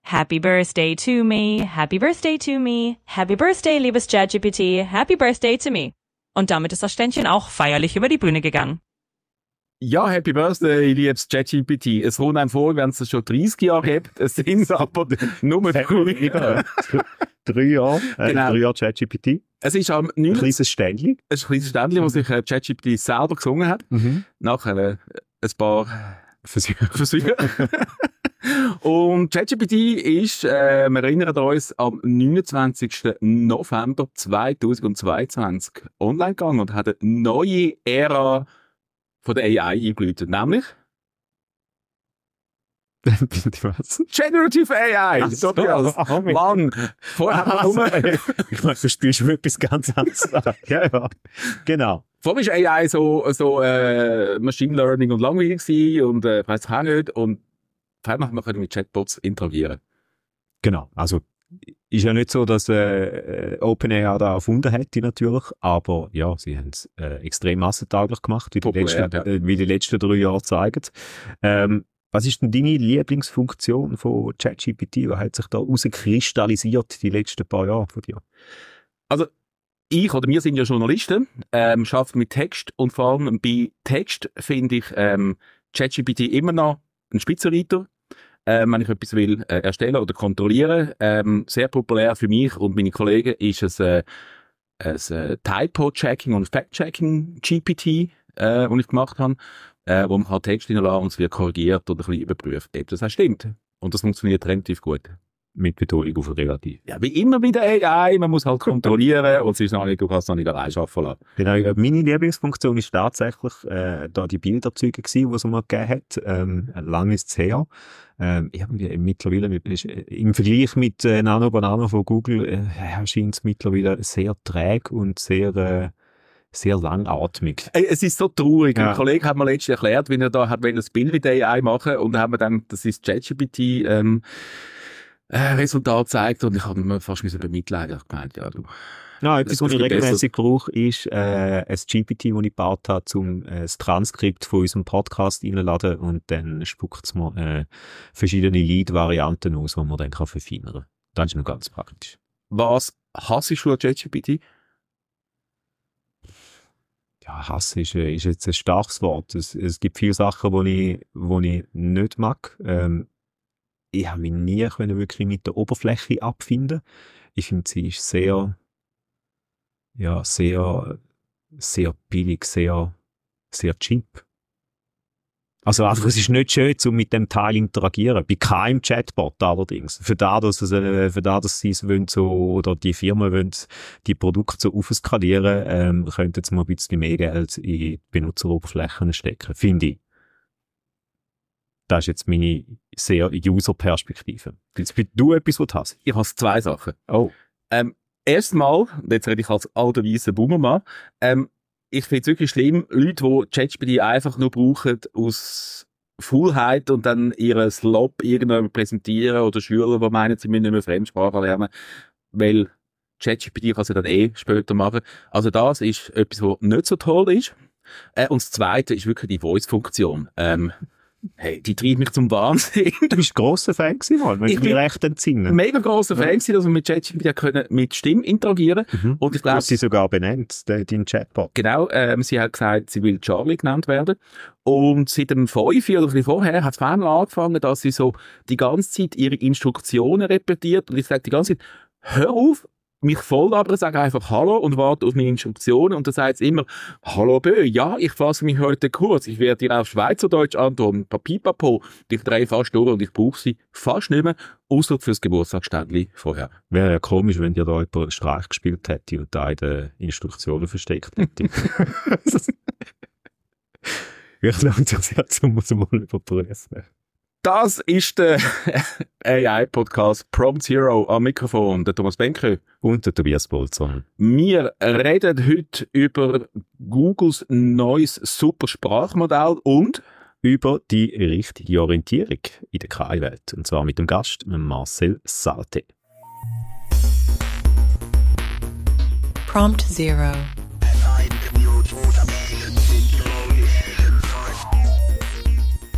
Happy Birthday to me, Happy Birthday to me, Happy Birthday, liebes ChatGPT, Happy Birthday to me. Und damit ist das Ständchen auch feierlich über die Bühne gegangen. Ja, Happy Birthday, liebes ChatGPT. Es kommt einem vor, wenn es schon 30 Jahre gibt, es sind aber nur 3 Jahre. 3 Jahre, Genau. 3 Jahre ChatGPT. Es ist am Ein 9. kleines Ständchen. Ein kleines Ständchen, das sich ChatGPT selber gesungen hat. Nach ein paar Versuchen. Und ChatGPT ist, wir erinnern uns, am 29. November 2022 online gegangen und hat eine neue Ära von der AI eingeläutet, nämlich Was? Generative AI. Ach so. Mann, vorher haben wir nur... Ich meine, du spielst schon etwas ganz anderes. Ja. Genau. Vorher war AI so Machine Learning und langweilig gewesen und ich weiss auch nicht. Und vor allem wir können mit Chatbots interagieren. Genau. Also, ist ja nicht so, dass OpenAI da erfunden hätte, natürlich. Aber ja, sie haben es extrem massentauglich gemacht, wie die letzten 3 Jahre zeigen. Was ist denn deine Lieblingsfunktion von ChatGPT? Was hat sich da rauskristallisiert die letzten paar Jahre von dir? Also, wir sind ja Journalisten, arbeiten mit Text und vor allem bei Text finde ich ChatGPT immer noch ein Spitzenreiter. Wenn ich etwas will erstellen oder kontrollieren. Sehr populär für mich und meine Kollegen ist es ein Typo-Checking und Fact-Checking GPT, das ich gemacht habe, wo man Text hineinlassen und es wird korrigiert oder ein bisschen überprüft, ob das auch stimmt. Und das funktioniert relativ gut. Mit Betonung auf relativ. Ja, wie immer bei der AI, man muss halt kontrollieren und es ist noch nicht, du kannst es noch nicht allein arbeiten lassen. Genau, meine Lieblingsfunktion ist tatsächlich da die Bilderzeuge gewesen, die es mal gegeben hat. Lang ist es her. Irgendwie mittlerweile, im Vergleich mit Nano Banana von Google, erscheint es mittlerweile sehr träge und sehr langatmig. Es ist so traurig. Ja. Ein Kollege hat mir letztens erklärt, wie er da hat ein Bild mit der AI machen und dann haben wir dann, das ist ChatGPT, Resultat zeigt und ich habe mir fast bemitleiden. Ich gemeint, ja, du. Ja, etwas, was ich besser. regelmäßig brauche, ist ein GPT, das ich gebaut habe, um das Transkript von unserem Podcast reinzuladen und dann spuckt es mir verschiedene Lead-Varianten aus, die man dann verfeinern kann. Das ist noch ganz praktisch. Was hassest du an ChatGPT? Ja, Hass ist jetzt ein starkes Wort. Es gibt viele Sachen, die ich nicht mag. Ich habe mich nie wirklich mit der Oberfläche abfinden. Ich finde, sie ist sehr billig, sehr cheap. Also einfach, es ist nicht schön, um mit dem Teil interagieren. Bei keinem Chatbot allerdings. Für das, dass sie es wollen, so, oder die Firmen wollen die Produkte so aufskalieren, könnten sie mal ein bisschen mehr Geld in die Benutzeroberflächen stecken, finde ich. Das ist jetzt meine sehr User-Perspektive. Jetzt bist du etwas, was du hast. Ich habe 2 Sachen. Oh. Erstmal, jetzt rede ich als alter weißer Boomermann, ich finde es wirklich schlimm, Leute, die ChatGPT einfach nur brauchen aus Faulheit und dann ihren Slob irgendwann präsentieren oder Schüler, die meinen, sie müssen nicht mehr Fremdsprache lernen, weil ChatGPT kann sie dann später machen. Also das ist etwas, was nicht so toll ist. Und das Zweite ist wirklich die Voice-Funktion. Hey, die treibt mich zum Wahnsinn. Du bist grosser Fan gewesen, mal, wenn ich mich recht entsinne. Mega grosser Fan gewesen, dass wir mit ChatGPT mit Stimme interagieren können. Und ich glaube, sie sogar benennt, dein Chatbot. Genau, sie hat gesagt, sie will Charlie genannt werden. Und seit dem 5 oder ein bisschen vorher hat es angefangen, dass sie so die ganze Zeit ihre Instruktionen repetiert. Und ich sage die ganze Zeit, hör auf, mich voll aber sage einfach Hallo und warte auf meine Instruktionen und dann sagt es immer, Hallo Bö, ja, ich fasse mich heute kurz, ich werde dir auf Schweizerdeutsch antworten, Papipapo, ich drehe fast durch und ich brauche sie fast nicht mehr, außer fürs Geburtstagsständchen vorher. Wäre ja komisch, wenn dir da jemand einen Streich gespielt hätte und da in den Instruktionen versteckt hätte. Ich glaube, das jetzt muss man mal überprüfen. Das ist der AI-Podcast Prompt Zero am Mikrofon, der Thomas Benke. Und der Tobias Bolzmann. Wir reden heute über Googles neues super Sprachmodell und über die richtige Orientierung in der KI-Welt. Und zwar mit dem Gast Marcel Salte. Prompt Zero.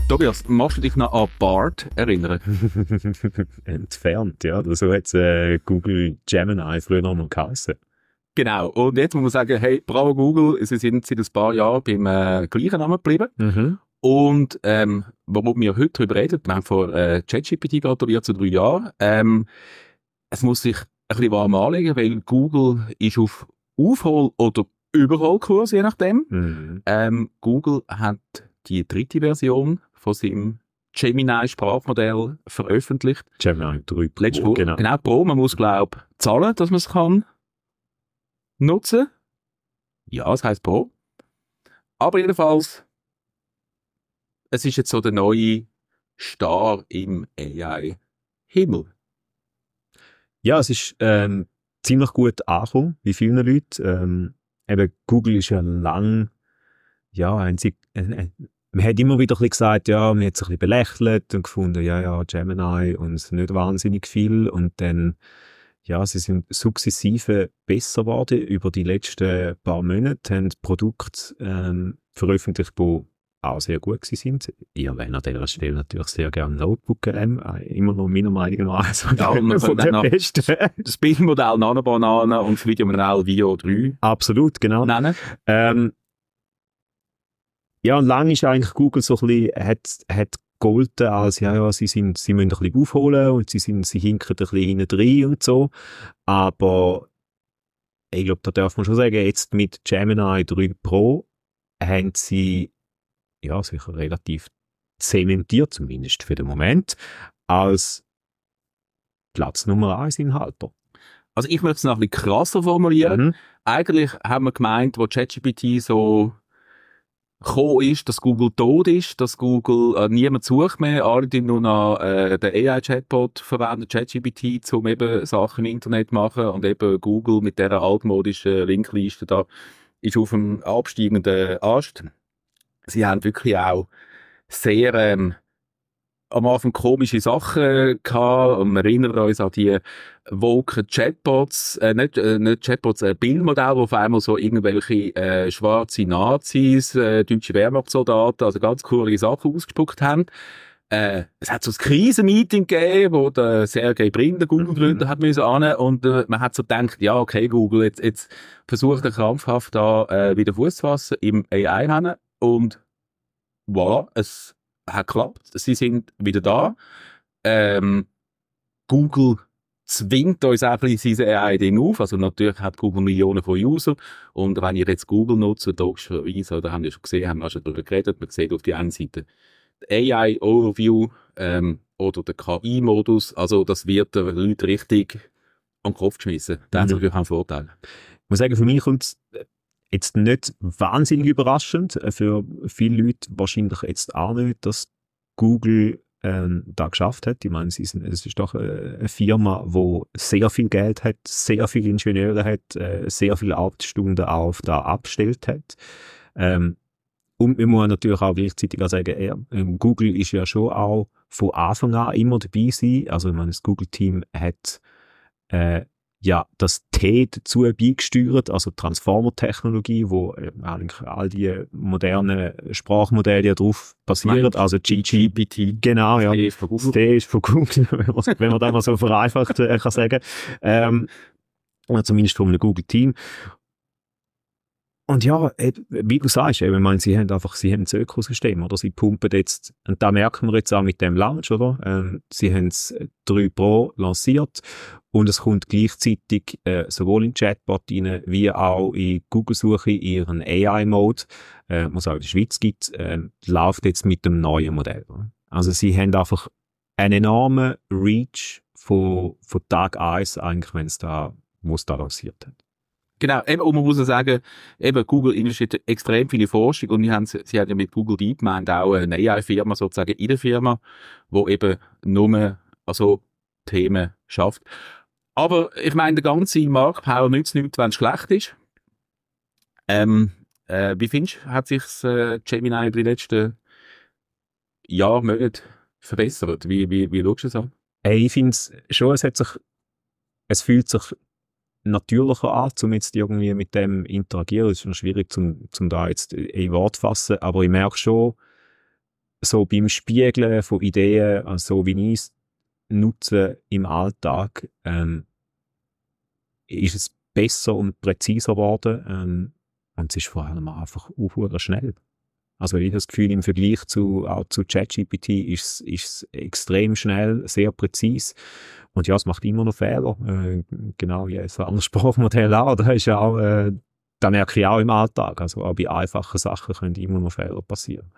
Tobias, machst du dich noch an Bard erinnern? Entfernt, ja. So hat Google Gemini früher noch mal geheißen. Genau. Und jetzt muss man sagen, hey, bravo Google, sie sind seit ein paar Jahren beim gleichen Namen geblieben. Und warum wir heute darüber reden, wir haben vor ChatGPT gratuliert zu 3 Jahren. Es muss sich ein bisschen warm anlegen, weil Google ist auf Aufhol- oder Überholkurs, je nachdem. Google hat die 3. Version von seinem Gemini-Sprachmodell veröffentlicht. Gemini 3 Pro, Letzte Woche. Genau, Pro. Man muss, glaube ich, zahlen, dass man es kann nutzen. Ja, es heisst Pro. Aber jedenfalls, es ist jetzt so der neue Star im AI-Himmel. Ja, es ist ziemlich gut angekommen, bei vielen Leuten. Eben, Google ist ja lang, ja, man hat immer wieder ein bisschen gesagt, ja, man hat es ein bisschen belächelt und gefunden, ja, Gemini und nicht wahnsinnig viel. Und dann, ja, sie sind sukzessive besser geworden über die letzten paar Monate, haben Produkte veröffentlicht, die auch sehr gut sind. Ich erwähne an dieser Stelle natürlich sehr gerne Notebook LM, immer noch meiner Meinung nach von der besten. Das Bildmodell Nanobanana und das Videomodell Vio 3. Absolut, genau. Nennen. Ja, und lange ist eigentlich Google so ein bisschen, hat gegolten als, ja, sie müssen ein bisschen aufholen und sie hinken ein bisschen hinten rein und so. Aber ich glaube, da darf man schon sagen, jetzt mit Gemini 3 Pro haben sie ja, sicher relativ zementiert, zumindest für den Moment, als Platz Nummer 1 Inhalter. Also ich möchte es noch ein bisschen krasser formulieren. Eigentlich haben wir gemeint, wo ChatGPT so gekommen ist, dass Google tot ist, dass Google niemand sucht mehr, alle die nur noch den AI-Chatbot verwenden, ChatGPT, um eben Sachen im Internet zu machen und eben Google mit dieser altmodischen Linkliste da ist auf dem absteigenden Ast. Sie haben wirklich auch sehr am Anfang komische Sachen gehabt. Und wir erinnern uns an die woken Chatbots, nicht Chatbots, Bildmodelle, wo auf einmal so irgendwelche schwarze Nazis, deutsche Wehrmachtssoldaten, also ganz coole Sachen ausgespuckt haben. Es hat so ein Krisenmeeting gegeben, wo der Sergey Brin, der Google-Gründer, hat müssen ran, und man hat so gedacht, ja, okay, Google, jetzt versucht er krampfhaft da wieder Fuß zu fassen im AI-Rennen. Und voilà, es hat geklappt. Sie sind wieder da. Google zwingt uns auch ein bisschen sein AI-Ding auf. Also natürlich hat Google Millionen von User. Und wenn ihr jetzt Google nutzt, logischerweise, oder haben wir schon gesehen, haben wir schon darüber geredet, man sieht auf die einen Seite AI-Overview oder der KI-Modus. Also das wird den Leuten richtig an den Kopf geschmissen. Das hat natürlich auch einen Vorteil. Ich muss sagen, für mich kommt es jetzt nicht wahnsinnig überraschend, für viele Leute wahrscheinlich jetzt auch nicht, dass Google da geschafft hat. Ich meine, es ist doch eine Firma, die sehr viel Geld hat, sehr viele Ingenieure hat, sehr viele Arbeitsstunden auf da abgestellt hat. Und man muss natürlich auch gleichzeitig auch sagen, Google ist ja schon auch von Anfang an immer dabei gewesen. Also ich meine, das Google-Team hat ja das T dazu beigesteuert, also Transformer-Technologie, wo eigentlich all die modernen Sprachmodelle ja drauf basieren, also GPT. Genau, ja. Das T ist von Google, wenn man das mal so vereinfacht kann sagen. Zumindest von einem Google-Team. Und ja, wie du sagst, ich meine, sie haben ein Ökosystem, oder? Sie pumpen jetzt, und da merken wir jetzt auch mit dem Launch, oder? Sie haben das 3 Pro lanciert und es kommt gleichzeitig sowohl in Chatbot rein, wie auch in Google-Suche in ihren AI-Mode, was auch in der Schweiz gibt, läuft jetzt mit dem neuen Modell. Oder? Also sie haben einfach einen enormen Reach von Tag 1 eigentlich, wo es da lanciert hat. Genau, eben, und man muss ja sagen, eben, Google investiert extrem viele Forschung, und sie haben ja mit Google DeepMind auch eine AI-Firma sozusagen in der Firma, wo eben nur, also, Themen schafft. Aber, ich meine, der ganze Marktpower nützt nichts, wenn es schlecht ist. Wie findest du, hat sich Gemini in den letzten Jahren, Monaten verbessert? Wie schaust du es an? Ich finde es schon, es fühlt sich natürlicher an, um jetzt irgendwie mit dem interagieren. Es ist schon schwierig, zum da jetzt ein Wort zu fassen, aber ich merke schon, so beim Spiegeln von Ideen, also so wie ich es nutze im Alltag, ist es besser und präziser geworden, und es ist vor allem einfach auch schnell. Also ich habe das Gefühl, im Vergleich auch zu ChatGPT ist es extrem schnell, sehr präzise. Und ja, es macht immer noch Fehler. Genau wie ein anderes Sprachmodell auch. Da ist ja auch, da merke ich auch im Alltag. Also auch bei einfachen Sachen können immer noch Fehler passieren.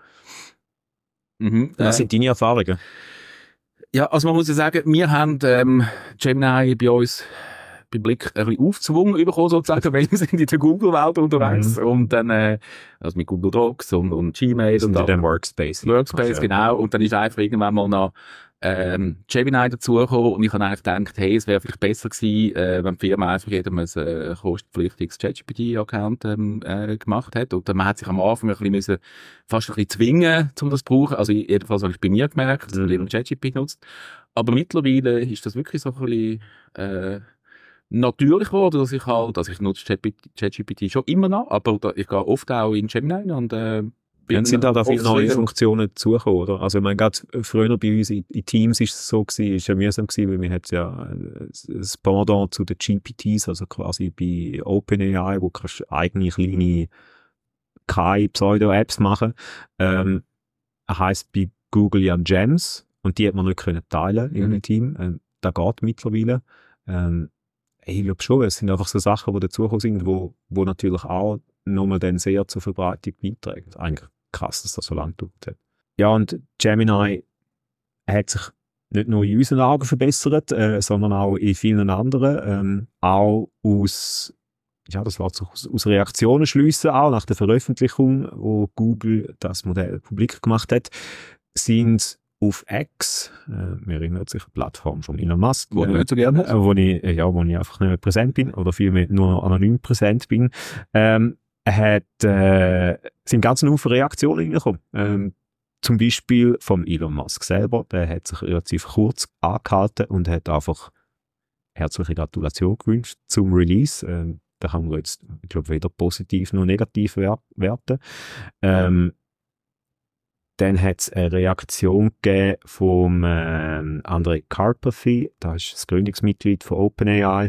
Was sind deine Erfahrungen? Ja, also man muss ja sagen, wir haben Gemini bei uns bei Blick ein bisschen aufgezwungen bekommen, sozusagen, weil wir sind in der Google-Welt unterwegs und dann, also mit Google Docs und Gmail und dann Workspace. Workspace, genau. Und dann ist einfach irgendwann mal noch Gemini dazugekommen und ich habe eigentlich gedacht, hey, es wäre vielleicht besser gewesen, wenn die Firma einfach jedem ein kostenpflichtiges ChatGPT-Account gemacht hat. Und man hat sich am Anfang fast ein bisschen zwingen, um das zu brauchen. Also jedenfalls habe ich bei mir gemerkt, dass man lieber ChatGPT nutzt. Aber mittlerweile ist das wirklich so ein bisschen natürlich geworden, dass ich nutze ChatGPT schon immer noch, aber ich gehe oft auch in Gemini und Jetzt sind da viele neue Funktionen dazugekommen, oder? Also, ich meine, gerade früher bei uns in Teams ist es so gewesen, ist ja mühsam gewesen, weil wir hat ja das Pendant zu den GPTs, also quasi bei OpenAI, wo kannst du eigene kleine KI-Pseudo-Apps machen. Heisst bei Google ja Gems und die hat man nicht können teilen in einem Team. Da geht mittlerweile. Ich glaube schon, es sind einfach so Sachen, die dazugekommen sind, wo natürlich auch nochmal dann sehr zur Verbreitung beiträgt. Eigentlich krass, dass das so lange dauert. Ja, und Gemini hat sich nicht nur in unseren Augen verbessert, sondern auch in vielen anderen. Auch aus, ja, das lässt sich aus Reaktionen schliessen, auch nach der Veröffentlichung, wo Google das Modell publik gemacht hat, sind auf X, wir erinnern sich an die Plattform von Elon Musk, wo ich nicht so gerne wo ich einfach nicht mehr präsent bin, oder vielmehr nur anonym präsent bin, sind ganz viele Reaktionen reingekommen. Zum Beispiel vom Elon Musk selber, der hat sich relativ kurz angehalten und hat einfach herzliche Gratulation gewünscht zum Release. Da kann man jetzt, ich glaube, weder positiv noch negativ werten. Dann hat es eine Reaktion gegeben vom Andrej Karpathy, das ist das Gründungsmitglied von OpenAI.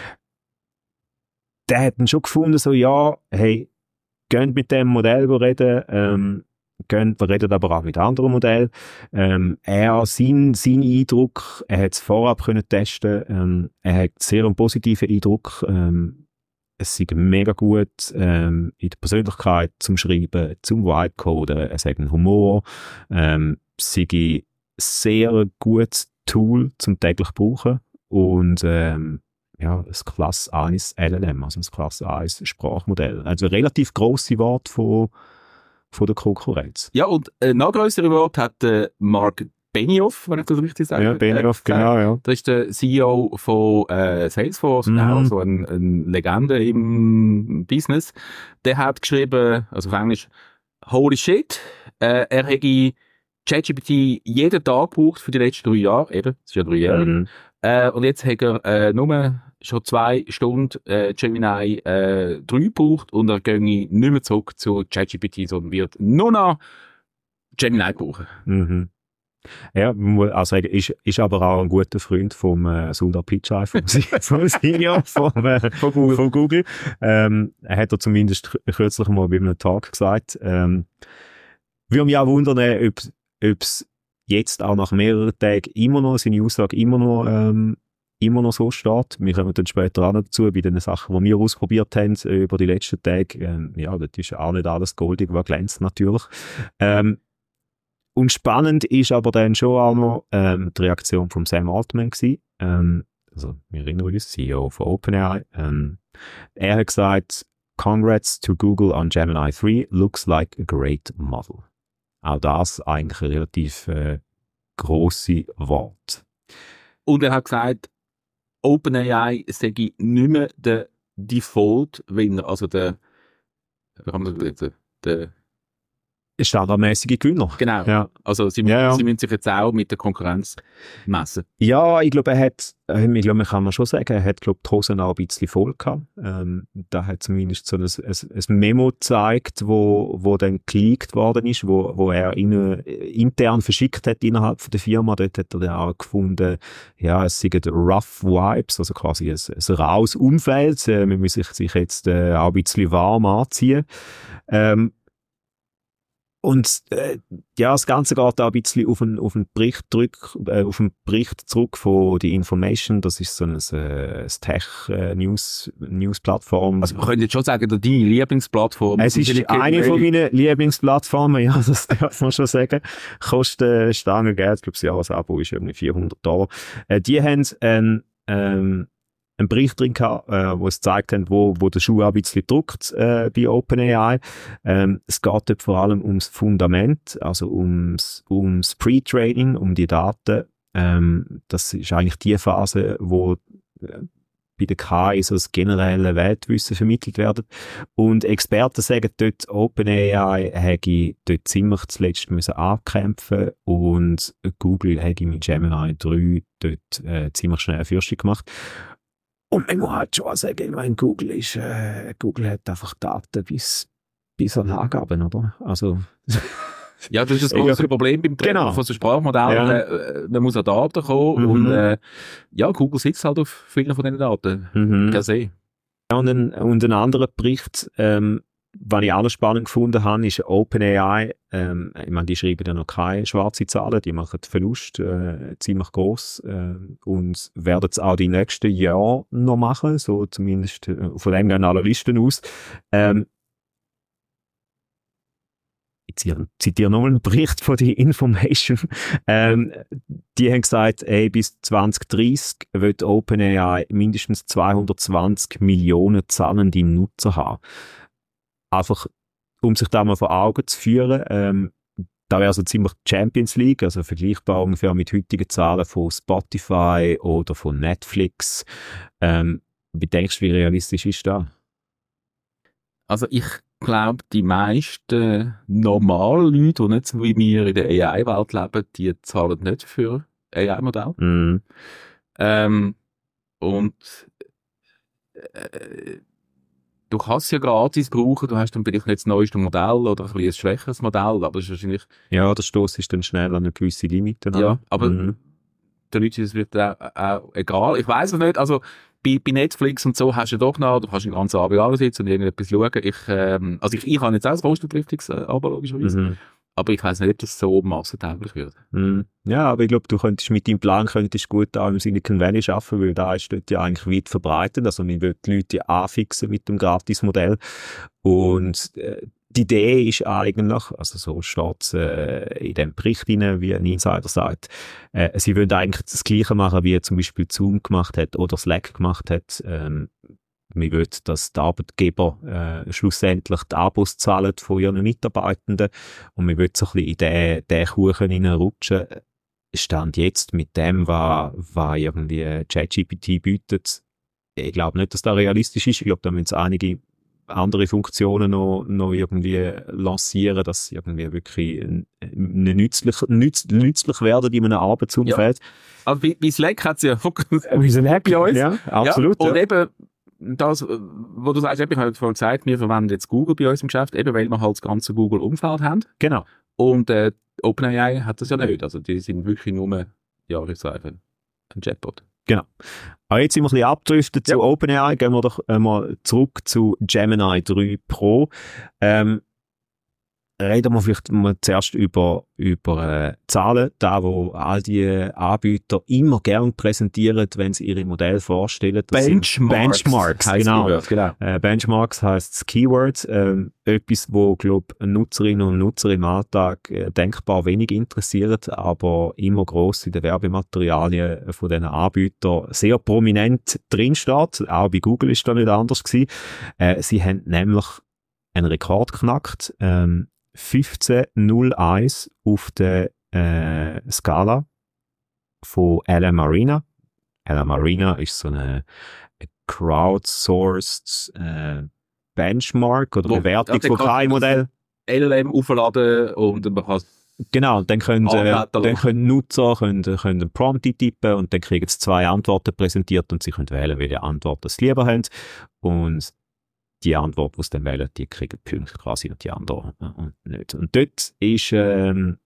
Der hat dann schon gefunden, so, ja, hey, geht mit dem Modell reden, wir reden aber auch mit anderen Modellen. Sein Eindruck, er hat es vorab können testen, er hat sehr einen positiven Eindruck, es sei mega gut in der Persönlichkeit zum Schreiben, zum Whitecoden, es hat einen Humor, es sei ein sehr gutes Tool zum täglich brauchen und ja, ein Class 1 LLM, also ein Class 1 Sprachmodell. Also ein relativ grosses Wort von der Konkurrenz. Ja, und ein noch grösseres Wort hat Mark Benioff, wenn ich das richtig sage. Ja, Benioff, genau, ja. Das ist der CEO von Salesforce, auch so eine Legende im Business. Der hat geschrieben, also auf Englisch, holy shit, er hätte ChatGPT jeden Tag gebraucht für die letzten 3 Jahre, eben, das ist ja 3 Jahre. Und jetzt hat er nur schon 2 Stunden Gemini 3 gebraucht und er gehe nicht mehr zurück zu ChatGPT, sondern wird nur noch Gemini brauchen. Ja, man muss auch sagen, ist aber auch ein guter Freund vom Sundar Pichai, vom CEO von Google. Er hat er zumindest kürzlich mal bei einem Talk gesagt. Würde mich auch wundern, ob es jetzt auch nach mehreren Tagen immer noch, seine Aussage immer noch so steht. Wir kommen dann später auch noch dazu, bei den Sachen, die wir ausprobiert haben über die letzten Tage. Ja, das ist auch nicht alles goldig, was glänzt natürlich. Und spannend ist aber dann schon auch noch die Reaktion von Sam Altman gewesen. Also, wir erinnern uns, CEO von OpenAI. Er hat gesagt, Congrats to Google on Gemini 3, looks like a great model. Auch das eigentlich ein relativ grosse Wort. Und er hat gesagt, OpenAI sei nicht mehr der Default-Winner, also der standardmäßige Gewinner. Genau. Ja. Also sie müssen sich jetzt auch mit der Konkurrenz messen. Ja, ich glaube, man kann schon sagen, er hat, glaube ich, die Hosen auch ein bisschen voll gehabt. Da hat zumindest so ein Memo gezeigt, wo dann geleakt worden ist, wo er intern verschickt hat innerhalb von der Firma. Dort hat er dann auch gefunden, ja, es sind rough Vibes, also quasi ein raues Umfeld. Man muss sich jetzt auch ein bisschen warm anziehen. Und das Ganze geht auch ein bisschen auf einen Bericht zurück von die Information. Das ist so eine Tech-News-Plattform. Also man könnte jetzt schon sagen, deine Lieblingsplattform. Es ist eine von meinen Lieblingsplattformen, ja, das darf man schon sagen. Kostet Stange Geld, ich glaube, das Jahresabo ist irgendwie $400. Die haben einen Bericht drin gehabt, wo es zeigt haben, wo der Schuh ein bisschen drückt bei OpenAI. Es geht dort vor allem ums Fundament, also ums Pre-Training, um die Daten. Das ist eigentlich die Phase, wo bei der KI so das generelle Weltwissen vermittelt werden. Und Experten sagen dort, OpenAI hätte dort ziemlich zuletzt müssen ankämpfen und Google hätte mit Gemini 3 dort ziemlich schnell eine Fürstung gemacht. Und man muss halt schon sagen, ich meine, Google hat einfach Daten bis an Angaben, oder? Also. Ja, das ist das große Problem beim Training von so Sprachmodellen. Ja. Man muss an Daten kommen und Google sitzt halt auf vielen von diesen Daten. Per se. Ja, und ein anderer Bericht, was ich auch noch spannend gefunden habe, ist OpenAI. Ich meine, die schreiben ja noch keine schwarze Zahlen, die machen Verlust ziemlich gross und werden es auch die nächsten Jahre noch machen, so zumindest von dem gehen alle Listen aus. Ich zitiere nochmal einen Bericht von die Information. Die haben gesagt, bis 2030 wird OpenAI mindestens 220 Millionen zahlende Nutzer haben. Einfach, um sich da mal vor Augen zu führen, da wäre so ziemlich Champions League, also vergleichbar ungefähr mit heutigen Zahlen von Spotify oder von Netflix. Wie denkst du, wie realistisch ist das? Also ich glaube, die meisten normalen Leute, die nicht so wie wir in der AI-Welt leben, die zahlen nicht für AI-Modelle. Du kannst ja gratis brauchen, du hast dann vielleicht nicht das neueste Modell oder ein schwächeres Modell, aber das ist wahrscheinlich... Ja, der Stoss ist dann schnell an eine gewisse Limite. Ja, aber den Leuten ist es auch egal. Ich weiss es nicht, also bei Netflix und so hast du doch noch, du kannst den ganzen Abend ansitzen und irgendetwas schauen. Ich habe jetzt auch ein kostenpflichtiges Abo, logischerweise. Aber ich weiss nicht, ob das so massentauglich wird. Ja, aber ich glaube, du könntest mit deinem Plan gut auch im Silicon Valley arbeiten, weil da ist dort ja eigentlich weit verbreitet. Also man will die Leute anfixen mit dem Gratis-Modell. Und die Idee ist eigentlich, also so steht es in dem Bericht rein, wie ein Insider sagt, sie wollen eigentlich das Gleiche machen, wie zum Beispiel Zoom gemacht hat oder Slack gemacht hat. Man will, dass die Arbeitgeber schlussendlich die Abos zahlen von ihren Mitarbeitenden und man will so ein bisschen in den Kuchen hineinrutschen. Stand jetzt mit dem, was irgendwie ChatGPT bietet, ich glaube nicht, dass das realistisch ist. Ich glaube, da müssen einige andere Funktionen noch irgendwie lancieren, dass sie irgendwie wirklich nützlich werden in einem Arbeitsumfeld. Ja. Also bei Slack hat es ja wie Slack bei uns. Ja, absolut. Ja. Und eben das, wo du sagst, ich habe vorhin gesagt, wir verwenden jetzt Google bei uns im Geschäft, eben weil wir halt das ganze Google-Umfeld haben. Genau. Und OpenAI hat das ja nicht. Also die sind wirklich nur, ja, ich sage, ein Chatbot. Genau. Aber jetzt sind wir ein bisschen abgedriftet zu OpenAI. Gehen wir doch mal zurück zu Gemini 3 Pro. Reden wir vielleicht mal zuerst über Zahlen, da wo all die Anbieter immer gern präsentieren, wenn sie ihre Modelle vorstellen. Das Benchmarks, genau. Benchmarks heisst das Keyword, etwas, wo glaub Nutzerinnen und Nutzer im Alltag denkbar wenig interessiert, aber immer gross in den Werbematerialien von diesen Anbietern sehr prominent drinsteht. Auch bei Google ist das nicht anders gewesen. Sie haben nämlich einen Rekord geknackt. 15.01 auf der Skala von LM Arena. LM Arena ist so eine crowdsourced Benchmark oder Bewertung von KI-Modell. LLM aufladen und man kann Genau, dann können Anwender Nutzer einen Prompt eintippen und dann kriegen sie 2 Antworten präsentiert und sie können wählen, welche Antwort sie lieber haben. Und die Antwort, die sie dann wählen, die kriegen Punkte quasi und die andere nicht. Und dort ist Gemini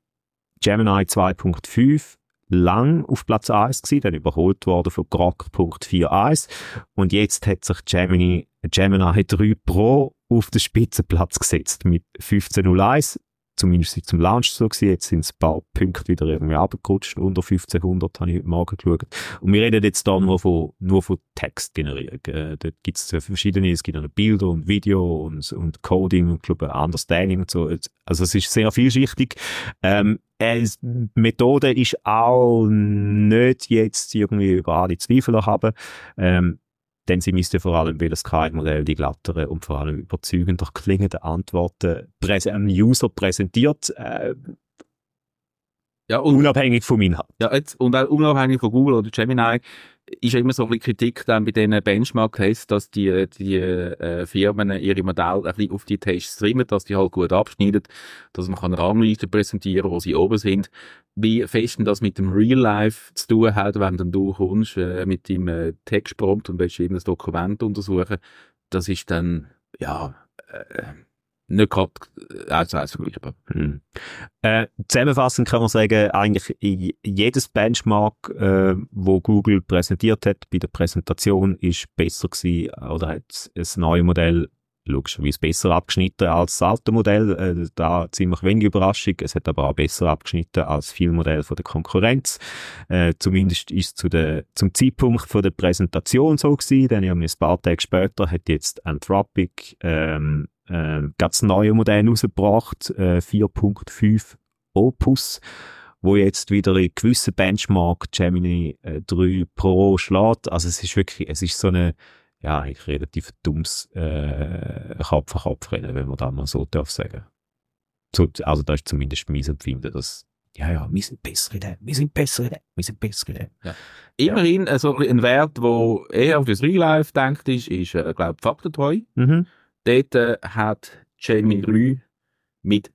2.5 lang auf Platz 1 gewesen, dann überholt worden von Grok.4.1 und jetzt hat sich Gemini 3 Pro auf den Spitzenplatz gesetzt mit 15.01. Zumindest seit zum Launch so gewesen. Jetzt sind es ein paar Punkte wieder irgendwie runtergerutscht. Unter 1500 habe ich heute Morgen geschaut. Und wir reden jetzt da nur von Textgenerierung. Dort gibt es verschiedene, es gibt auch Bilder und Video und Coding und ich glaube Understanding und so. Also es ist sehr vielschichtig. Die Methode ist auch nicht jetzt irgendwie über alle Zweifel haben. Denn sie müsste vor allem, weil das KI-Modell die glatteren und vor allem überzeugender klingenden Antworten einem User präsentiert, ja, und, unabhängig vom Inhalt. ja, jetzt, und auch unabhängig von Google oder Gemini ist ja immer so ein bisschen Kritik dann bei diesen Benchmark-Tests, dass die Firmen ihre Modelle ein bisschen auf die Tests trimmen, dass die halt gut abschneiden, dass man kann Ranglisten präsentieren, wo sie oben sind. Wie fest denn das mit dem Real Life zu tun hat, wenn dann du kommst mit deinem Textprompt und willst eben das Dokument untersuchen, das ist dann, ja, nicht gerade vergleichbar. Zusammenfassend kann man sagen, eigentlich jedes Benchmark, wo Google präsentiert hat bei der Präsentation, ist besser gewesen oder hat das neue Modell logischerweise besser abgeschnitten als das alte Modell. Da ziemlich wenig Überraschung. Es hat aber auch besser abgeschnitten als viele Modelle von der Konkurrenz. Zumindest ist es zum Zeitpunkt von der Präsentation so gewesen, denn ein paar Tage später hat jetzt Anthropic ganz neue Modell rausgebracht, 4.5 Opus, wo jetzt wieder in gewissen Benchmark Gemini 3 Pro schlägt. Also es ist so eine, ja, eigentlich relativ dummes Kopf-an-Kopf-Rennen, wenn man das mal so darf sagen. So, also da ist zumindest mein Empfinden, dass wir sind besser in dem. Ja. Immerhin, so ein Wert, der eher fürs Real Life denkt ist, glaube ich, faktentreu. Mhm. Dort hat Gemini 3 mit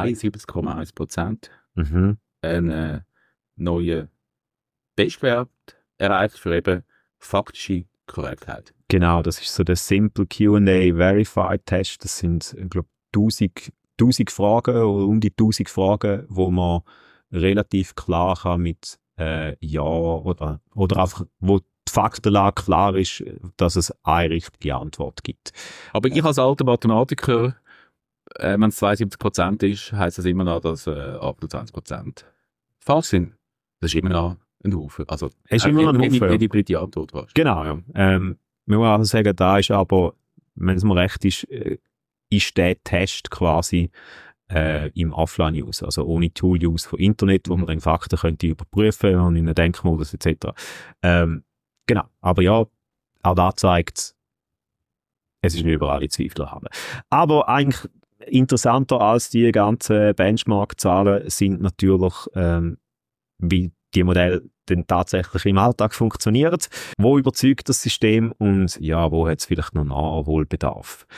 72,1% einen neuen Bestwert erreicht für eben faktische Korrektheit. Genau, das ist so der Simple Q&A Verified Test. Das sind, glaube ich, 1000 Fragen oder um die 1000 Fragen, wo man relativ klar kann mit Ja oder einfach, wo die Faktenlage klar ist, dass es eine richtige Antwort gibt. Aber ich als alter Mathematiker, wenn es 72% ist, heisst das immer noch, dass 28% falsch sind. Das ist immer noch ein Haufen. Also, Es ist immer noch ein Haufen. Die dritte Antwort war. Genau, ja. Man muss auch sagen, da ist aber, wenn es mir recht ist der Test quasi im Offline-Use, also ohne Tool-Use von Internet, wo man dann Fakten könnte überprüfen und in einen Denkmodus etc. Genau, aber ja, auch da zeigt es ist nicht überall in Zweifel haben. Aber eigentlich interessanter als die ganzen Benchmark-Zahlen sind natürlich, wie die Modelle dann tatsächlich im Alltag funktionieren. Wo überzeugt das System und ja, wo hat es vielleicht noch Nachholbedarf?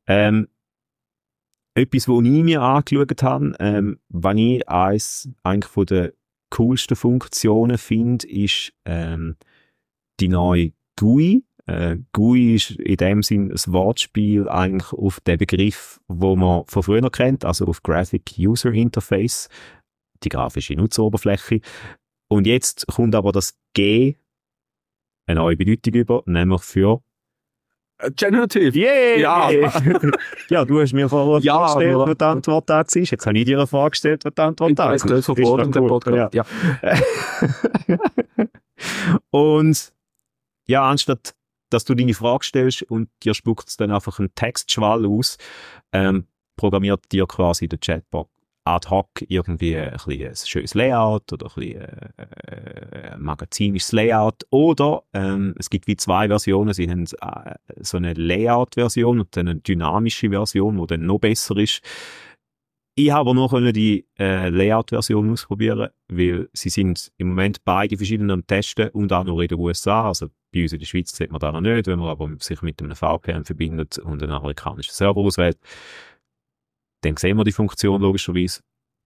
Etwas, was ich mir angeschaut habe, was ich eigentlich von den coolsten Funktionen finde, ist die neue GUI. GUI ist in dem Sinn ein Wortspiel eigentlich auf den Begriff, wo man von früher kennt, also auf Graphic User Interface, die grafische Nutzeroberfläche. Und jetzt kommt aber das G eine neue Bedeutung über, nämlich für Generative. Yeah! Ja. Ja, du hast mir vorher vorgestellt, aber- was die Antwort da war. Jetzt habe ich dir eine Frage gestellt, was die Antwort da Ich weiß von vor dem Podcast. Ja. Und ja, anstatt dass du deine Frage stellst und dir spuckt es dann einfach einen Textschwall aus, programmiert dir quasi der Chatbot ad hoc irgendwie ein schönes Layout oder ein magazinisches Layout. Oder es gibt wie 2 Versionen. Sie haben so eine Layout-Version und dann eine dynamische Version, die dann noch besser ist. Ich habe aber noch die Layout-Version ausprobieren, weil sie sind im Moment beide verschiedene am Testen und auch noch in den USA. Also bei uns in der Schweiz sieht man das noch nicht, wenn man aber sich mit einem VPN verbindet und einen amerikanischen Server auswählt. dann sehen wir die Funktion logischerweise.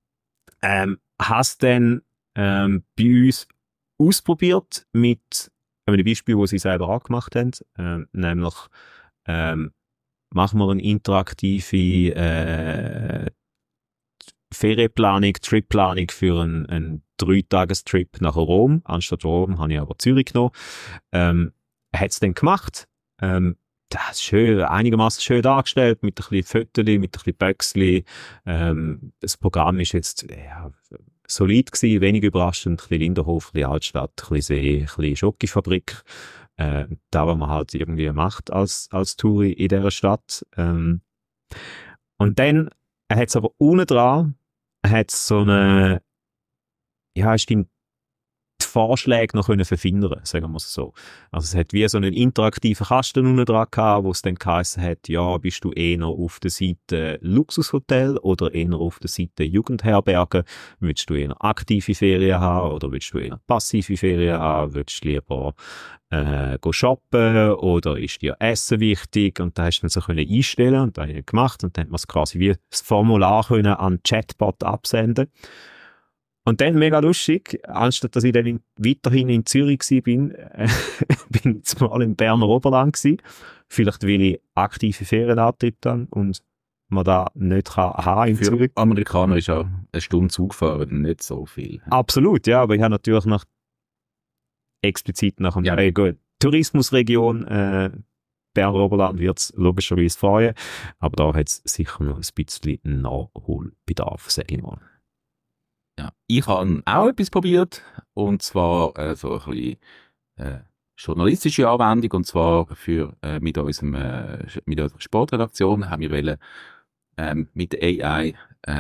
Hast dann bei uns ausprobiert mit einem Beispiel, das sie selber auch gemacht haben, nämlich machen wir eine interaktive Ferienplanung, Tripplanung für einen 3-Tages-Trip nach Rom. Anstatt Rom habe ich aber Zürich genommen. Hat es dann gemacht. Das ist schön, einigermaßen schön dargestellt, mit ein bisschen Fotos, mit ein bisschen Böckchen. Das Programm ist jetzt solid gewesen, wenig überraschend, ein bisschen Linderhof, ein bisschen Altstadt, ein bisschen See, ein bisschen Schokofabrik. Da, was man halt irgendwie macht als Touri in dieser Stadt. Und dann hat es aber unten dran so eine, ist die Vorschläge noch können verfeinern, sagen wir es so. Also es hat wie so einen interaktiven Kasten unten dran gehabt, wo es dann geheißen hat, ja, bist du eher auf der Seite Luxushotel oder eher auf der Seite Jugendherberge? Willst du eher aktive Ferien haben oder willst du eher passive Ferien haben? Willst du lieber go shoppen oder ist dir Essen wichtig? Und da hast du dann so können einstellen und da habe ich gemacht und dann hat man es quasi wie das Formular können an Chatbot absenden. Und dann, mega lustig, anstatt dass ich dann weiterhin in Zürich war, bin ich jetzt mal im Berner Oberland gewesen. Vielleicht, weil ich aktive Ferienantritte habe und man da nicht haben in Für Zürich. Amerikaner ist ja eine Stunde Zug fahren nicht so viel. Absolut, ja, aber ich habe natürlich explizit nach einem gut, Tourismusregion, Berner Oberland wird es logischerweise freuen, aber da hat es sicher noch ein bisschen Nachholbedarf, sage ich mal. Ja, ich habe auch etwas probiert, und zwar so ein bisschen journalistische Anwendung, und zwar mit unserer Sportredaktion haben wir wollen, mit der AI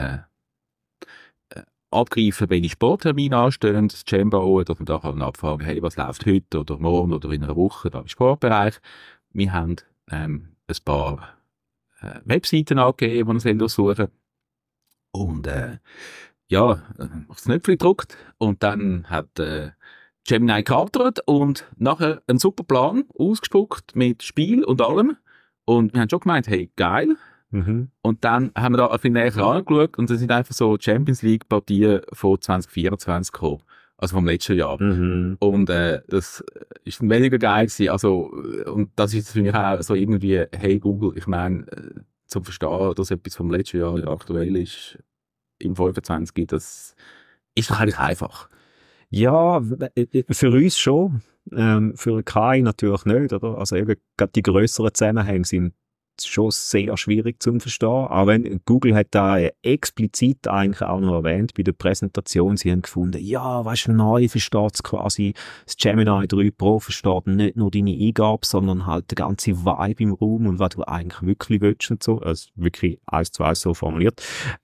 abgreifen, welche Sporttermine anstehen, das Jam bauen, dass man da kann abfragen, hey, was läuft heute oder morgen oder in einer Woche da im Sportbereich. Wir haben ein paar Webseiten angegeben, die wir durchsuchen. Und aufs Knöpfchen gedrückt und dann hat Gemini gekartet und nachher einen super Plan ausgespuckt mit Spiel und allem. Und wir haben schon gemeint, hey, geil. Mhm. Und dann haben wir da ein bisschen näher angeschaut und es sind einfach so Champions League Partien von 2024 gekommen. Also vom letzten Jahr. Mhm. Und das ist weniger geil gewesen. Also, und das ist für mich auch so irgendwie, hey Google, ich meine, zum Verstehen, dass etwas vom letzten Jahr aktuell ist, im 25, das ist doch eigentlich einfach. Ja, für uns schon. Für KI natürlich nicht, oder? Also eben, gerade die grösseren Zusammenhänge sind schon sehr schwierig zu verstehen. Auch wenn Google hat da explizit eigentlich auch noch erwähnt bei der Präsentation, sie haben gefunden, ja, weißt du, neu versteht es quasi, das Gemini 3 Pro versteht nicht nur deine Eingabe, sondern halt der ganze Vibe im Raum und was du eigentlich wirklich willst und so. Also wirklich 1:1 so formuliert.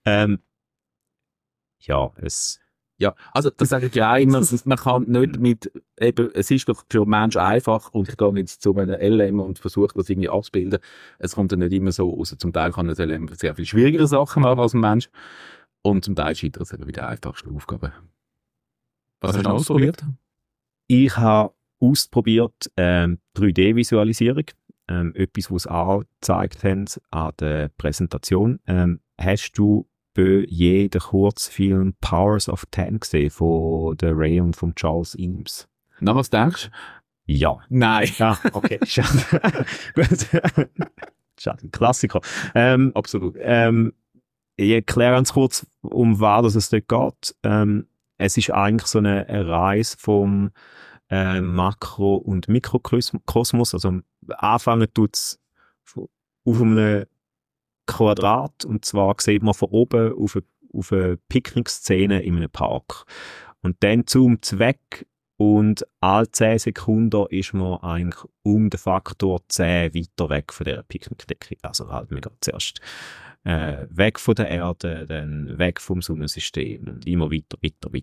Also das sage ich ja auch immer, man kann nicht mit, eben, es ist doch für Menschen einfach und ich gehe jetzt zu einem LM und versuche das irgendwie abzubilden. Es kommt dann nicht immer so raus. Zum Teil kann ein LM sehr viel schwierigere Sachen machen als ein Mensch und zum Teil scheitert es eben bei der einfachsten Aufgabe. Was hast du ausprobiert? Ich habe ausprobiert 3D-Visualisierung. Etwas, was sie auch gezeigt haben an der Präsentation. Hast du je den Kurzfilm Powers of 10 gesehen von der Ray und von Charles Eames? Na, was denkst du? Ja. Nein. Ja, okay. Gut. Schade, Klassiker. Absolut. Ich erkläre ganz kurz, um was es dort geht. Es ist eigentlich so eine Reise vom Makro- und Mikrokosmos. Also anfangen tut es auf einem Quadrat, und zwar sieht man von oben auf eine Picknickszene in einem Park. Und dann zoomt es weg und alle 10 Sekunden ist man eigentlich um den Faktor 10 weiter weg von dieser Picknickdecke. Also halt man geht zuerst weg von der Erde, dann weg vom Sonnensystem und immer weiter.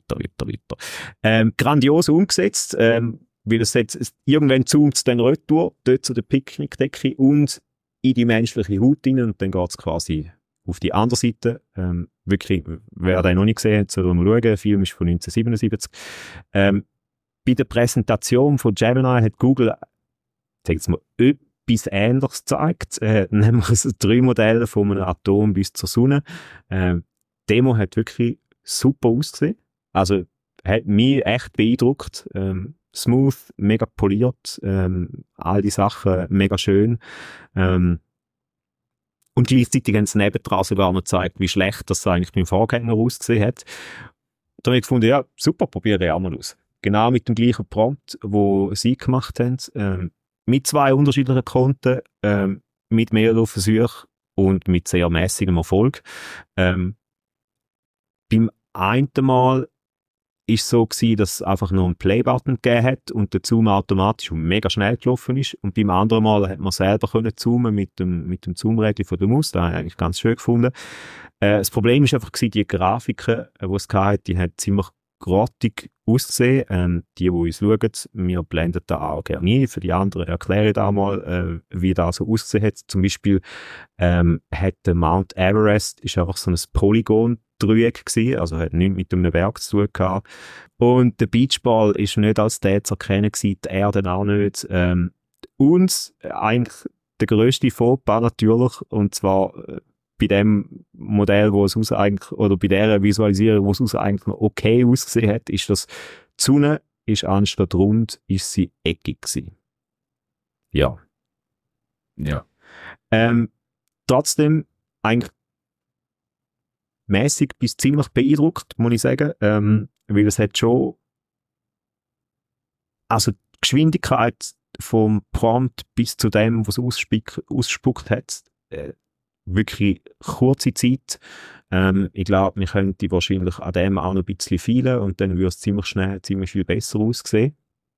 Grandios umgesetzt, weil es jetzt, irgendwann zoomt es dann retour, dort zu der Picknickdecke und in die menschliche Haut rein und dann geht es quasi auf die andere Seite. Wirklich, wer den noch nicht gesehen hat, soll mal schauen. Der Film ist von 1977. Bei der Präsentation von Gemini hat Google, sag jetzt mal, etwas Ähnliches gezeigt, nämlich 3 Modelle von einem Atom bis zur Sonne. Die Demo hat wirklich super ausgesehen. Also hat mich echt beeindruckt. Smooth, mega poliert, all die Sachen mega schön. Und gleichzeitig haben sie nebendran sogar noch gezeigt, wie schlecht das eigentlich beim Vorgänger ausgesehen hat. Da habe ich gefunden, ja, super, probiere ich auch mal aus. Genau mit dem gleichen Prompt, wo sie gemacht haben, mit 2 unterschiedlichen Konten, mit mehreren Versuchen und mit sehr mäßigem Erfolg. Beim einen Mal ist so gewesen, dass es einfach nur einen Play-Button gegeben hat und der Zoom automatisch und mega schnell gelaufen ist. Und beim anderen Mal hat man selber können zoomen mit dem Zoom-Rädchen von der Maus. Das habe ich eigentlich ganz schön gefunden. Das Problem ist einfach gewesen, die Grafiken, die es hatte, die hat ziemlich grottig ausgesehen. Die uns schauen, wir blenden da auch gerne ein. Für die anderen erkläre ich da mal, wie das so ausgesehen hat. Zum Beispiel hat der Mount Everest ist einfach so ein Polygon-Dreieck gewesen, also hat nichts mit einem Berg zu tun gehabt. Und der Beachball ist nicht als der zu erkennen gewesen, die Erde auch nicht. Und eigentlich der grösste Fauxpas natürlich, und zwar bei dem Modell, wo es aus eigentlich, oder bei der Visualisierung, wo es aus eigentlich noch okay ausgesehen hat, ist, dass die Sonne ist anstatt rund, ist sie eckig gewesen. Ja. Ja. Trotzdem eigentlich mäßig bis ziemlich beeindruckt, muss ich sagen, weil es hat schon, also die Geschwindigkeit vom Prompt bis zu dem, was es ausspuckt hat, wirklich kurze Zeit. Ich glaube, wir könnten wahrscheinlich an dem auch noch ein bisschen feilen und dann würde es ziemlich schnell, ziemlich viel besser aussehen.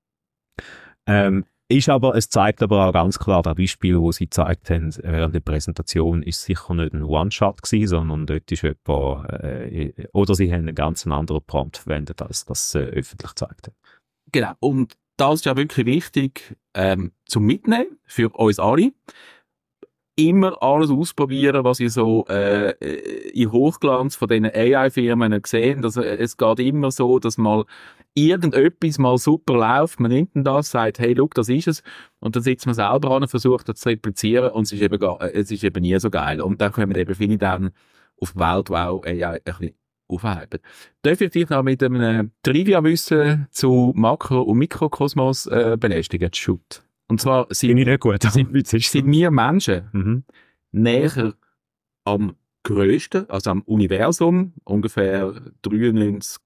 Es zeigt aber auch ganz klar, das Beispiel, das sie gezeigt haben während der Präsentation, ist sicher nicht ein One-Shot gewesen, sondern dort ist jemand, oder sie haben einen ganz anderen Prompt verwendet, als das öffentlich gezeigt hat. Genau. Und das ist ja wirklich wichtig zum Mitnehmen für uns alle. Immer alles ausprobieren, was ihr so in Hochglanz von diesen AI-Firmen seht. Also, es geht immer so, dass mal irgendetwas mal super läuft, man nimmt das, sagt, hey, look, das ist es, und dann sitzt man selber an und versucht das zu replizieren, und es ist eben nie so geil. Und dann kommen eben viele dann auf die Welt, die auch AI ein bisschen aufheben. Darf ich dich noch mit einem Trivia-Wissen zu Makro- und Mikrokosmos belästigen? Shoot. Und zwar sind wir Menschen näher am grössten, also am Universum, ungefähr 93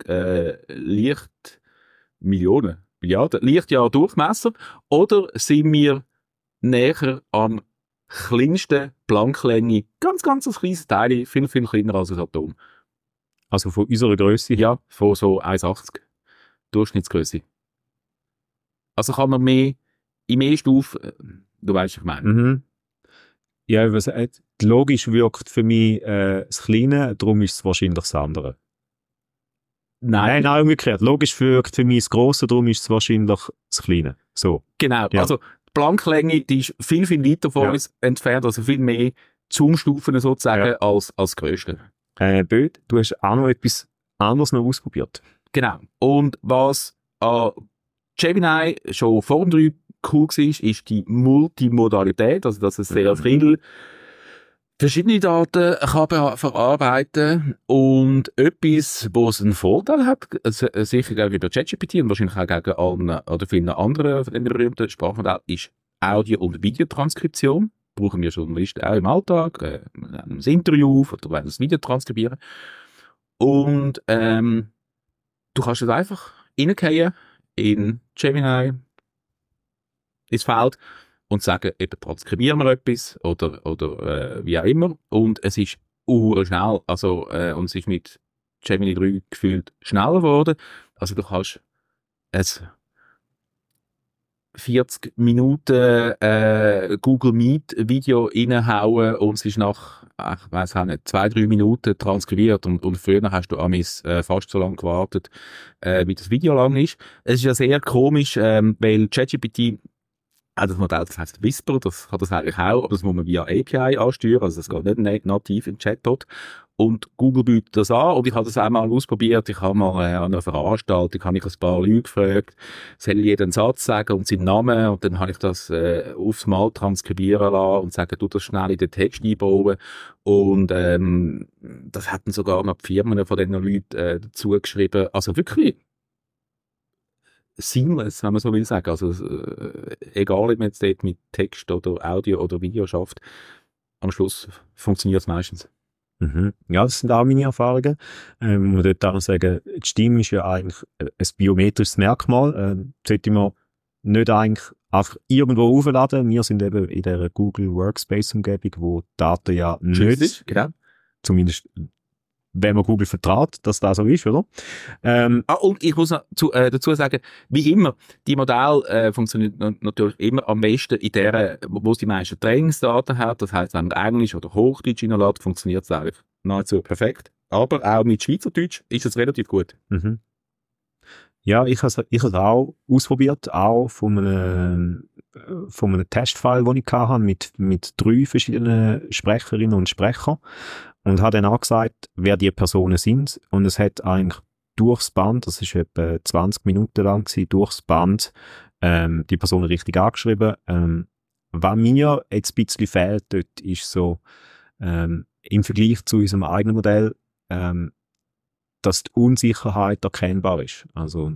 Lichtjahr Durchmesser, oder sind wir näher am kleinsten Plancklänge, ganz ein kleines Teil, viel kleiner als ein Atom. Also von unserer Grösse? Ja, von so 1,80 Durchschnittsgröße. Also kann man mehr in mehr Stufen, du weißt, was ich meine. Mhm. Ja, logisch wirkt für mich das Kleine, darum ist es wahrscheinlich das andere. Nein, umgekehrt. Logisch wirkt für mich das Grosse, darum ist es wahrscheinlich das Kleine. So. Genau, ja. Also die Plancklänge, die ist viel weiter von uns entfernt, also viel mehr Zoom-Stufen sozusagen als das Größte. Böd, du hast auch noch etwas anderes noch ausprobiert. Genau. Und was an Gemini schon vor dem 3 cool war, ist die Multimodalität, also dass es sehr viel verschiedene Daten kann verarbeiten, und etwas, wo es einen Vorteil hat, sicher gegenüber ChatGPT und wahrscheinlich auch gegen allen oder vielen anderen von den berühmten Sprachmodellen, ist Audio- und Videotranskription. Brauchen wir Journalisten auch im Alltag, ein Interview oder wenn das Video transkribieren. Und du kannst es einfach reingehen in Gemini, ins Feld, und sagen, eben transkribieren wir etwas oder wie auch immer. Und es ist schnell, also und es ist mit Gemini 3 gefühlt schneller geworden. Also du kannst es 40 Minuten Google Meet Video reinhauen und es ist nach, ich weiss auch nicht, 2-3 Minuten transkribiert, und früher hast du fast so lange gewartet, wie das Video lang ist. Es ist ja sehr komisch, weil ChatGPT auch das Modell, das heisst Whisper, das kann das eigentlich auch, aber das muss man via API ansteuern, also das geht nicht nativ im Chatbot. Und Google bietet das an und ich habe das auch mal ausprobiert. Ich habe mal an einer Veranstaltung habe ich ein paar Leute gefragt, soll jeder einen Satz sagen und seinen Namen und dann habe ich das aufs Mal transkribieren lassen und sagen, du das schnell in den Text einbauen. Und das hatten sogar noch die Firmen von diesen Leuten dazu geschrieben. Also wirklich seamless, wenn man so will sagen. Also egal, ob man jetzt dort mit Text oder Audio oder Video schafft, am Schluss funktioniert es meistens. Mhm. Ja, das sind auch meine Erfahrungen. Man dort auch noch sagen, die Stimme ist ja eigentlich ein biometrisches Merkmal. Sollte man nicht eigentlich einfach irgendwo aufladen. Wir sind eben in der Google Workspace-Umgebung, wo die Daten ja nicht, Genau. zumindest wenn man Google vertraut, dass das so ist, oder? Und ich muss noch dazu sagen, wie immer, die Modelle funktioniert natürlich immer am besten in der, wo es die meisten Trainingsdaten hat. Das heisst, wenn man Englisch oder Hochdeutsch reinlässt, funktioniert es eigentlich nahezu perfekt. Aber auch mit Schweizerdeutsch ist es relativ gut. Mhm. Ja, ich habe auch ausprobiert, auch von einem Testfall, den ich hatte, mit 3 verschiedenen Sprecherinnen und Sprechern. Und habe dann auch gesagt, wer die Personen sind. Und es hat eigentlich durchs Band, das ist etwa 20 Minuten lang gewesen, durchs Band, die Personen richtig angeschrieben. Was mir jetzt ein bisschen fehlt dort, ist so, im Vergleich zu unserem eigenen Modell, dass die Unsicherheit erkennbar ist. Also,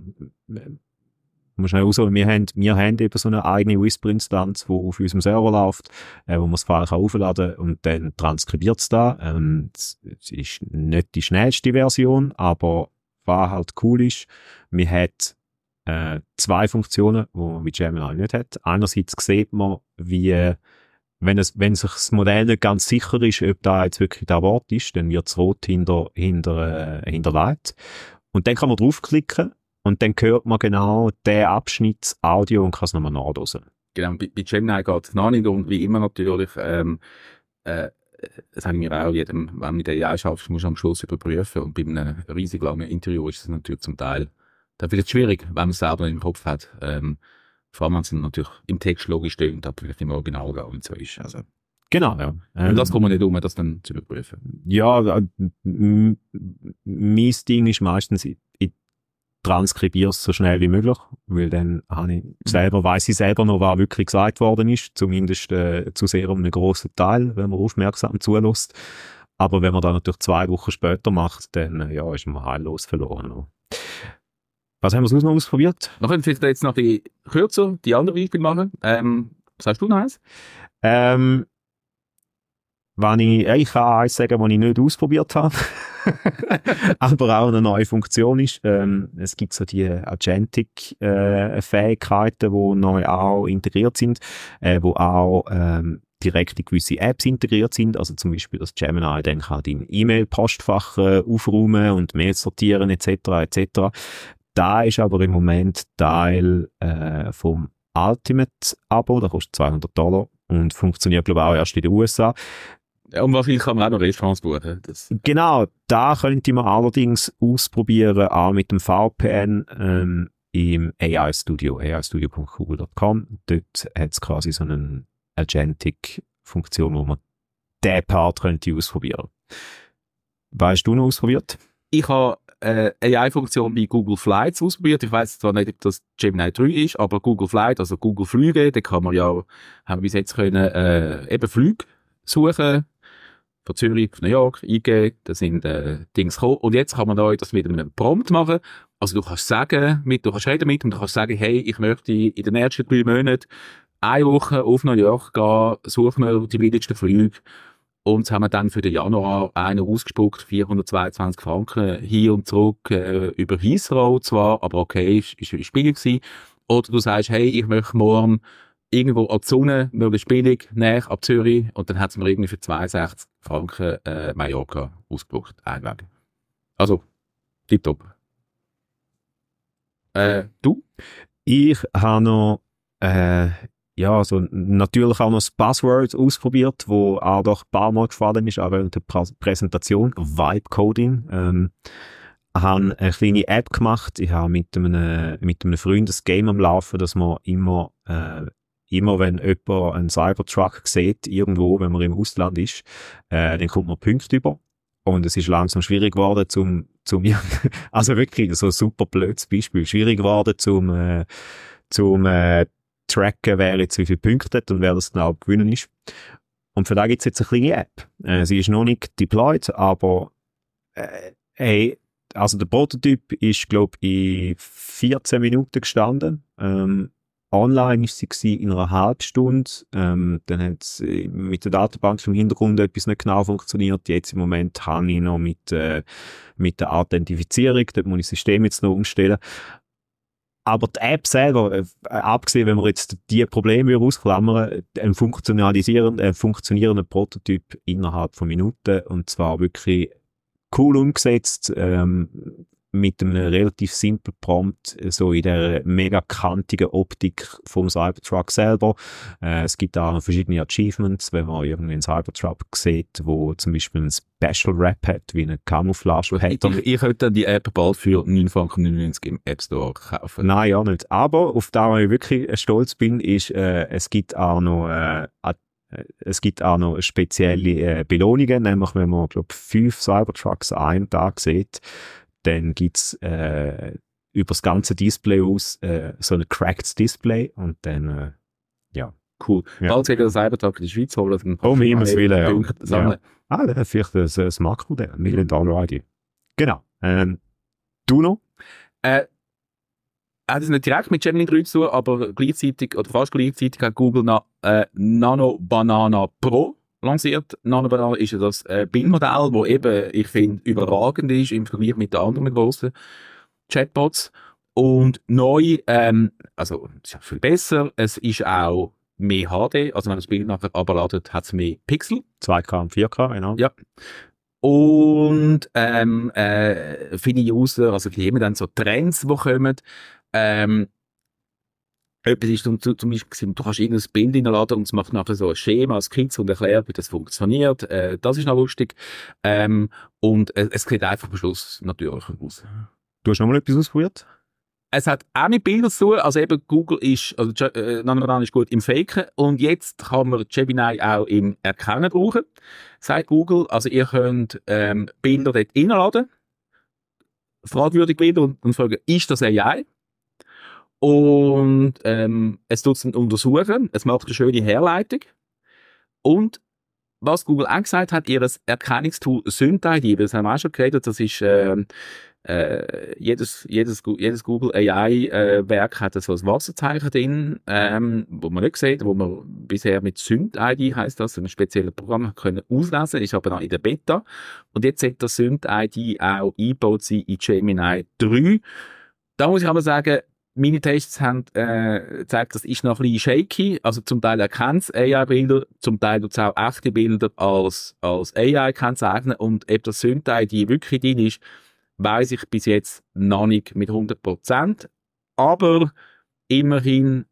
muss schnell raus, wir haben eben so eine eigene Whisper-Instanz, die auf unserem Server läuft, wo man das File aufladen kann und dann transkribiert es da. Es ist nicht die schnellste Version, aber was halt cool ist, wir haben 2 Funktionen, die Gemini nicht hat. Einerseits sieht man, wie, wenn sich das Modell nicht ganz sicher ist, ob da jetzt wirklich der Wort ist, dann wird es rot hinterlegt. Und dann kann man draufklicken. Und dann hört man genau den Abschnitt Audio und kann es nochmal nachhören. Genau, bei Gemini geht es noch nicht und wie immer natürlich, das sagen wir auch jedem, wenn du mit der AI schaffst, musst du am Schluss überprüfen und bei einem riesig langen Interview ist es natürlich zum Teil dann vielleicht schwierig, wenn man es selber im Kopf hat. Vor allem, wenn es natürlich im Text logisch steht, aber vielleicht im Original gar nicht so ist. Also. Genau, ja. Und das kommt man nicht um, das dann zu überprüfen. Ja, mein Ding ist meistens, ich transkribiere es so schnell wie möglich, weil dann weiss ich selber noch, was wirklich gesagt worden ist, zumindest zu sehr einem grossen Teil, wenn man aufmerksam zulässt. Aber wenn man dann natürlich 2 Wochen später macht, dann ist man heillos verloren. Was haben wir sonst noch ausprobiert? Wir können vielleicht jetzt noch die kürzer, die andere Beispiele machen. Was hast du noch eins? Ich kann eins sagen, was ich nicht ausprobiert habe. Aber auch eine neue Funktion ist. Es gibt so die Agentic-Fähigkeiten, die neu auch integriert sind, wo auch direkt in gewisse Apps integriert sind. Also zum Beispiel, dass Gemini dann kann dein E-Mail-Postfach aufräumen und Mails sortieren etc. etc. Da ist aber im Moment Teil vom Ultimate-Abo, da kostet $200 und funktioniert glaube ich auch erst in den USA. Ja, und wahrscheinlich kann man auch noch Restaurants buchen. Genau, da könnte man allerdings ausprobieren, auch mit dem VPN im AI Studio, aistudio.google.com. Dort hat es quasi so eine Agentic-Funktion, wo man diesen Part könnte ausprobieren. Was hast du noch ausprobiert? Ich habe AI-Funktion bei Google Flights ausprobiert. Ich weiss zwar nicht, ob das Gemini 3 ist, aber Google Flight, also Google Flüge, da kann man ja, haben wir bis jetzt können, eben Flüge suchen, von Zürich auf New York eingeben, da sind Dings gekommen. Und jetzt kann man da das mit einem Prompt machen. Also du kannst sagen, du kannst reden mit und du kannst sagen, hey, ich möchte in den nächsten 3 Monaten 1 Woche auf New York gehen, suchen wir die billigsten Flüge. Und haben wir dann für den Januar einen ausgespuckt, 422 Franken hier und zurück über Heathrow zwar, aber okay, ist billig gewesen. Oder du sagst, hey, ich möchte morgen irgendwo an die Sonne, möglichst billig, näher ab Zürich, und dann hat es mir irgendwie für 62 Franken Mallorca ausgebucht, einweg. Also, tipptopp. Du? Ich habe noch natürlich auch noch das Buzzword ausprobiert, wo auch doch ein paar Mal gefallen ist, auch während der Präsentation, Vibe Coding. habe eine kleine App gemacht. Ich habe mit einem Freund das Game am Laufen, dass man immer immer wenn jemand einen Cybertruck sieht, irgendwo, wenn man im Ausland ist, dann kommt man Punkte über. Und es ist langsam schwierig geworden, also wirklich so ein super blödes Beispiel, schwierig geworden, zum tracken, wer jetzt wie viele Punkte hat und wer das genau gewinnen ist. Und für da gibt's jetzt eine kleine App. Sie ist noch nicht deployed, aber hey, also der Prototyp ist, glaube ich, in 14 Minuten gestanden. Online ist sie gewesen in einer halben Stunde. Dann hat mit der Datenbank im Hintergrund etwas nicht genau funktioniert. Jetzt im Moment habe ich noch mit der Authentifizierung, dort muss ich das System jetzt noch umstellen. Aber die App selber, abgesehen, wenn wir jetzt die Probleme ausklammern, ein funktionierender Prototyp innerhalb von Minuten, und zwar wirklich cool umgesetzt, mit einem relativ simplen Prompt, so in der mega kantigen Optik vom Cybertruck selber. Es gibt auch verschiedene Achievements, wenn man irgendwie einen Cybertruck sieht, wo zum Beispiel ein Special Wrap hat, wie eine Camouflage-Pattern. Ich könnte die App bald für 9,99 im App Store kaufen. Nein, ja nicht. Aber auf das ich wirklich stolz bin, ist, es gibt auch noch spezielle Belohnungen, nämlich wenn man, glaube 5 Cybertrucks an einem Tag sieht, dann gibt's über das ganze Display aus so ein cracked Display und dann, ja. Cool. Ja. Falls ihr den Cybertruck in die Schweiz holt, dann um Himmels Willen, ja. Sammeln. Ah, das ist vielleicht ein Smart-Modell, $1 Million Idee. Genau. Du noch? Hat es nicht direkt mit Gemini 3 zu tun, aber gleichzeitig, oder fast gleichzeitig hat Google Nano Banana Pro lanciert. Nano Banana ist ja das Bildmodell, das eben, ich finde, überragend ist im Vergleich mit den anderen grossen Chatbots. Und neu, also, es ist ja viel besser, es ist auch mehr HD, also wenn das Bild nachher abladet, hat es mehr Pixel. 2K und 4K, genau. Ja. Und viele User, also die haben dann so Trends, die kommen. Etwas ist zum Beispiel, du kannst irgendein Bild hineinladen und es macht nachher so ein Schema, ein Skizze und erklärt, wie das funktioniert. Das ist noch lustig. Und es sieht einfach am Schluss natürlich aus. Du hast noch mal etwas ausprobiert? Es hat auch mit Bildern zu tun, also eben Google ist, also Nano Banana ist gut im Faken und jetzt kann man Gemini auch im Erkennen brauchen, sagt Google. Also ihr könnt Bilder dort hineinladen, fragwürdige Bilder und fragen, ist das AI? Und es tut es untersuchen, es macht eine schöne Herleitung und was Google auch gesagt hat, ihr Erkennungstool SynthID, das haben wir auch schon geredet, das ist jedes Google AI-Werk hat so ein Wasserzeichen drin, wo man nicht sieht, wo man bisher mit SynthID heisst das, ein spezielles Programm können auslesen, ist aber noch in der Beta. Und jetzt sollte das SynthID auch eingebaut sein in Gemini 3. Da muss ich aber sagen, meine Tests haben gezeigt, das ist noch ein bisschen shaky. Also zum Teil erkennt es AI-Bilder, zum Teil tut es auch echte Bilder als AI kennzeichnen. Und ob das SynthID wirklich drin ist, weiss ich bis jetzt noch nicht mit 100%. Aber immerhin,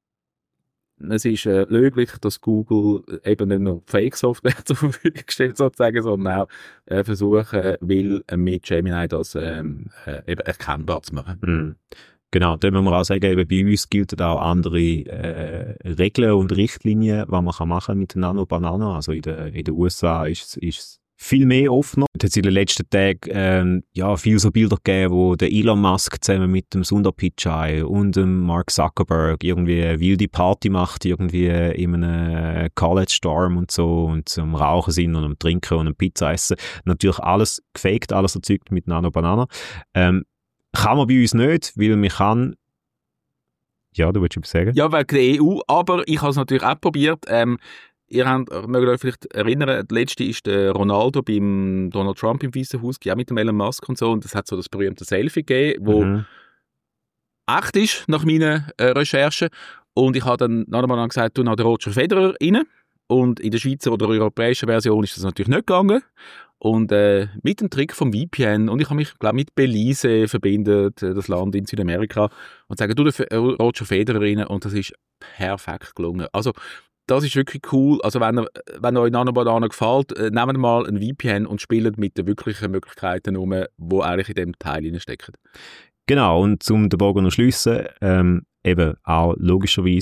es ist löblich, dass Google eben nicht nur Fake-Software zur Verfügung stellt, sozusagen, sondern auch versuchen will, mit Gemini das eben erkennbar zu machen. Mhm. Genau, dann müssen wir auch sagen, eben bei uns gelten auch andere Regeln und Richtlinien, was man machen kann mit Nano Banana. Also in den USA ist es viel mehr offener. Es hat in den letzten Tagen viele so Bilder gegeben, wo der Elon Musk zusammen mit dem Sundar Pichai und dem Mark Zuckerberg irgendwie eine wilde Party macht, irgendwie in einem College Storm und so, und am Rauchen sind und am Trinken und am Pizza essen. Natürlich alles gefaked, alles erzeugt mit Nano Banana. Kann man bei uns nicht, weil man kann... Ja, du willst etwas sagen? Ja, wegen der EU, aber ich habe es natürlich auch probiert. Ihr mögt euch vielleicht erinnern, der letzte ist der Ronaldo beim Donald Trump im Weißen Haus, auch mit dem Elon Musk und so, und das hat so das berühmte Selfie gegeben, wo echt ist, nach meinen Recherchen. Und ich habe dann nachher gesagt, du noch den Roger Federer rein. Und in der Schweizer oder europäischen Version ist das natürlich nicht gegangen. Und mit dem Trick vom VPN, und ich habe mich, glaube mit Belize verbindet, das Land in Südamerika, und sagen, du den Roger Federer rein, und das ist perfekt gelungen. Also, das ist wirklich cool. Also, wenn euch Nano Banana gefällt, nehmt mal ein VPN und spielt mit den wirklichen Möglichkeiten um, die eigentlich in dem Teil stecken. Genau, und zum den Bogen noch schliessen, eben auch logischerweise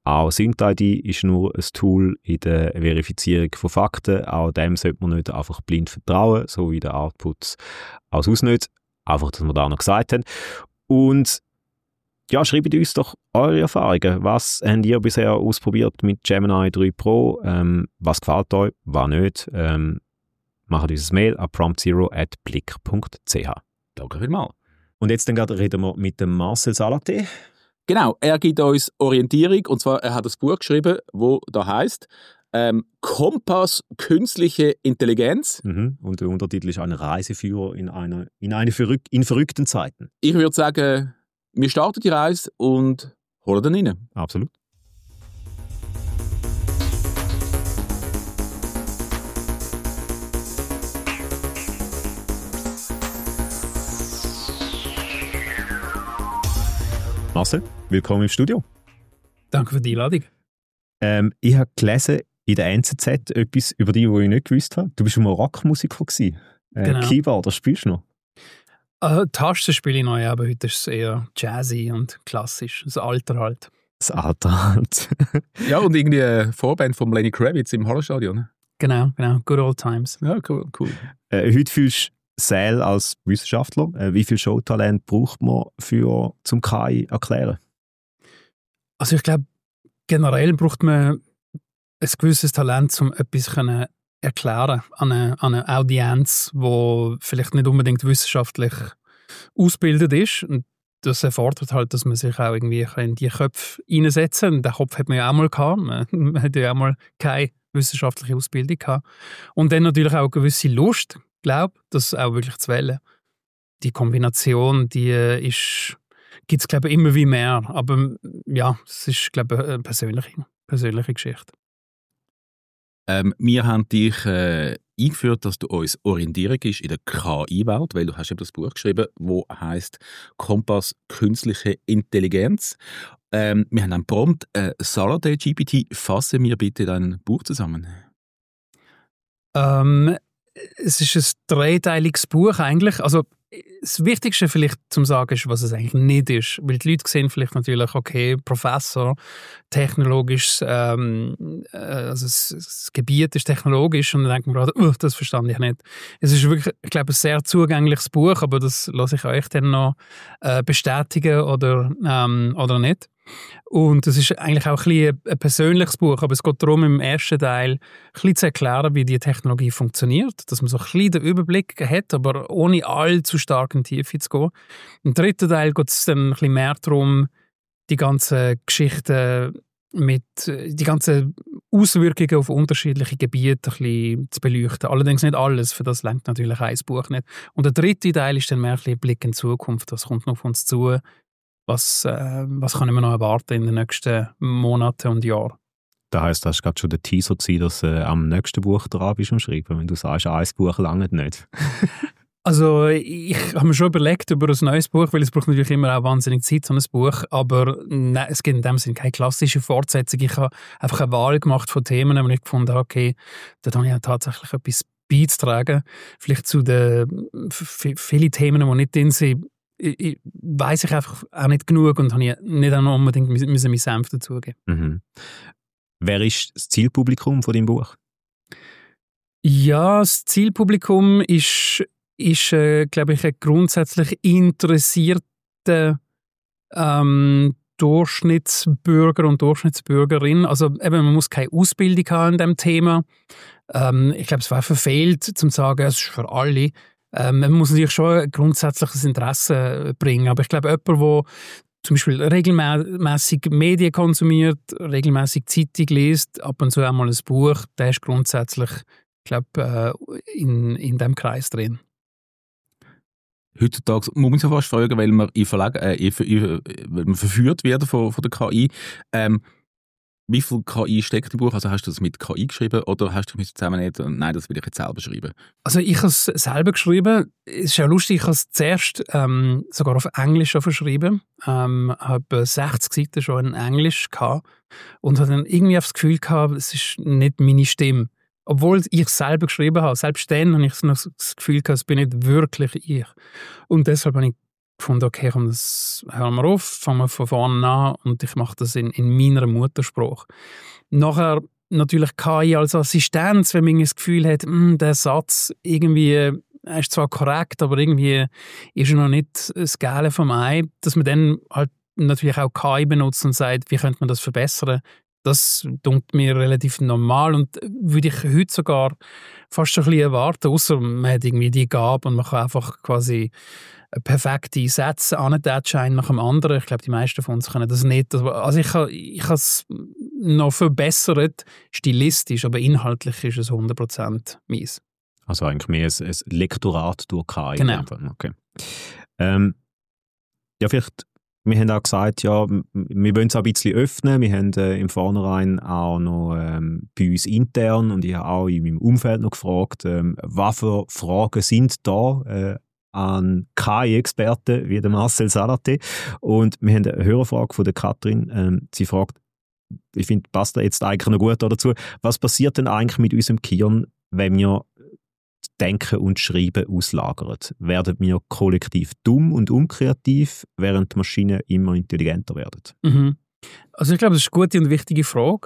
Auch SyncID ist nur ein Tool in der Verifizierung von Fakten. Auch dem sollte man nicht einfach blind vertrauen, so wie der Output auch sonst nicht. Einfach, dass wir da noch gesagt haben. Und ja, schreibt uns doch eure Erfahrungen. Was habt ihr bisher ausprobiert mit Gemini 3 Pro? Was gefällt euch, was nicht? Macht uns ein Mail an promptzero@blick.ch. Danke vielmals. Und jetzt dann reden wir mit dem Marcel Salaté. Genau, er gibt uns Orientierung, und zwar, er hat ein Buch geschrieben, wo da heisst Kompass Künstliche Intelligenz. Und der Untertitel ist «Eine Reiseführer in verrückten Zeiten». Ich würde sagen, wir starten die Reise und holen dann rein. Absolut. Marcel, willkommen im Studio. Danke für die Einladung. Ich habe gelesen in der NZZ etwas über dich, was ich nicht gewusst habe. Du bist ein Rockmusiker gewesen. Genau. Keyboard, das spielst du noch? Tasten spiele ich noch, aber heute ist es eher jazzy und klassisch. Das Alter halt. Das Alter halt. Ja, und irgendwie eine Vorband von Lenny Kravitz im Hallenstadion. Genau. Good old times. Ja, cool. Heute fühlst du Säl als Wissenschaftler. Wie viel Showtalent braucht man zum KI erklären? Also ich glaube, generell braucht man ein gewisses Talent, um etwas erklären an eine Audienz, die vielleicht nicht unbedingt wissenschaftlich ausgebildet ist. Und das erfordert halt, dass man sich auch irgendwie in die Köpfe hineinsetzen kann. Den Kopf hat man ja auch mal gehabt. Man hat ja auch mal keine wissenschaftliche Ausbildung gehabt. Und dann natürlich auch eine gewisse Lust, glaube das auch wirklich zu wählen. Die Kombination, die gibt es, glaube ich, immer wie mehr. Aber ja, es ist, glaube ich, eine persönliche Geschichte. Wir haben dich eingeführt, dass du uns Orientierung ist in der KI-Welt, weil du hast eben das Buch geschrieben, das heisst Kompass Künstliche Intelligenz. Wir haben einen Prompt, Salaté GPT. Fassen wir bitte dein Buch zusammen. Es ist ein dreiteiliges Buch eigentlich. Also das Wichtigste vielleicht zum Sagen ist, was es eigentlich nicht ist. Weil die Leute sehen vielleicht natürlich, okay, Professor, technologisch, also das Gebiet ist technologisch und dann denkt man gerade, das verstand ich nicht. Es ist wirklich, ich glaube, ein sehr zugängliches Buch, aber das lasse ich euch dann noch bestätigen oder nicht. Und es ist eigentlich auch ein persönliches Buch, aber es geht darum, im ersten Teil ein bisschen zu erklären, wie die Technologie funktioniert, dass man so ein bisschen den Überblick hat, aber ohne allzu stark in die Tiefe zu gehen. Im dritten Teil geht es dann ein bisschen mehr darum, die ganzen Geschichten die ganzen Auswirkungen auf unterschiedliche Gebiete ein bisschen zu beleuchten. Allerdings nicht alles, für das reicht natürlich ein Buch nicht. Und der dritte Teil ist dann mehr ein Blick in die Zukunft, was kommt noch auf uns zu. Was können wir noch erwarten in den nächsten Monaten und Jahren? Das heisst, das war gerade schon der Teaser, dass du am nächsten Buch dran bist am Schreiben, wenn du sagst, ein Buch lange nicht. Also ich habe mir schon überlegt über ein neues Buch, weil es braucht natürlich immer auch wahnsinnig Zeit, so ein Buch, aber nein, es gibt in dem Sinne keine klassische Fortsetzung. Ich habe einfach eine Wahl gemacht von Themen, und ich gefunden habe, okay, da habe ich tatsächlich etwas beizutragen. Vielleicht zu den vielen Themen, die nicht drin sind, weiss ich einfach auch nicht genug und habe nicht auch unbedingt meinen Senf dazugeben. Mhm. Wer ist das Zielpublikum von deinem Buch? Ja, das Zielpublikum ist glaube ich, ein grundsätzlich interessierter Durchschnittsbürger und Durchschnittsbürgerin. Also eben, man muss keine Ausbildung haben in diesem Thema. Ich glaube, es wäre verfehlt, zu sagen, es ist für alle. Man muss natürlich schon ein grundsätzliches Interesse bringen. Aber ich glaube, jemand, der zum Beispiel regelmäßig Medien konsumiert, regelmäßig Zeitung liest, ab und zu einmal ein Buch, der ist grundsätzlich, glaube in diesem Kreis drin. Heutzutage muss man sich fast fragen, weil man weil man verführt wird von der KI. Wie viel KI steckt im Buch? Also hast du das mit KI geschrieben oder hast du mich zusammennehmen? Nein, das will ich jetzt selber schreiben. Also ich habe es selber geschrieben. Es ist ja lustig, ich habe es zuerst sogar auf Englisch verschrieben. Ich habe 60 Seiten schon in Englisch gehabt und habe dann irgendwie das Gefühl gehabt, es ist nicht meine Stimme. Obwohl ich es selber geschrieben habe. Selbst dann habe ich noch das Gefühl gehabt, es bin nicht wirklich ich. Und deshalb habe ich gefunden, okay, komm, das hören wir auf, fangen wir von vorne an und ich mache das in meiner Muttersprache. Nachher natürlich KI als Assistenz, wenn man das Gefühl hat, der Satz irgendwie er ist zwar korrekt, aber irgendwie ist er noch nicht das Gelbe vom Ei, dass man dann halt natürlich auch KI benutzt und sagt, wie könnte man das verbessern. Das klingt mir relativ normal und würde ich heute sogar fast ein bisschen erwarten, außer man hat irgendwie die Gabe und man kann einfach quasi perfekte Sätze antatschen nach dem anderen. Ich glaube, die meisten von uns können das nicht. Also ich habe es noch verbessert, stilistisch, aber inhaltlich ist es 100% mies. Also eigentlich mehr ein Lektorat durch KI. Genau. Okay. Ja, vielleicht, wir haben auch gesagt, ja, wir wollen es auch ein bisschen öffnen. Wir haben im Vornherein auch noch bei uns intern und ich habe auch in meinem Umfeld noch gefragt, was für Fragen sind da an KI-Experten wie der Marcel Salaté. Und wir haben eine Hörerfrage von der Katrin. Sie fragt, ich finde, passt da jetzt eigentlich noch gut dazu, was passiert denn eigentlich mit unserem Gehirn, wenn wir Denken und Schreiben auslagern? Werden wir kollektiv dumm und unkreativ, während die Maschinen immer intelligenter werden? Mhm. Also ich glaube, das ist eine gute und wichtige Frage.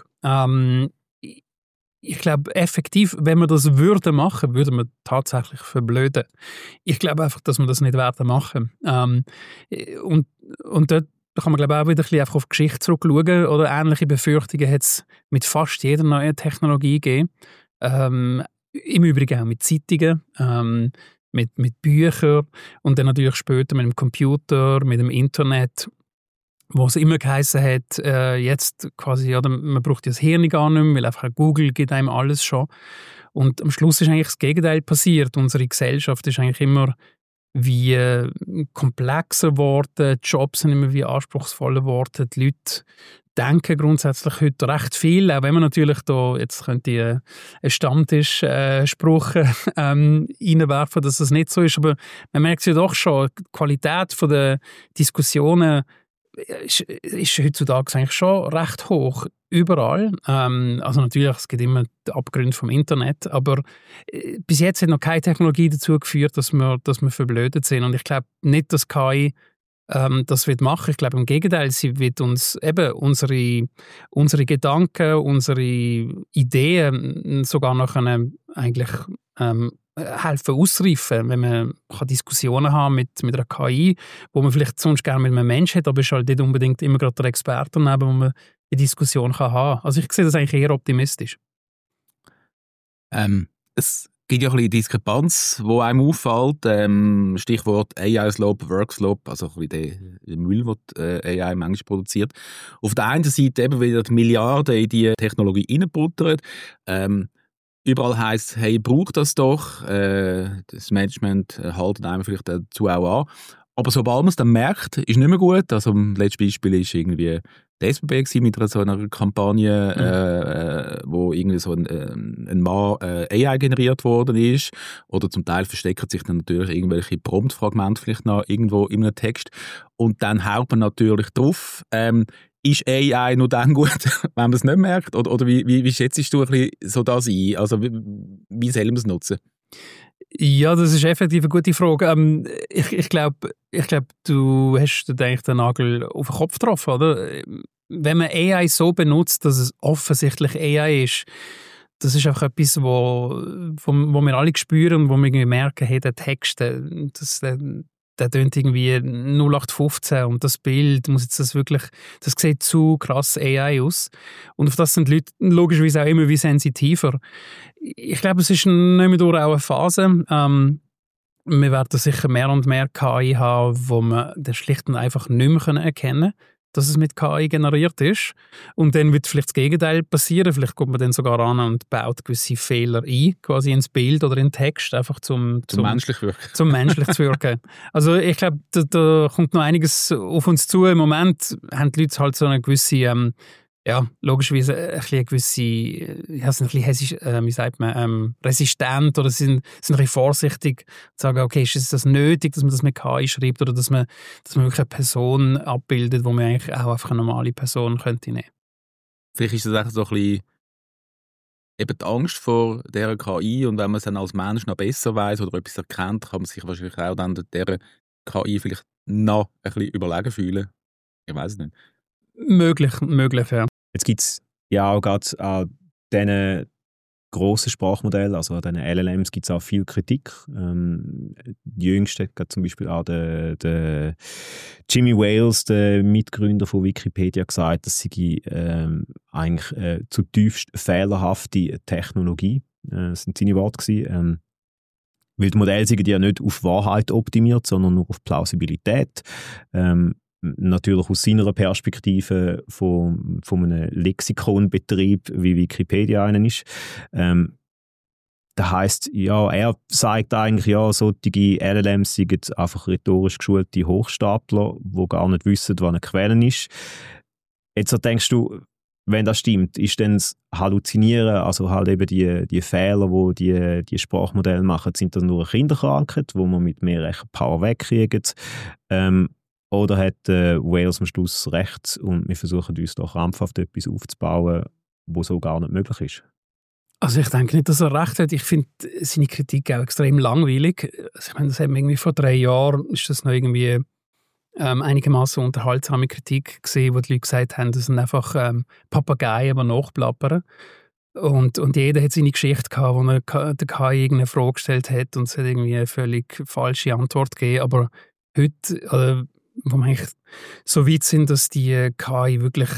Ich glaube, effektiv, wenn wir das würden machen, würden wir tatsächlich verblöden. Ich glaube einfach, dass wir das nicht werden machen. Und dort kann man, glaube ich, auch wieder ein bisschen einfach auf die Geschichte zurückschauen. Oder ähnliche Befürchtungen hat es mit fast jeder neuen Technologie gegeben. Im Übrigen auch mit Zeitungen, mit Büchern und dann natürlich später mit dem Computer, mit dem Internet, wo es immer geheißen hat, jetzt quasi, ja, man braucht ja das Hirn gar nicht mehr, weil einfach Google gibt einem alles schon. Und am Schluss ist eigentlich das Gegenteil passiert. Unsere Gesellschaft ist eigentlich immer wie komplexer geworden, die Jobs sind immer wie anspruchsvoller geworden, die Leute denken grundsätzlich heute recht viel, auch wenn man natürlich da, jetzt könnte ich einen Stammtisch-Spruch reinwerfen, dass das nicht so ist, aber man merkt es ja doch schon, die Qualität der Diskussionen ist heutzutage eigentlich schon recht hoch, überall. Also natürlich, es gibt immer die Abgründe vom Internet, aber bis jetzt hat noch keine Technologie dazu geführt, dass wir verblödet sind. Und ich glaube nicht, dass KI das wird machen. Ich glaube im Gegenteil, sie wird uns eben unsere Gedanken, unsere Ideen sogar noch eigentlich helfen ausreifen, wenn man Diskussionen haben mit einer KI, wo man vielleicht sonst gerne mit einem Menschen hat, aber ist halt nicht unbedingt immer gerade der Experte daneben, wo man die Diskussion kann haben. Also ich sehe das eigentlich eher optimistisch. Es gibt ja ein bisschen Diskrepanz, die einem auffällt. Stichwort AI-Slope, Work-Slope, also ein bisschen der Müll, den die AI manchmal produziert. Auf der einen Seite eben wieder die Milliarden in die Technologie reinbuttern. Überall heisst es, hey, braucht das doch. Das Management haltet einem vielleicht dazu auch an. Aber sobald man es dann merkt, ist nicht mehr gut. Also das letzte Beispiel ist irgendwie die SBB mit so einer Kampagne, wo irgendwie so ein Mann AI generiert worden ist. Oder zum Teil verstecken sich dann natürlich irgendwelche Prompt-Fragmente vielleicht noch irgendwo in einem Text. Und dann haut man natürlich drauf. Ist AI nur dann gut, wenn man es nicht merkt? Oder wie schätzt du ein bisschen so das ein? Also wie soll man es nutzen? Ja, das ist effektiv eine gute Frage. Ich glaube, du hast eigentlich den Nagel auf den Kopf getroffen, oder? Wenn man AI so benutzt, dass es offensichtlich AI ist, das ist einfach etwas, wo wir alle spüren und wo wir irgendwie merken, hey, der Text, der tönt irgendwie 0815 und das Bild, das sieht zu krass AI aus. Und auf das sind die Leute logischerweise auch immer wie sensitiver. Ich glaube, es ist nicht mehr durch auch eine Phase. Wir werden sicher mehr und mehr KI haben, wo man das schlicht und einfach nicht mehr erkennen kann, dass es mit KI generiert ist. Und dann wird vielleicht das Gegenteil passieren. Vielleicht kommt man dann sogar an und baut gewisse Fehler ein, quasi ins Bild oder in den Text, einfach zum menschlich wirken. Zum menschlich zu wirken. Also ich glaube, da kommt noch einiges auf uns zu. Im Moment haben die Leute halt so eine gewisse, logischerweise eine gewisse, ein bisschen hessisch, wie sagt man, resistent oder sind ein bisschen vorsichtig zu sagen, okay, ist das nötig, dass man das mit KI schreibt oder dass man wirklich eine Person abbildet, wo man eigentlich auch einfach eine normale Person könnte nehmen. Vielleicht ist das auch so ein bisschen eben die Angst vor dieser KI und wenn man es dann als Mensch noch besser weiß oder etwas erkennt, kann man sich wahrscheinlich auch dann dieser KI vielleicht noch ein bisschen überlegen fühlen. Ich weiß es nicht. Möglich, ja. Jetzt gibt es ja auch gerade an diesen grossen Sprachmodellen, also an diesen LLMs, gibt es auch viel Kritik. Die jüngste, zum Beispiel auch der Jimmy Wales, der Mitgründer von Wikipedia, gesagt, das sei eigentlich zutiefst fehlerhafte Technologie. Das sind seine Worte gewesen. Weil die Modelle sind ja nicht auf Wahrheit optimiert, sondern nur auf Plausibilität. Natürlich aus seiner Perspektive von einem Lexikonbetrieb, wie Wikipedia einen ist. Das heisst, ja, er sagt eigentlich, ja, solche LLMs sind einfach rhetorisch geschulte Hochstapler, die gar nicht wissen, was eine Quelle ist. Jetzt denkst du, wenn das stimmt, ist dann das Halluzinieren, also halt eben die Fehler, die die Sprachmodelle machen, sind das nur eine Kinderkrankheit, wo man mit mehr Rechenpower wegkriegt? Oder hat Wales am Schluss recht und wir versuchen uns doch krampfhaft etwas aufzubauen, was so gar nicht möglich ist? Also ich denke nicht, dass er recht hat. Ich finde seine Kritik auch extrem langweilig. Also ich meine, das haben wir irgendwie vor 3 Jahren, ist das noch irgendwie einigermaßen unterhaltsame Kritik gesehen, wo die Leute gesagt haben, das sind einfach Papageien, die nachplappern. Und jeder hat seine Geschichte gehabt, wo er der KI irgendeine Frage gestellt hat und es hat irgendwie eine völlig falsche Antwort gegeben. Aber heute, wo wir eigentlich so weit sind, dass die KI wirklich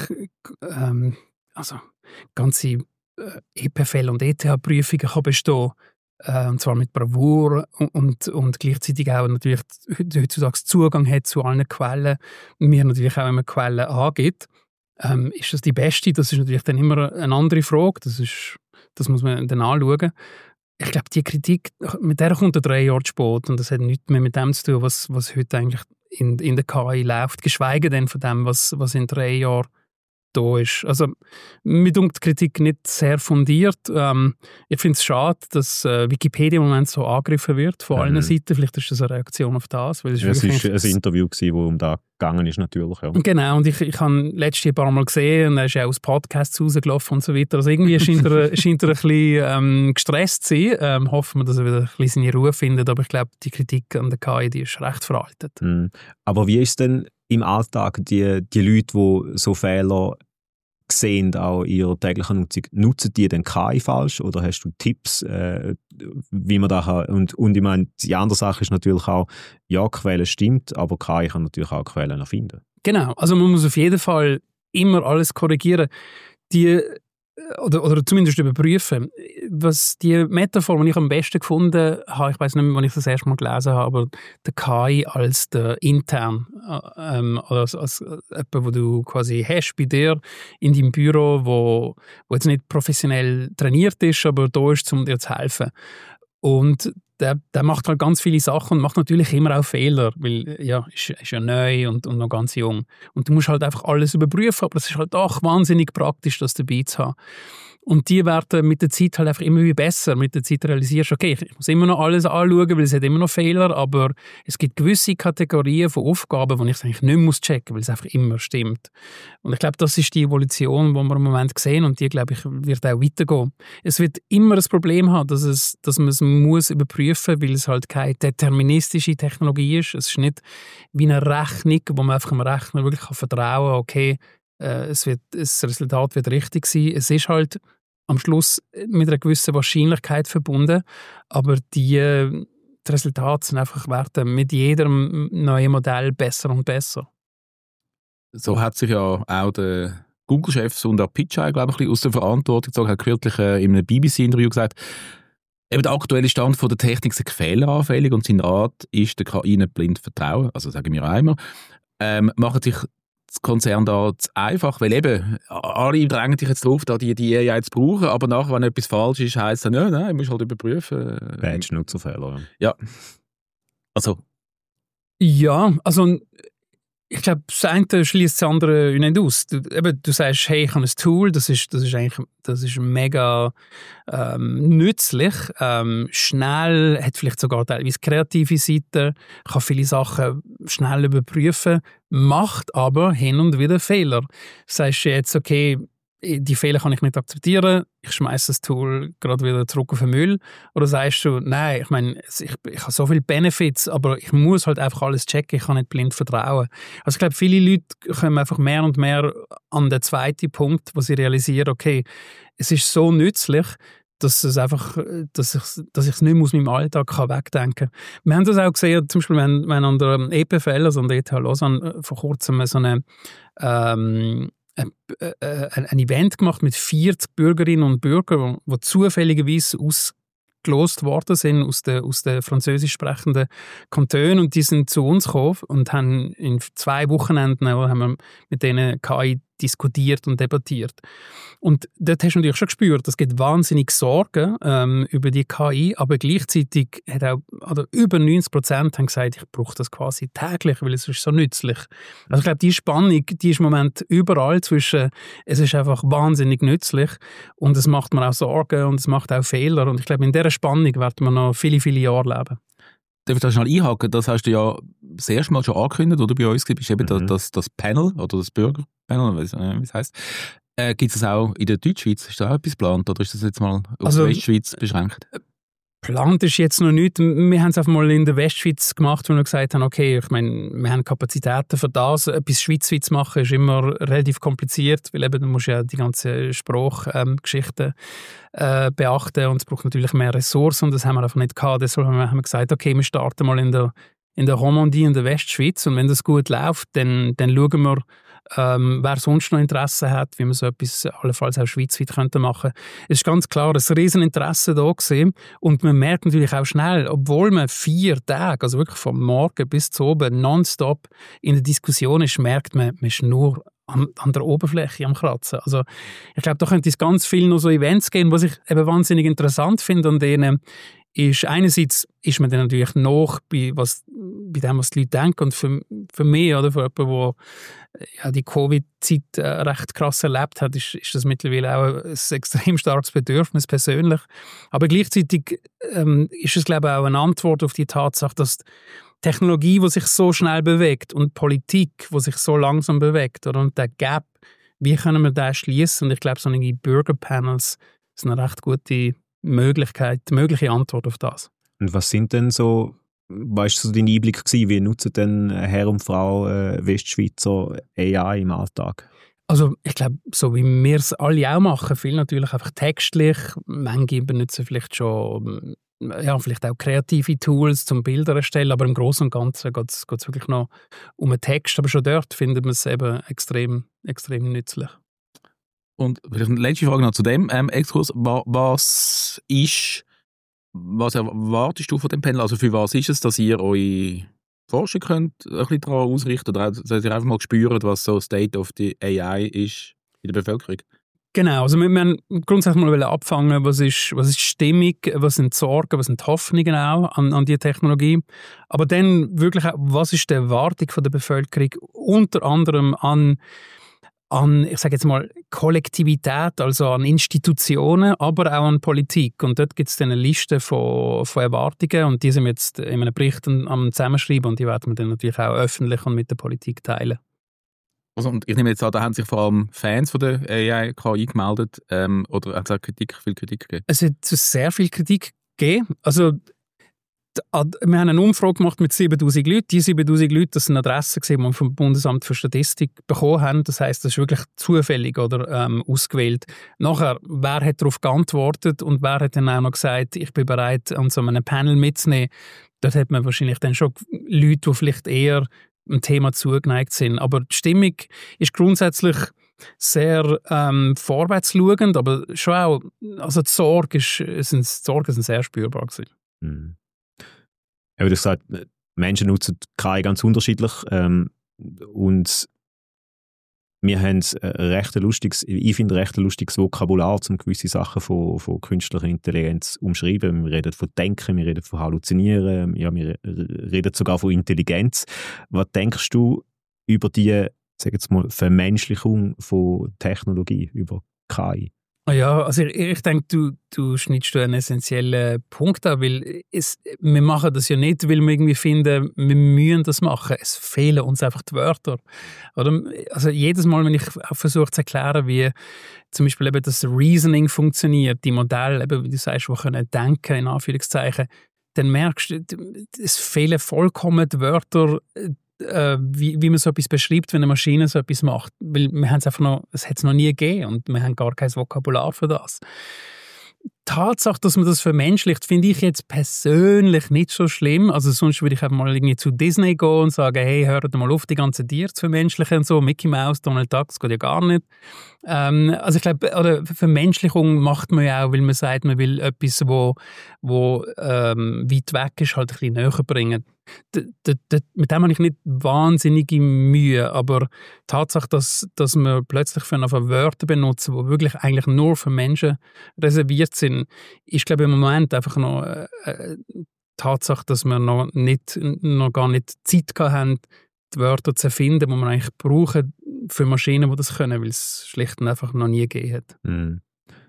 ganze EPFL und ETH-Prüfungen kann bestehen, und zwar mit Bravour und gleichzeitig auch natürlich heutzutage Zugang hat zu allen Quellen, mir natürlich auch immer Quellen angibt. Ist das die beste? Das ist natürlich dann immer eine andere Frage. Das muss man dann anschauen. Ich glaube, die Kritik, mit der kommt 3 Jahre zu spät und das hat nichts mehr mit dem zu tun, was heute eigentlich in der KI läuft, geschweige denn von dem, was in 3 Jahren da ist. Also, mir dunkt die Kritik nicht sehr fundiert. Ich finde es schade, dass Wikipedia im Moment so angegriffen wird von allen Seiten. Vielleicht ist das eine Reaktion auf das. Weil es war ein Interview, das um da gegangen ist, natürlich. Ja. Genau, und ich habe letztes Jahr ein paar Mal gesehen und er ist ja auch aus Podcasts rausgelaufen und so weiter. Also irgendwie scheint er ein bisschen gestresst zu sein. Hoffen wir, dass er wieder ein bisschen seine Ruhe findet. Aber ich glaube, die Kritik an der KI, die ist recht veraltet. Aber wie ist denn im Alltag die Leute, die so Fehler sehen, auch in ihrer täglichen Nutzung, nutzen die den KI falsch oder hast du Tipps, wie man da kann? Und ich meine, die andere Sache ist natürlich auch, ja, Quelle stimmt, aber KI kann natürlich auch Quellen erfinden. Genau, also man muss auf jeden Fall immer alles korrigieren. Oder zumindest überprüfen. Was die Metaphor, die ich am besten gefunden habe, ich weiß nicht mehr, wann ich das erste Mal gelesen habe, aber der KI als der intern, oder als jemand, wo du quasi hast bei dir in deinem Büro, wo jetzt nicht professionell trainiert ist, aber da ist, um dir zu helfen. Und der macht halt ganz viele Sachen und macht natürlich immer auch Fehler, weil ja, ist ja neu und noch ganz jung. Und du musst halt einfach alles überprüfen, aber es ist halt auch wahnsinnig praktisch, das dabei zu haben. Und die werden mit der Zeit halt einfach immer wieder besser. Mit der Zeit realisierst du, okay, ich muss immer noch alles anschauen, weil es hat immer noch Fehler, aber es gibt gewisse Kategorien von Aufgaben, die ich eigentlich nicht muss checken, weil es einfach immer stimmt. Und ich glaube, das ist die Evolution, die wir im Moment sehen und die, glaube ich, wird auch weitergehen. Es wird immer das Problem haben, dass man es muss überprüfen, weil es halt keine deterministische Technologie ist. Es ist nicht wie eine Rechnung, wo man einfach dem Rechner wirklich vertrauen kann, okay, das Resultat wird richtig sein. Es ist halt am Schluss mit einer gewissen Wahrscheinlichkeit verbunden, aber die Resultate sind einfach werden mit jedem neuen Modell besser und besser. So hat sich ja auch der Google-Chef Sundar Pichai, glaube ich, ein bisschen aus der Verantwortung gezogen. Er hat kürzlich in einem BBC-Interview gesagt, eben der aktuelle Stand der Technik ist fehleranfällig und sein Rat ist, der KI nicht blind vertrauen. Also sagen wir auch immer. Machen sich das Konzern da zu einfach, weil eben alle drängen dich jetzt drauf, da die AI zu brauchen, aber nachher, wenn etwas falsch ist, heisst es dann, nein, musst halt überprüfen. Badge-Nutzerfehler. Ja. Also. Ja, also ich glaube, das eine schließt das andere nicht aus. Du sagst, hey, ich habe ein Tool, das ist mega nützlich, schnell, hat vielleicht sogar teilweise kreative Seiten, kann viele Sachen schnell überprüfen, macht aber hin und wieder Fehler. Sagst du jetzt, okay, die Fehler kann ich nicht akzeptieren, ich schmeiße das Tool gerade wieder zurück auf den Müll? Oder sagst du, nein, ich meine, ich habe so viele Benefits, aber ich muss halt einfach alles checken, ich kann nicht blind vertrauen. Also ich glaube, viele Leute kommen einfach mehr und mehr an den zweiten Punkt, wo sie realisieren, okay, es ist so nützlich, dass ich es nicht aus meinem Alltag wegdenken kann. Wir haben das auch gesehen, zum Beispiel, wir haben an der EPFL, also an der ETH Lausanne, vor kurzem so ein Event gemacht mit 40 Bürgerinnen und Bürgern, die zufälligerweise ausgelost worden sind aus den französisch sprechenden Kantonen, und die sind zu uns gekommen und haben in 2 Wochenenden haben wir mit denen KI diskutiert und debattiert. Und dort hast du natürlich schon gespürt, es gibt wahnsinnig Sorgen über die KI, aber gleichzeitig hat auch über 90% haben gesagt, ich brauche das quasi täglich, weil es ist so nützlich. Also ich glaube, die Spannung, die ist im Moment überall zwischen, es ist einfach wahnsinnig nützlich und es macht mir auch Sorgen und es macht auch Fehler, und ich glaube, in dieser Spannung werden wir noch viele, viele Jahre leben. Darf ich da schnell einhaken? Das hast du ja das erste Mal schon angekündigt, oder bei uns gibt es eben das Panel oder das Bürgerpanel, wie es heisst. Gibt es das auch in der Deutschschweiz? Ist da auch etwas geplant oder ist das jetzt mal auf die Westschweiz beschränkt? Geplant ist jetzt noch nichts. Wir haben es einfach mal in der Westschweiz gemacht, wo wir gesagt haben, okay, ich meine, wir haben Kapazitäten für das. Etwas Schweizweit zu machen ist immer relativ kompliziert, weil eben, du musst ja die ganzen Sprachgeschichten beachten, und es braucht natürlich mehr Ressourcen, und das haben wir einfach nicht gehabt. Deshalb haben wir gesagt, okay, wir starten mal in der Romandie, in der Westschweiz, und wenn das gut läuft, dann schauen wir, wer sonst noch Interesse hat, wie man so etwas allenfalls auch schweizweit machen könnte. Es ist ganz klar ein Rieseninteresse da gewesen, und man merkt natürlich auch schnell, obwohl man 4 Tage, also wirklich vom Morgen bis zu oben nonstop in der Diskussion ist, merkt man ist nur an der Oberfläche am Kratzen. Also ich glaube, da könnte es ganz viel noch so Events geben, was ich eben wahnsinnig interessant finde an denen. Ist einerseits ist man dann natürlich noch bei dem, was die Leute denken, und für mich, oder für jemanden, der die Covid-Zeit recht krass erlebt hat, ist das mittlerweile auch ein extrem starkes Bedürfnis persönlich. Aber gleichzeitig ist es, glaube ich, auch eine Antwort auf die Tatsache, dass Technologie, die sich so schnell bewegt, und Politik, die sich so langsam bewegt, oder, und der Gap, wie können wir den schließen? Und ich glaube, solche Bürgerpanels sind eine recht gute mögliche Antwort auf das. Und was sind denn so, weißt du, so dein Einblick gewesen, wie nutzen denn Herr und Frau Westschweizer AI im Alltag? Also ich glaube, so wie wir es alle auch machen, viel natürlich einfach textlich, manche benutzen vielleicht schon vielleicht auch kreative Tools zum Bilder erstellen, aber im Großen und Ganzen geht es wirklich noch um einen Text, aber schon dort findet man es eben extrem, extrem nützlich. Und vielleicht eine letzte Frage noch zu dem Exkurs. Was erwartest du von dem Panel? Also für was ist es, dass ihr eure Forschung könnt ein bisschen daran ausrichten, oder dass ihr einfach mal spürt, was so State of the AI ist in der Bevölkerung? Genau, also wir haben grundsätzlich mal abfangen, was ist die Stimmung, was sind die Sorgen, was sind die Hoffnungen auch an die Technologie. Aber dann wirklich auch, was ist die Erwartung von der Bevölkerung, unter anderem an ich sage jetzt mal, Kollektivität, also an Institutionen, aber auch an Politik. Und dort gibt es dann eine Liste von Erwartungen, und die sind wir jetzt in einem Bericht am Zusammenschreiben, und die werden wir dann natürlich auch öffentlich und mit der Politik teilen. Also, und ich nehme jetzt an, da haben sich vor allem Fans von der AI-KI gemeldet, oder hat es auch viel Kritik gegeben? Es hat sehr viel Kritik gegeben. Also wir haben eine Umfrage gemacht mit 7'000 Leuten. Die 7'000 Leute, das sind Adressen, die wir vom Bundesamt für Statistik bekommen haben. Das heisst, das ist wirklich zufällig oder ausgewählt. Nachher, wer hat darauf geantwortet und wer hat dann auch noch gesagt, ich bin bereit, an so einem Panel mitzunehmen. Dort hat man wahrscheinlich dann schon Leute, die vielleicht eher dem Thema zugeneigt sind. Aber die Stimmung ist grundsätzlich sehr vorwärtsschauend, aber schon auch, also die Sorgen sind sehr spürbar gewesen. Mhm. Ja, wie du gesagt hast, Menschen nutzen KI ganz unterschiedlich, und wir haben ich finde recht ein lustiges Vokabular, um gewisse Sachen von künstlicher Intelligenz umschreiben. Wir reden von Denken, wir reden von Halluzinieren, ja, wir reden sogar von Intelligenz. Was denkst du über die, sag jetzt mal, Vermenschlichung von Technologie, über KI? Ja, also ich denke, du schneidest einen essentiellen Punkt an, weil wir machen das ja nicht, weil wir irgendwie finden, wir müssen das machen. Es fehlen uns einfach die Wörter. Oder? Also jedes Mal, wenn ich versuche zu erklären, wie zum Beispiel eben das Reasoning funktioniert, die Modelle, eben, wie du sagst, die können denken, in Anführungszeichen, dann merkst du, es fehlen vollkommen die Wörter, wie man so etwas beschreibt, wenn eine Maschine so etwas macht. Weil wir haben es einfach noch, es hat es noch nie gegeben und wir haben gar kein Vokabular für das. Die Tatsache, dass man das vermenschlicht, finde ich jetzt persönlich nicht so schlimm. Also sonst würde ich einfach mal irgendwie zu Disney gehen und sagen, hey, hört mal auf, die ganzen Tiere zu vermenschlichen und so. Mickey Mouse, Donald Duck, das geht ja gar nicht. Also ich glaube, oder Vermenschlichung macht man ja auch, weil man sagt, man will etwas, wo weit weg ist, halt ein bisschen näher bringen. Mit dem habe ich nicht wahnsinnige Mühe, aber die Tatsache, dass wir plötzlich für Wörter benutzen, die wirklich eigentlich nur für Menschen reserviert sind, ist, glaube ich, im Moment einfach noch die Tatsache, dass wir noch gar nicht Zeit haben, die Wörter zu finden, die wir eigentlich brauchen für Maschinen, die das können, weil es schlicht und einfach noch nie gegeben hat. Mhm.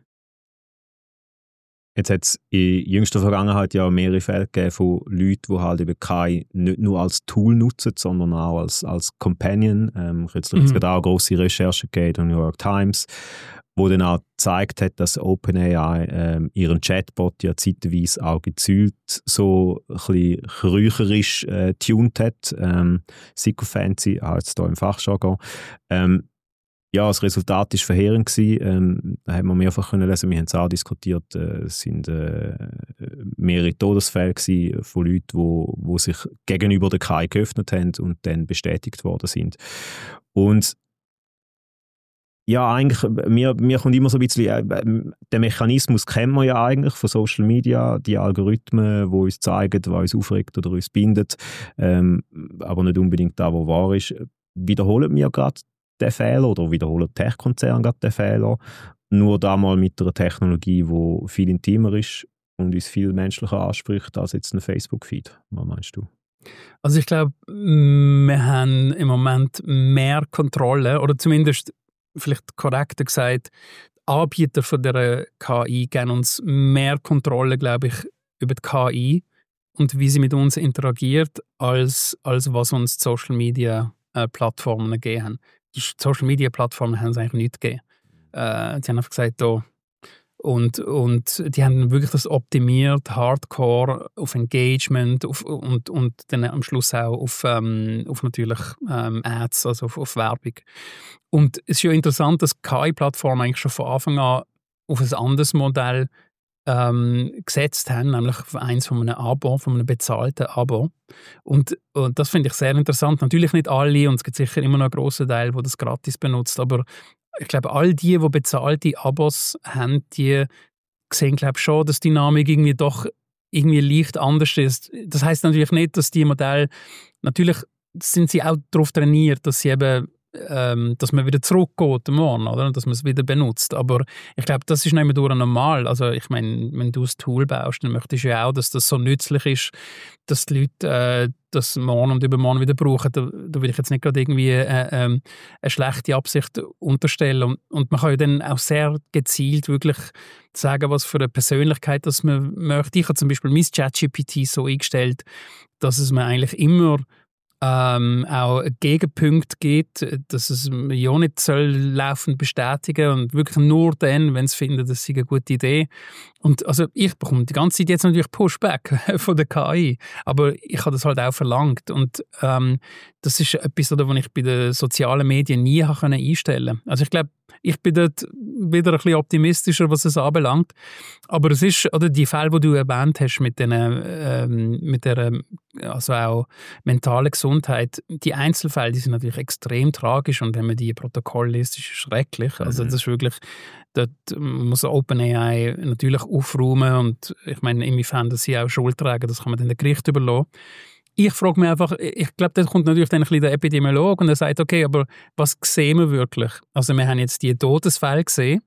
Jetzt hat es in jüngster Vergangenheit ja mehrere Fälle gegeben von Leuten, die halt eben KI nicht nur als Tool nutzen, sondern auch als Companion. Kürzlich hat es gerade auch eine grosse Recherche gegeben in der New York Times, wo dann auch gezeigt hat, dass OpenAI ihren Chatbot ja zeitweise auch gezielt so ein bisschen räucherisch tuned hat. Sycophancy heißt es hier im Fachjargon. Ja, das Resultat war verheerend gewesen. Da haben wir mehrfach können lesen. Wir haben es auch diskutiert. Es sind mehrere Todesfälle gewesen von Leuten, die sich gegenüber der KI geöffnet haben und dann bestätigt worden sind. Und ja, eigentlich, mir kommt immer so ein bisschen, den Mechanismus kennen wir ja eigentlich von Social Media, die Algorithmen, die uns zeigen, was uns aufregt oder uns bindet, aber nicht unbedingt da, wo wahr ist. Wiederholen wir gerade den Fehler oder wiederholen Tech-Konzerne gerade den Fehler, nur da mal mit einer Technologie, die viel intimer ist und uns viel menschlicher anspricht als jetzt ein Facebook-Feed. Was meinst du? Also ich glaube, wir haben im Moment mehr Kontrolle, oder zumindest vielleicht korrekter gesagt, die Anbieter von der KI geben uns mehr Kontrolle, glaube ich, über die KI und wie sie mit uns interagiert, als was uns die Social-Media-Plattformen gegeben haben. Die Social-Media-Plattformen haben es eigentlich nicht gegeben. Die haben einfach gesagt, und die haben wirklich das optimiert, Hardcore, auf Engagement und dann am Schluss auch auf natürlich Ads, also auf Werbung. Und es ist ja interessant, dass KI-Plattformen eigentlich schon von Anfang an auf ein anderes Modell gesetzt haben, nämlich auf eins von einem bezahlten Abo. Und das finde ich sehr interessant. Natürlich nicht alle, und es gibt sicher immer noch einen grossen Teil, der das gratis benutzt, aber ich glaube, all die bezahlte Abos haben, die sehen, glaube ich, schon, dass die Dynamik irgendwie doch irgendwie leicht anders ist. Das heisst natürlich nicht, dass die Modelle, natürlich sind sie auch darauf trainiert, dass sie eben dass man wieder zurückgeht am Morgen, oder? Dass man es wieder benutzt. Aber ich glaube, das ist nicht mehr normal. Also ich meine, wenn du ein Tool baust, dann möchtest du ja auch, dass das so nützlich ist, dass die Leute das morgen und übermorgen wieder brauchen. Da will ich jetzt nicht gerade irgendwie eine schlechte Absicht unterstellen. Und man kann ja dann auch sehr gezielt wirklich sagen, was für eine Persönlichkeit das man möchte. Ich habe zum Beispiel mein ChatGPT so eingestellt, dass es mir eigentlich immer auch Gegenpunkt gibt, dass es ja nicht soll laufend bestätigen und wirklich nur dann, wenn es findet, das sei eine gute Idee. Und also ich bekomme die ganze Zeit jetzt natürlich Pushback von der KI, aber ich habe das halt auch verlangt und das ist etwas, was ich bei den sozialen Medien nie einstellen konnte. Also ich glaube, ich bin dort wieder ein bisschen optimistischer, was es anbelangt. Aber es ist, oder die Fälle, die du erwähnt hast mit der also auch mentalen Gesundheit, die Einzelfälle, die sind natürlich extrem tragisch und wenn man die Protokolle liest, ist es schrecklich. Also das ist wirklich, dort muss OpenAI natürlich aufräumen und ich meine, inwiefern dass sie auch Schuld tragen, das kann man dann dem Gericht überlassen. Ich frage mich einfach, ich glaube, da kommt natürlich dann ein bisschen der Epidemiologe und er sagt, okay, aber was sehen wir wirklich? Also wir haben jetzt die Todesfälle gesehen.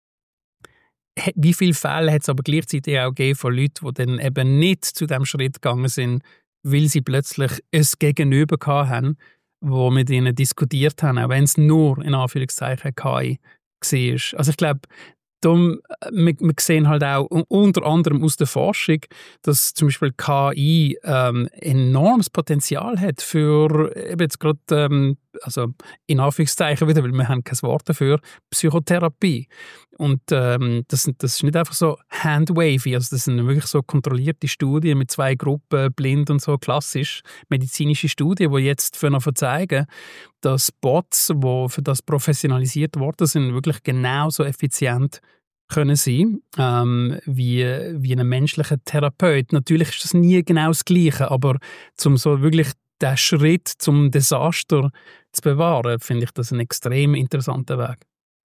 Wie viele Fälle hat es aber gleichzeitig auch gegeben von Leuten, die dann eben nicht zu diesem Schritt gegangen sind, weil sie plötzlich ein Gegenüber hatten, wo mit ihnen diskutiert haben, auch wenn es nur in Anführungszeichen KI war. Also ich glaube, wir sehen halt auch unter anderem aus der Forschung, dass zum Beispiel KI enormes Potenzial hat für eben jetzt gerade, also in Anführungszeichen wieder, weil wir haben kein Wort dafür, Psychotherapie. Und das ist nicht einfach so handwavy, also das sind wirklich so kontrollierte Studien mit 2 Gruppen, blind und so, klassisch medizinische Studien, die jetzt zeigen, dass Bots, die für das professionalisiert worden sind, wirklich genauso effizient können sein, wie ein menschlicher Therapeut. Natürlich ist das nie genau das Gleiche, aber zum so wirklich den Schritt zum Desaster zu bewahren, finde ich das einen extrem interessanten Weg.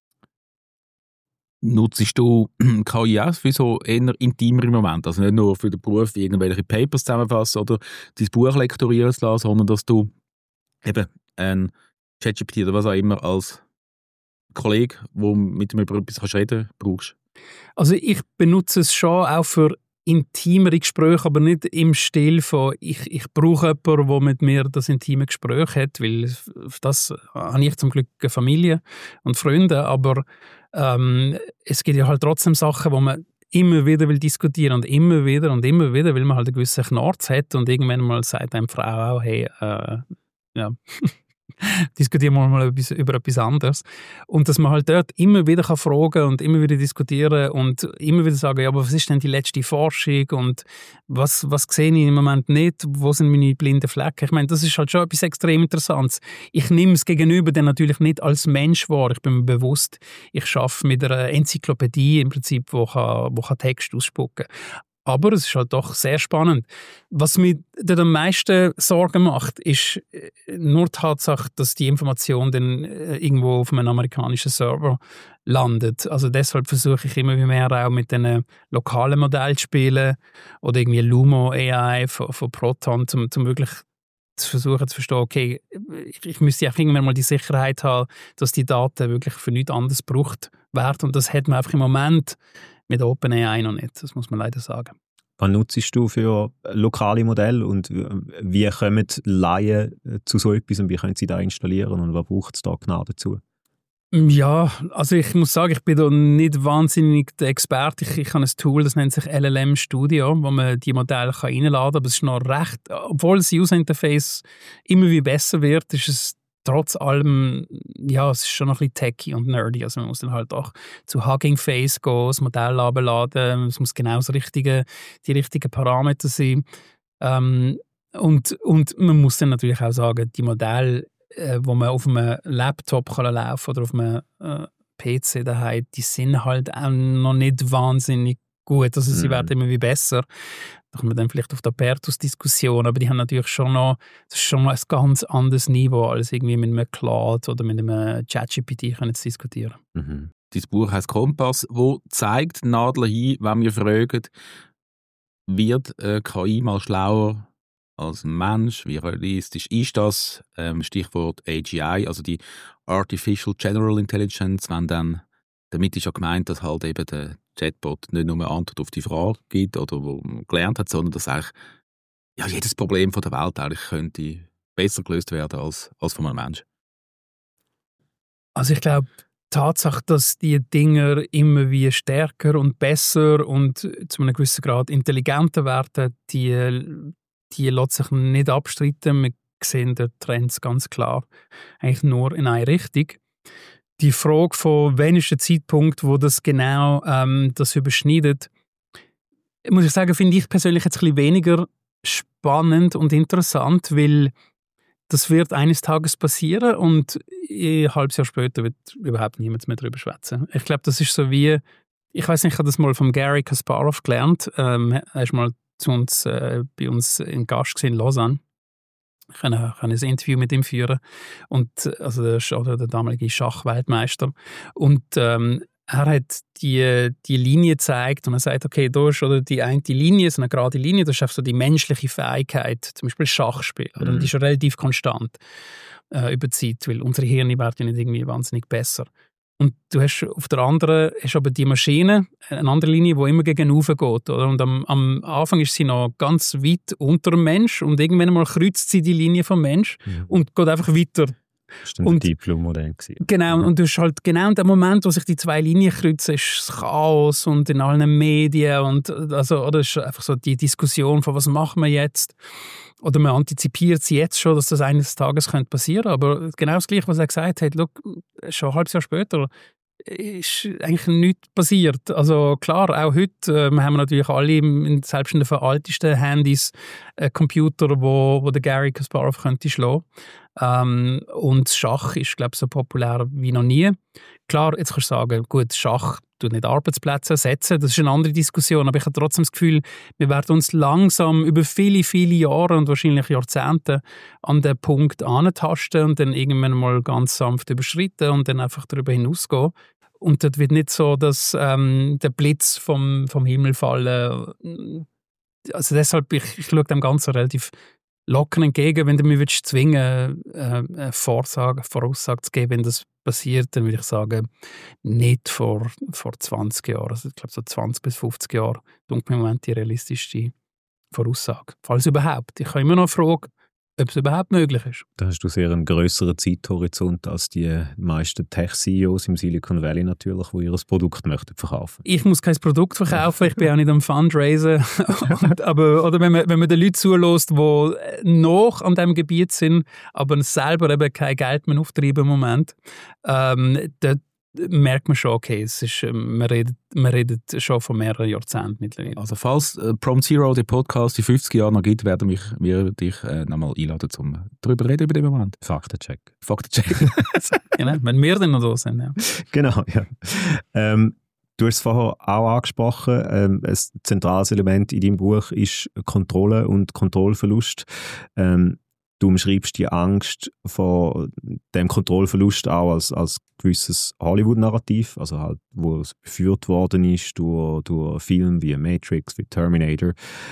Nutzt du KI auch für so eher intimere Momente? Also nicht nur für den Beruf, irgendwelche Papers zusammenfassen oder dein Buch lektorieren zu lassen, sondern dass du eben ein ChatGPT oder was auch immer als Kollege, der mit dem über etwas reden kann, brauchst? Also ich benutze es schon auch für intimere Gespräche, aber nicht im Stil von ich brauche jemanden, der mit mir das intime Gespräch hat, weil auf das habe ich zum Glück eine Familie und Freunde, aber es gibt ja halt trotzdem Sachen, wo man immer wieder will diskutieren und immer wieder, weil man halt einen gewissen Knorz hat und irgendwann mal sagt einem Frau auch, hey, ja, diskutieren wir mal über etwas anderes. Und dass man halt dort immer wieder fragen kann und immer wieder diskutieren und immer wieder sagen, ja, aber was ist denn die letzte Forschung und was sehe ich im Moment nicht, wo sind meine blinden Flecken? Ich meine, das ist halt schon etwas extrem Interessantes. Ich nehme es gegenüber dann natürlich nicht als Mensch wahr. Ich bin mir bewusst, ich arbeite mit einer Enzyklopädie im Prinzip, wo kann Text ausspucken. Aber es ist halt doch sehr spannend. Was mir dort am meisten Sorgen macht, ist nur die Tatsache, dass die Information dann irgendwo auf einem amerikanischen Server landet. Also deshalb versuche ich immer mehr auch mit den lokalen Modellen zu spielen oder irgendwie Lumo AI von Proton, um wirklich zu versuchen zu verstehen, okay, ich müsste auch irgendwann mal die Sicherheit haben, dass die Daten wirklich für nichts anderes gebraucht werden. Und das hat man einfach im Moment mit OpenAI noch nicht, das muss man leider sagen. Was nutzt du für lokale Modelle und wie kommen Laien zu so etwas und wie können sie da installieren und was braucht es da genau dazu? Ja, also ich muss sagen, ich bin da nicht wahnsinnig der Experte. Ich habe ein Tool, das nennt sich LLM Studio, wo man die Modelle reinladen kann, aber es ist noch recht, obwohl das User-Interface immer wie besser wird, ist es trotz allem, ja, es ist schon noch ein bisschen techy und nerdy. Also man muss dann halt auch zu Hugging Face gehen, das Modell abladen, es muss genau die richtigen Parameter sein. Und man muss dann natürlich auch sagen, die Modelle, wo man auf einem Laptop kann laufen oder auf einem PC daheim, die sind halt auch noch nicht wahnsinnig gut. Also sie werden immer wie besser. Da kommen wir dann vielleicht auf die Apertus-Diskussion, aber die haben natürlich schon noch, das ist schon noch ein ganz anderes Niveau, als irgendwie mit einem Claude oder mit einem ChatGPT zu diskutieren. Mhm. Dein Buch heisst Kompass, wo zeigt Nadel hin, wenn wir fragen, wird KI mal schlauer als ein Mensch? Wie realistisch ist das? Stichwort AGI, also die Artificial General Intelligence, wenn dann, damit ist ja gemeint, dass halt eben der Chatbot nicht nur eine Antwort auf die Frage gibt oder wo man gelernt hat, sondern dass eigentlich ja, jedes Problem von der Welt eigentlich könnte besser gelöst werden als von einem Menschen. Also ich glaube, die Tatsache, dass die Dinger immer wie stärker und besser und zu einem gewissen Grad intelligenter werden, die lässt sich nicht abstreiten. Wir sehen den Trends ganz klar eigentlich nur in eine Richtung. Die Frage von, wann ist der Zeitpunkt, wo das genau das überschneidet, muss ich sagen, finde ich persönlich jetzt ein bisschen weniger spannend und interessant, weil das wird eines Tages passieren und ein halbes Jahr später wird überhaupt niemand mehr darüber schwätzen. Ich glaube, das ist so wie, ich weiß nicht, ich habe das mal von Gary Kasparov gelernt. Er ist mal zu uns, bei uns in Gast in Lausanne. Ich kann ein Interview mit ihm führen. Und, also der damalige Schachweltmeister. Und er hat die Linie gezeigt und er sagt, okay, da ist oder die eine Linie, so eine gerade Linie, das ist einfach so die menschliche Fähigkeit, zum Beispiel Schachspiel. Oder? Und die ist ja relativ konstant über die Zeit, weil unsere Hirne werden ja nicht irgendwie wahnsinnig besser. Und du hast auf der anderen hast aber die Maschine, eine andere Linie, die immer gegen oben geht. Oder? Und am Anfang ist sie noch ganz weit unter dem Mensch und irgendwann mal kreuzt sie die Linie vom Mensch und geht einfach weiter Das war ein Deep Blue-Modell. Genau, und du hast halt genau in dem Moment, wo sich die zwei Linien kreuzen, ist das Chaos und in allen Medien und oder ist einfach so die Diskussion von was machen wir jetzt, oder man antizipiert sie jetzt schon, dass das eines Tages passieren könnte, aber genau das Gleiche, was er gesagt hat, look, schon ein halbes Jahr später ist eigentlich nichts passiert. Also klar, auch heute haben wir natürlich alle, selbst in den veraltesten Handys, Computer, wo der Garry Kasparov könnte schlagen. Und Schach ist, glaube ich, so populär wie noch nie. Klar, jetzt kannst du sagen, gut, Schach tut nicht Arbeitsplätze ersetzen, das ist eine andere Diskussion, aber ich habe trotzdem das Gefühl, wir werden uns langsam über viele, viele Jahre und wahrscheinlich Jahrzehnte an den Punkt antasten und dann irgendwann mal ganz sanft überschreiten und dann einfach darüber hinausgehen. Und das wird nicht so, dass der Blitz vom Himmel fallen. Also deshalb, ich schaue dem Ganzen relativ locker entgegen. Wenn du mich zwingen eine Voraussage zu geben, wenn das passiert, dann würde ich sagen, nicht vor 20 Jahren. Also ich glaube, so 20 bis 50 Jahre denke im Moment die realistischste Voraussage. Falls überhaupt. Ich habe immer noch fragen, ob es überhaupt möglich ist. Da hast du sehr einen grösseren Zeithorizont als die meisten Tech-CEOs im Silicon Valley natürlich, die ihr Produkt möchten verkaufen. Ich muss kein Produkt verkaufen, ich bin auch nicht am Fundraisen. Oder wenn man den Leuten zulässt, die noch an diesem Gebiet sind, aber selber eben kein Geld mehr auftreiben im Moment, dort merkt man schon, okay, es ist, man redet schon von mehreren Jahrzehnten mittlerweile. Also falls Prompt Zero den Podcast in 50 Jahren noch gibt, werden wir dich nochmal einladen, um darüber reden, über den Moment. Faktencheck. Genau, wenn wir dann noch da sind, ja. Genau, ja. Du hast es vorher auch angesprochen, ein zentrales Element in deinem Buch ist Kontrolle und Kontrollverlust. Du umschreibst die Angst vor dem Kontrollverlust auch als gewisses Hollywood-Narrativ, also halt, wo es geführt worden ist durch Filme wie Matrix, wie Terminator.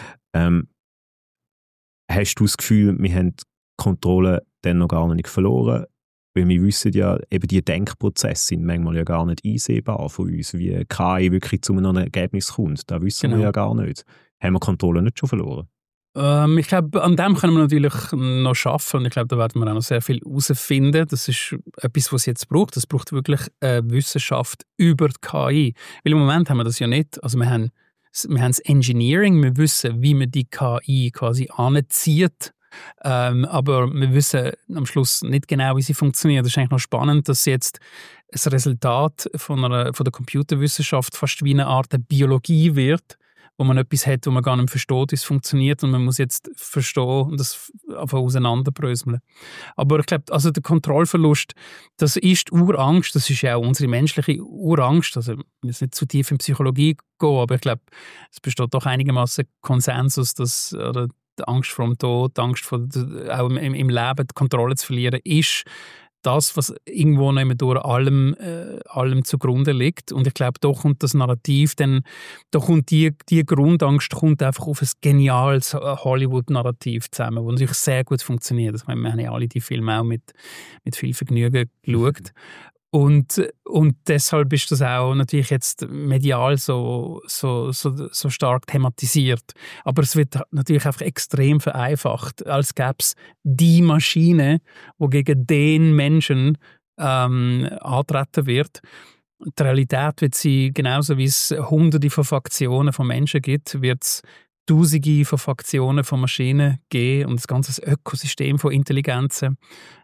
Hast du das Gefühl, wir haben die Kontrolle dann noch gar nicht verloren? Weil wir wissen ja, eben die Denkprozesse sind manchmal ja gar nicht einsehbar von uns, wie KI wirklich zu einem Ergebnis kommt. Das wissen wir ja gar nicht. Haben wir Kontrolle nicht schon verloren? Ich glaube, an dem können wir natürlich noch arbeiten und ich glaube, da werden wir auch noch sehr viel herausfinden. Das ist etwas, was es jetzt braucht. Es braucht wirklich Wissenschaft über die KI. Weil im Moment haben wir das ja nicht. Also wir haben das Engineering, wir wissen, wie man die KI quasi anzieht. Aber wir wissen am Schluss nicht genau, wie sie funktioniert. Das ist eigentlich noch spannend, dass jetzt das Resultat von der Computerwissenschaft fast wie eine Art Biologie wird, wo man etwas hat, wo man gar nicht versteht, wie es funktioniert und man muss jetzt verstehen und das einfach auseinanderbröseln. Aber ich glaube, also der Kontrollverlust, das ist die Urangst, das ist ja auch unsere menschliche Urangst, also ich will jetzt nicht zu tief in Psychologie gehen, aber ich glaube, es besteht doch einigermaßen Konsensus, dass oder die Angst vor dem Tod, die Angst vor, auch im Leben die Kontrolle zu verlieren, ist das, was irgendwo durch allem zugrunde liegt. Und ich glaube, da kommt das Narrativ, da kommt die Grundangst kommt einfach auf ein geniales Hollywood-Narrativ zusammen, das natürlich sehr gut funktioniert. Also, wir haben ja alle die Filme auch mit viel Vergnügen geschaut. Und deshalb ist das auch natürlich jetzt medial so stark thematisiert. Aber es wird natürlich einfach extrem vereinfacht, als gäbe es die Maschine, die gegen den Menschen antreten wird. Die Realität wird sie, genauso wie es Hunderte von Faktionen von Menschen gibt, wird es Tausende von Faktionen von Maschinen geben und das ganze Ökosystem von Intelligenzen.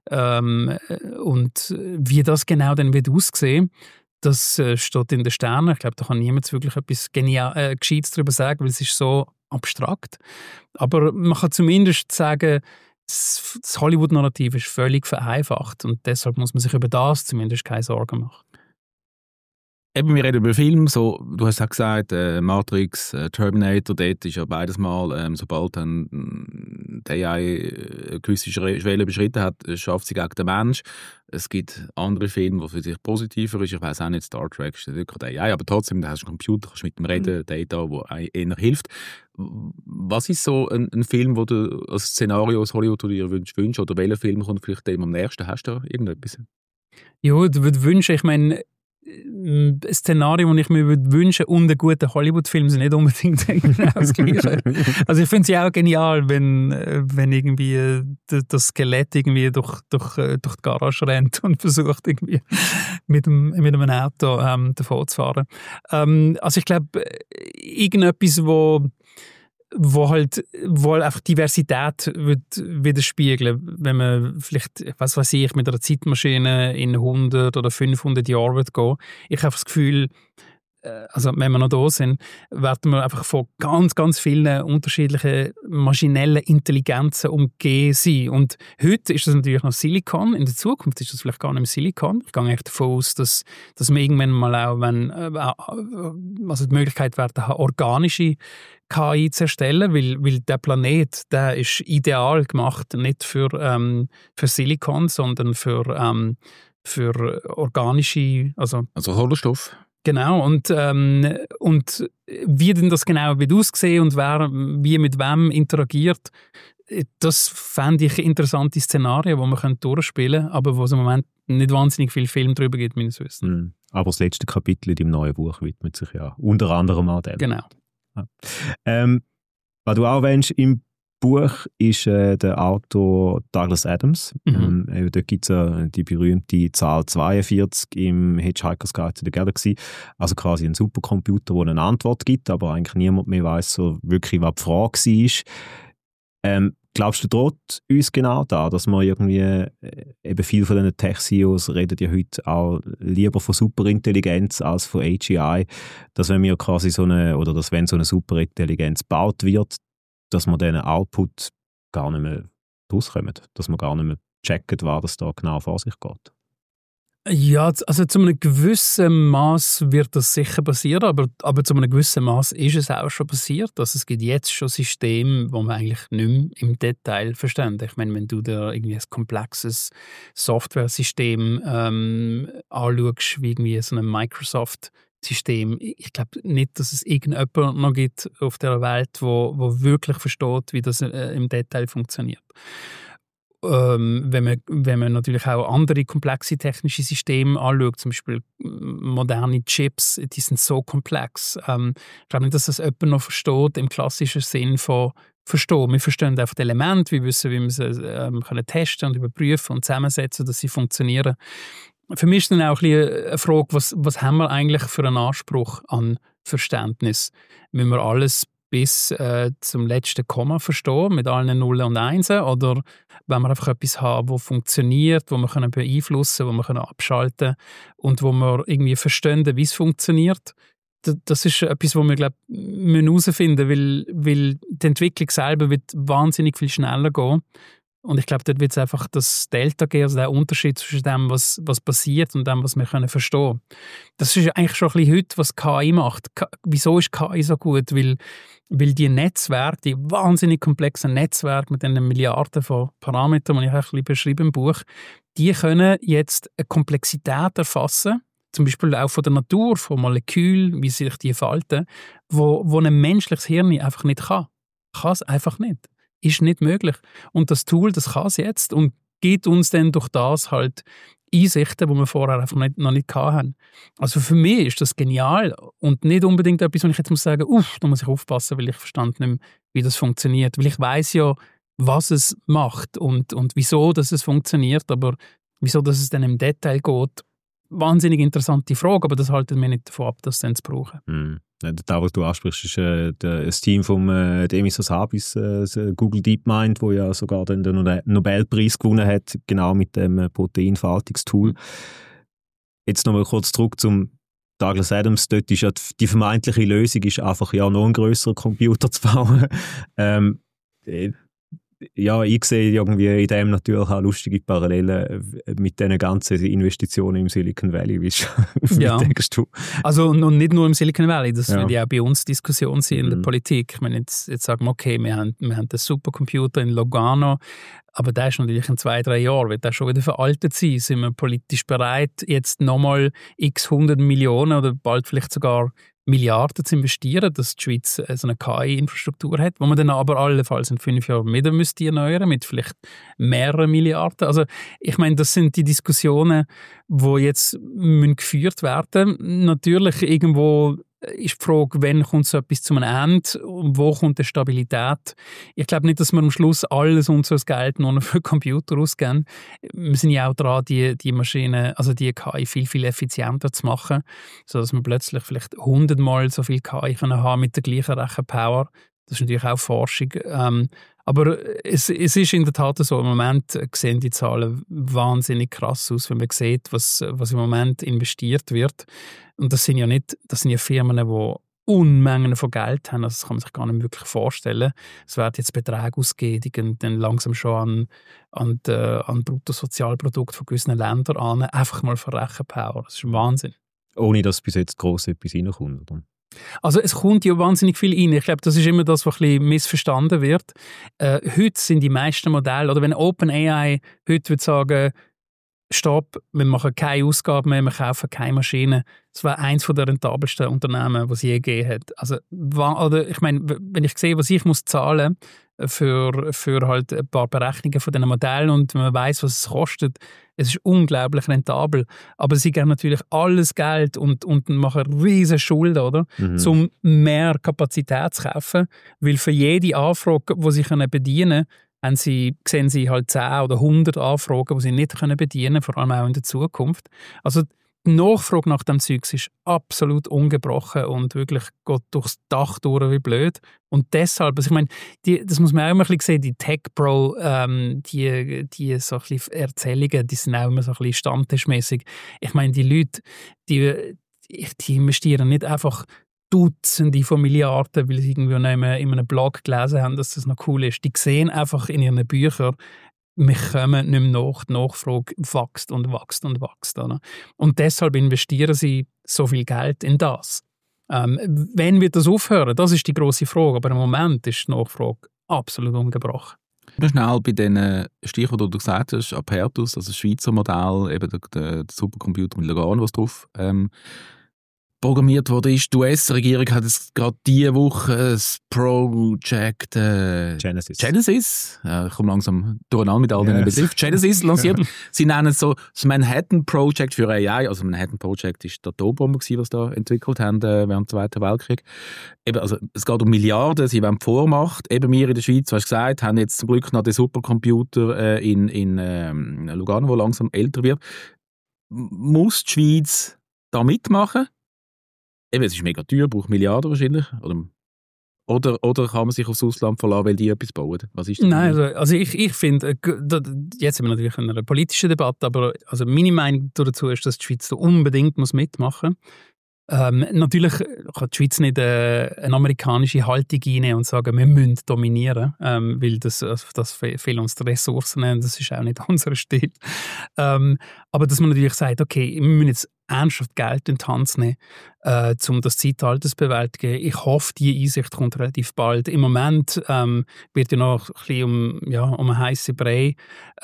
Und wie das genau dann wird aussehen, das steht in den Sternen. Ich glaube, da kann niemand wirklich etwas Gescheites darüber sagen, weil es ist so abstrakt. Aber man kann zumindest sagen, das Hollywood-Narrativ ist völlig vereinfacht und deshalb muss man sich über das zumindest keine Sorgen machen. Eben, wir reden über Filme, so, du hast auch gesagt, Matrix, Terminator, dort ist ja beides mal, sobald dann die AI eine gewisse Schwelle überschritten hat, schafft sie gegen den Mensch. Es gibt andere Filme, die für sich positiver ist. Ich weiss auch nicht, Star Trek ist nicht gerade AI, aber trotzdem, da hast du einen Computer, kannst mit dem reden, Data, wo eher hilft. Was ist so ein Film, wo du als Szenario aus Hollywood dir wünschst, oder welcher Film kommt vielleicht dem am nächsten? Hast du da irgendetwas? Ja, ich würde wünschen, ich meine, Szenario, das ich mir wünschen würde, und ein guter Hollywood-Film sind nicht unbedingt das Gleiche. Also ich finde es ja auch genial, wenn irgendwie das Skelett irgendwie durch die Garage rennt und versucht irgendwie mit einem Auto davon zu fahren. Also ich glaube, irgendetwas, wo halt einfach Diversität widerspiegeln, wenn man vielleicht, was weiß ich, mit einer Zeitmaschine in 100 oder 500 Jahren wird gehen. Ich habe das Gefühl, also wenn wir noch da sind, werden wir einfach von ganz, ganz vielen unterschiedlichen maschinellen Intelligenzen umgeben sein. Und heute ist das natürlich noch Silikon, in der Zukunft ist das vielleicht gar nicht mehr Silikon. Ich gehe echt davon aus, dass wir irgendwann mal auch, also die Möglichkeit werden, organische KI zu erstellen, weil der Planet, der ist ideal gemacht, nicht für Silikon, sondern für organische, also Kohlenstoff. genau, und wie denn das genau wird aussehen und wer wie mit wem interagiert, das fände ich interessante Szenarien, die man durchspielen könnte, aber wo es im Moment nicht wahnsinnig viel Film darüber gibt, meines Wissens. Aber das letzte Kapitel in deinem neuen Buch widmet sich ja unter anderem an dem. Genau. Ja. Was du auch erwähnst im Buch ist der Autor Douglas Adams. Dort gibt es ja die berühmte Zahl 42 im Hitchhiker's Guide to the Galaxy. Also quasi ein Supercomputer, der eine Antwort gibt, aber eigentlich niemand mehr weiss so wirklich, was die Frage war. Glaubst du, droht uns genau da, dass man irgendwie, eben viele von diesen Tech-CEOs reden ja heute auch lieber von Superintelligenz als von AGI, dass wenn wir quasi dass wenn so eine Superintelligenz gebaut wird, dass man diesen Output gar nicht mehr rauskommen, dass man gar nicht mehr checkt, was das da genau vor sich geht? Ja, also zu einem gewissen Maß wird das sicher passieren, aber zu einem gewissen Maß ist es auch schon passiert. Also es gibt jetzt schon Systeme, die man eigentlich nicht mehr im Detail versteht. Ich meine, wenn du da irgendwie ein komplexes Software-System anschaust, wie irgendwie so ein Microsoft-System, ich glaube nicht, dass es irgendjemand noch gibt auf der Welt, wo wirklich versteht, wie das im Detail funktioniert. Wenn man natürlich auch andere komplexe technische Systeme anschaut, zum Beispiel moderne Chips, die sind so komplex. Ich glaube nicht, dass das jemand noch versteht, im klassischen Sinn von verstehen. Wir verstehen einfach die Elemente, wir wissen, wie wir sie können testen und überprüfen und zusammensetzen, dass sie funktionieren. Für mich ist dann auch ein bisschen eine Frage, was haben wir eigentlich für einen Anspruch an Verständnis? Müssen wir alles bis zum letzten Komma verstehen, mit allen Nullen und Einsen, oder wenn wir einfach etwas haben, das funktioniert, wo wir beeinflussen können, wo wir abschalten können und wo wir irgendwie verstehen, wie es funktioniert. Das ist etwas, was wir, glaube ich, herausfinden müssen, weil die Entwicklung selber wird wahnsinnig viel schneller gehen. Und ich glaube, dort wird es einfach das Delta geben, also der Unterschied zwischen dem, was passiert und dem, was wir verstehen können. Das ist eigentlich schon ein bisschen heute, was KI macht. Wieso ist KI so gut? Weil die Netzwerke, die wahnsinnig komplexen Netzwerke mit den Milliarden von Parametern, die ich auch ein bisschen beschrieben im Buch, die können jetzt eine Komplexität erfassen, zum Beispiel auch von der Natur, von Molekülen, wie sich die falten, wo ein menschliches Hirn einfach nicht kann. Kann es einfach nicht. Ist nicht möglich. Und das Tool, das kann es jetzt und gibt uns dann durch das halt Einsichten, die wir vorher einfach noch nicht hatten. Also für mich ist das genial und nicht unbedingt etwas, wo ich jetzt muss sagen, da muss ich aufpassen, weil ich verstand nicht mehr, wie das funktioniert. Weil ich weiss ja, was es macht und wieso dass es funktioniert, aber wieso dass es dann im Detail geht, wahnsinnig interessante Frage, aber das haltet mir nicht davon ab, das dann zu brauchen. Da, was du ansprichst, ist das Team von Demis Hassabis, Google DeepMind, wo ja sogar den Nobelpreis gewonnen hat, genau mit dem Proteinfaltungstool. Jetzt nochmal kurz zurück zum Douglas Adams. Dort ist ja die vermeintliche Lösung ist einfach noch einen grösseren Computer zu bauen. Ja, ich sehe irgendwie in dem natürlich auch lustige Parallelen mit diesen ganzen Investitionen im Silicon Valley, wie denkst du? Also und nicht nur im Silicon Valley, das wird ja auch bei uns Diskussion sein in der Politik. Ich meine, jetzt sagen wir, okay, wir haben den Supercomputer in Lugano, aber der ist natürlich in 2-3 Jahren, wird der schon wieder veraltet sein. Sind wir politisch bereit, jetzt nochmal x 100 Millionen oder bald vielleicht sogar Milliarden zu investieren, dass die Schweiz so eine KI-Infrastruktur hat, wo man dann aber allenfalls in 5 Jahren wieder müsste erneuern, mit vielleicht mehreren Milliarden. Also ich meine, das sind die Diskussionen, die jetzt geführt werden müssen. Natürlich irgendwo ist die Frage, wann kommt so etwas zu einem Ende und wo kommt die Stabilität. Ich glaube nicht, dass wir am Schluss alles unser Geld nur noch für Computer ausgeben. Wir sind ja auch dran, die Maschinen, also die KI viel, viel effizienter zu machen, sodass wir plötzlich vielleicht 100-mal so viel KI können haben mit der gleichen Rechenpower. Das ist natürlich auch Forschung. Aber es ist in der Tat so, im Moment sehen die Zahlen wahnsinnig krass aus, wenn man sieht, was im Moment investiert wird. Und das sind ja Firmen, die Unmengen von Geld haben, also das kann man sich gar nicht wirklich vorstellen. Es werden jetzt Beträge ausgegeben, die gehen dann langsam schon an Bruttosozialprodukt von gewissen Ländern an, einfach mal für Rechenpower. Das ist Wahnsinn. Ohne dass bis jetzt gross etwas reinkommt, oder? Also es kommt ja wahnsinnig viel rein. Ich glaube, das ist immer das, was ein bisschen missverstanden wird. Heute sind die meisten Modelle, oder wenn OpenAI heute würde sagen, stopp, wir machen keine Ausgaben mehr, wir kaufen keine Maschinen. Das war eines der rentabelsten Unternehmen, die es je gegeben hat. Also, oder ich meine, wenn ich sehe, was ich muss zahlen für halt ein paar Berechnungen von diesen Modellen und man weiß, was es kostet, es ist unglaublich rentabel. Aber sie geben natürlich alles Geld und machen riesige Schulden, oder? Um mehr Kapazität zu kaufen, weil für jede Anfrage, die sie bedienen können, sehen sie halt 10 oder 100 Anfragen, die sie nicht bedienen können, vor allem auch in der Zukunft. Also die Nachfrage nach dem Zeugs ist absolut ungebrochen und wirklich geht durchs Dach durch wie blöd. Und deshalb, also ich meine, das muss man auch immer ein bisschen sehen, die Tech-Pro, die so ein bisschen Erzählungen, die sind auch immer so ein bisschen stammtischmässig. Ich meine, die Leute, die investieren nicht einfach Dutzende von Milliarden, weil sie irgendwie in einem Blog gelesen haben, dass das noch cool ist. Die sehen einfach in ihren Büchern, wir kommen nicht mehr nach, die Nachfrage wächst und wächst und wächst. Oder? Und deshalb investieren sie so viel Geld in das. Wann wird das aufhören? Das ist die grosse Frage. Aber im Moment ist die Nachfrage absolut ungebrochen. Schnell bei den Stichworten, die du gesagt hast, Apertus, also das Schweizer Modell, eben der Supercomputer mit Lugano, was drauf programmiert wurde. Die US-Regierung hat jetzt gerade diese Woche das Project Genesis. Ich komme langsam durcheinander mit all den Begriffen. Genesis lanciert. Sie nennen es so das Manhattan Project für AI. Also Manhattan Project ist der Atombombe, was da entwickelt haben während dem Zweiten Weltkrieg. Eben, also es geht um Milliarden. Sie wollen die Vormacht. Eben wir in der Schweiz, du hast gesagt, haben jetzt zum Glück noch den Supercomputer in Lugano, der langsam älter wird. Muss die Schweiz da mitmachen? Eben, es ist mega teuer, braucht Milliarden wahrscheinlich. Oder kann man sich aufs Ausland verlassen, weil die etwas bauen? Was ist das? Nein, also ich finde, jetzt sind wir natürlich in einer politischen Debatte, aber also meine Meinung dazu ist, dass die Schweiz da unbedingt mitmachen muss. Natürlich kann die Schweiz nicht eine amerikanische Haltung einnehmen und sagen, wir müssen dominieren, weil das fehlen uns die Ressourcen, das ist auch nicht unser Stil. Aber dass man natürlich sagt, okay, wir müssen jetzt ernsthaft Geld in die Hand nehmen, um das Zeitalter zu bewältigen. Ich hoffe, diese Einsicht kommt relativ bald. Im Moment wird ja noch ein bisschen um eine heisse Brei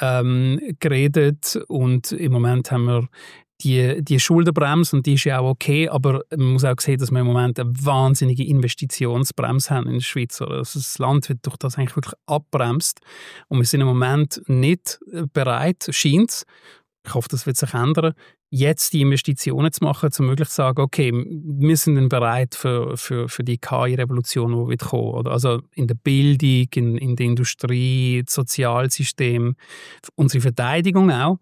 geredet und im Moment haben wir die Schuldenbremse, und die ist ja auch okay, aber man muss auch sehen, dass wir im Moment eine wahnsinnige Investitionsbremse haben in der Schweiz. Also das Land wird durch das eigentlich wirklich abbremst und wir sind im Moment nicht bereit, scheint es, ich hoffe, das wird sich ändern, jetzt die Investitionen zu machen, um wirklich zu sagen, okay, wir sind dann bereit für die KI-Revolution, die wird kommen. Oder also in der Bildung, in der Industrie, das Sozialsystem, unsere Verteidigung auch.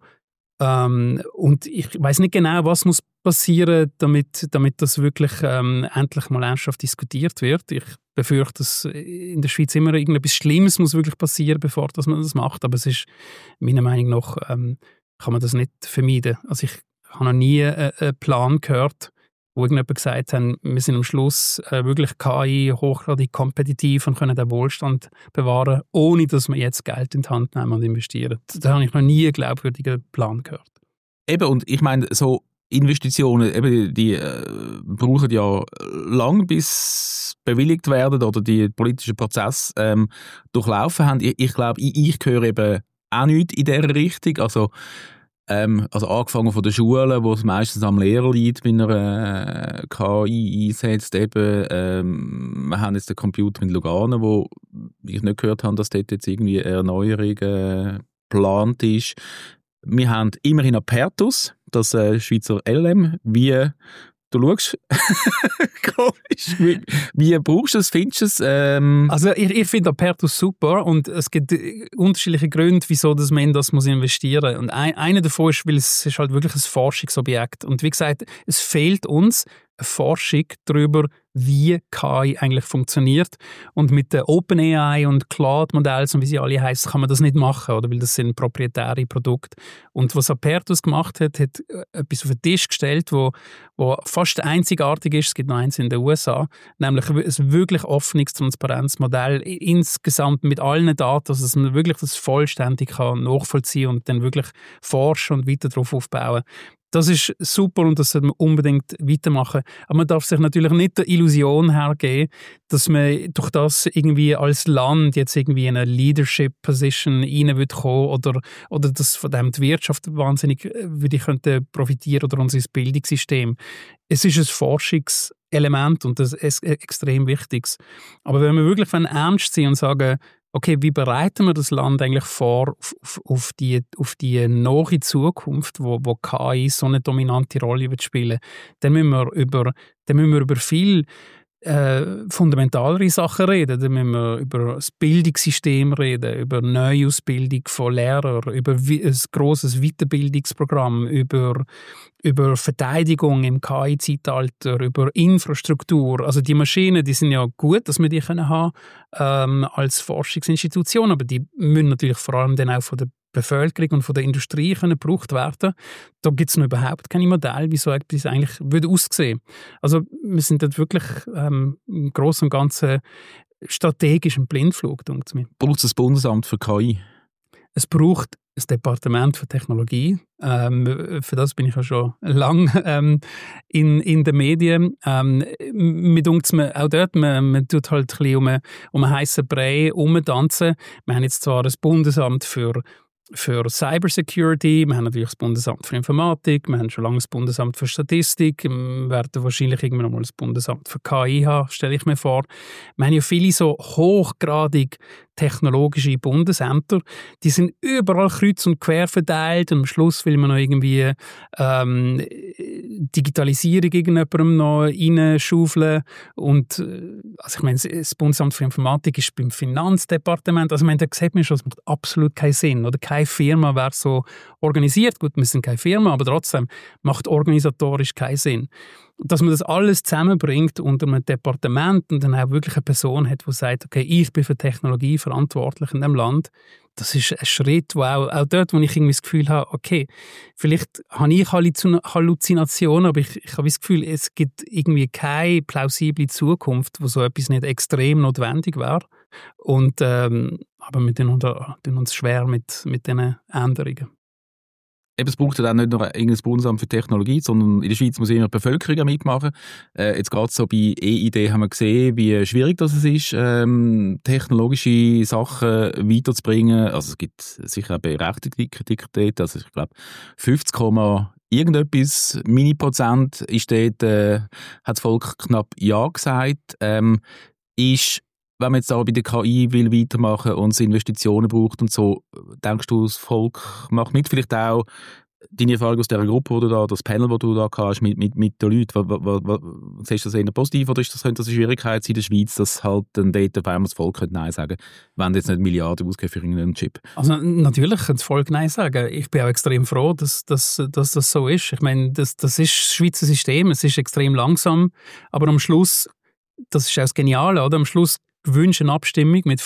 Und ich weiß nicht genau, was muss passieren, damit das wirklich endlich mal ernsthaft diskutiert wird. Ich befürchte, dass in der Schweiz immer irgendetwas Schlimmes muss wirklich passieren, bevor man das macht. Aber es ist meiner Meinung nach kann man das nicht vermeiden. Also ich habe noch nie einen Plan gehört, wo irgendjemand gesagt hat, wir sind am Schluss wirklich KI hochgradig kompetitiv und können den Wohlstand bewahren, ohne dass wir jetzt Geld in die Hand nehmen und investieren. Da habe ich noch nie einen glaubwürdigen Plan gehört. Eben, und ich meine, so Investitionen, eben die brauchen ja lang, bis bewilligt werden oder die politischen Prozesse durchlaufen haben. Ich glaube, ich höre eben auch nichts in dieser Richtung. Also Also angefangen von den Schulen, wo es meistens am Lehrer liegt, wenn er KI einsetzt. Eben, wir haben jetzt den Computer in Lugano, wo ich nicht gehört habe, dass dort jetzt irgendwie eine Erneuerung geplant ist. Wir haben immerhin Apertus, das Schweizer LM, wie du schaust. Komisch. Wie brauchst du es? Findest du es? Also ich finde Apertus super und es gibt unterschiedliche Gründe, wieso dass man in das muss investieren muss. Und einer davon ist, weil es ist halt wirklich ein Forschungsobjekt. Und wie gesagt, es fehlt uns eine Forschung darüber, wie KI eigentlich funktioniert. Und mit der OpenAI und Claude-Modellen, und wie sie alle heißen, kann man das nicht machen, oder? Weil das sind proprietäre Produkte. Und was Apertus gemacht hat, hat etwas auf den Tisch gestellt, wo fast einzigartig ist. Es gibt noch eins in den USA, nämlich ein wirklich offenes, transparentes Modell, insgesamt mit allen Daten, dass man wirklich das vollständig kann nachvollziehen und dann wirklich forschen und weiter darauf aufbauen. Das ist super und das sollte man unbedingt weitermachen. Aber man darf sich natürlich nicht der Illusion hergeben, dass man durch das irgendwie als Land jetzt irgendwie in eine Leadership-Position rein wird kommen oder dass von dem die Wirtschaft wahnsinnig könnte profitieren oder unser Bildungssystem. Es ist ein Forschungselement und das ist extrem wichtig. Aber wenn wir wirklich ernst sind und sagen, okay, wie bereiten wir das Land eigentlich vor auf die nahe Zukunft, wo KI so eine dominante Rolle wird spielen, dann müssen wir über viel fundamentalere Sachen reden. Dann müssen wir über das Bildungssystem reden, über Neuausbildung von Lehrern, über ein grosses Weiterbildungsprogramm, über Verteidigung im KI-Zeitalter, über Infrastruktur. Also die Maschinen, die sind ja gut, dass wir die haben als Forschungsinstitution, aber die müssen natürlich vor allem dann auch von der Bevölkerung und von der Industrie gebraucht werden. Da gibt es noch überhaupt keine Modelle, wie so etwas eigentlich würde aussehen. Also wir sind dort wirklich im Großen und Ganzen strategisch im Blindflug. Braucht es ein Bundesamt für KI? Es braucht ein Departement für Technologie. Für das bin ich ja schon lange in den Medien. Mir dunkt es auch dort, man tut halt ein bisschen um einen heissen Brei herumtanzen. Wir haben jetzt zwar ein Bundesamt für Cybersecurity, wir haben natürlich das Bundesamt für Informatik, wir haben schon lange das Bundesamt für Statistik, wir werden wahrscheinlich irgendwann mal das Bundesamt für KI haben, stelle ich mir vor. Wir haben ja viele so hochgradig technologische Bundesämter, die sind überall kreuz und quer verteilt und am Schluss will man noch irgendwie Digitalisierung irgendjemandem noch reinschaufeln und also ich meine, das Bundesamt für Informatik ist beim Finanzdepartement, also ich meine, da sieht man schon, das macht absolut keinen Sinn, oder? Keine Firma wäre so organisiert, gut, wir sind keine Firma, aber trotzdem macht organisatorisch keinen Sinn. Dass man das alles zusammenbringt unter einem Departement und dann auch wirklich eine Person hat, die sagt, okay, ich bin für Technologie verantwortlich in diesem Land, das ist ein Schritt, wo auch dort, wo ich irgendwie das Gefühl habe, okay, vielleicht habe ich Halluzinationen, aber ich habe das Gefühl, es gibt irgendwie keine plausible Zukunft, wo so etwas nicht extrem notwendig wäre. Und, aber wir tun uns schwer mit diesen Änderungen. Eben, es braucht ja dann nicht nur irgendein Bundesamt für Technologie, sondern in der Schweiz muss immer die Bevölkerung mitmachen. Jetzt gerade so bei EID haben wir gesehen, wie schwierig das ist, technologische Sachen weiterzubringen. Also es gibt sicher auch berechtigte Kritik dort. Also ich glaube 50, irgendetwas Mini-Prozent ist dort, hat das Volk knapp Ja gesagt. Ist, wenn man jetzt auch bei der KI will weitermachen und es Investitionen braucht und so, denkst du, das Volk macht mit? Vielleicht auch deine Erfahrung aus dieser Gruppe, wo du da, das Panel, das du da hast mit den Leuten. Siehst du das eher positiv oder könnte das eine Schwierigkeit sein in der Schweiz, dass halt dann dort auf einmal das Volk Nein sagen könnte, wenn jetzt nicht Milliarden ausgeben für irgendeinen Chip? Also natürlich könnte das Volk Nein sagen. Ich bin auch extrem froh, dass das so ist. Ich meine, das ist das Schweizer System, es ist extrem langsam, aber am Schluss, das ist auch das Geniale, oder? Am Schluss gewünscht eine Abstimmung mit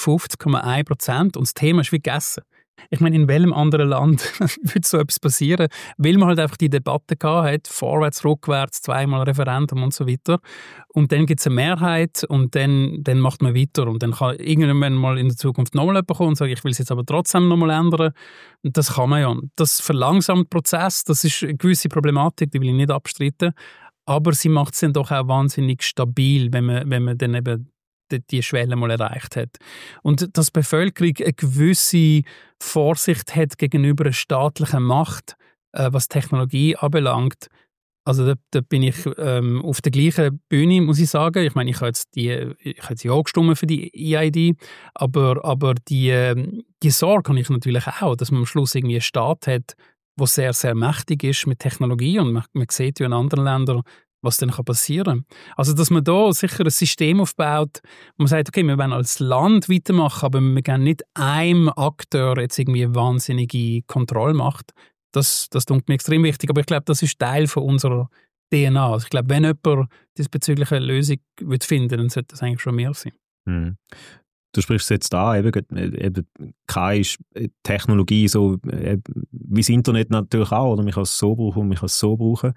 50,1% und das Thema ist wie gegessen. Ich meine, in welchem anderen Land würde so etwas passieren? Weil man halt einfach die Debatte gehabt hat, vorwärts, rückwärts, zweimal Referendum und so weiter. Und dann gibt es eine Mehrheit und dann macht man weiter. Und dann kann irgendwann mal in der Zukunft nochmal jemand kommen und sagen, ich will es jetzt aber trotzdem nochmal ändern. Und das kann man ja. Das verlangsamt den Prozess, das ist eine gewisse Problematik, die will ich nicht abstreiten. Aber sie macht es dann doch auch wahnsinnig stabil, wenn man dann eben die Schwelle mal erreicht hat. Und dass die Bevölkerung eine gewisse Vorsicht hat gegenüber einer staatlichen Macht, was Technologie anbelangt. Also da bin ich auf der gleichen Bühne, muss ich sagen. Ich meine, ich habe jetzt ja gestimmt für die EID, aber die Sorge habe ich natürlich auch, dass man am Schluss irgendwie einen Staat hat, der sehr, sehr mächtig ist mit Technologie, und man sieht ja in anderen Ländern, was dann passieren kann. Also, dass man da sicher ein System aufbaut, wo man sagt, okay, wir wollen als Land weitermachen, aber wir geben nicht einem Akteur jetzt irgendwie wahnsinnige Kontrollmacht. Das klingt mir extrem wichtig, aber ich glaube, das ist Teil von unserer DNA. Also ich glaube, wenn jemand diesbezüglich eine Lösung finden will, dann sollte das eigentlich schon mehr sein. Mhm. Du sprichst es jetzt an, eben keine Technologie, so wie das Internet natürlich auch, oder? Man kann es so brauchen und man kann es so brauchen.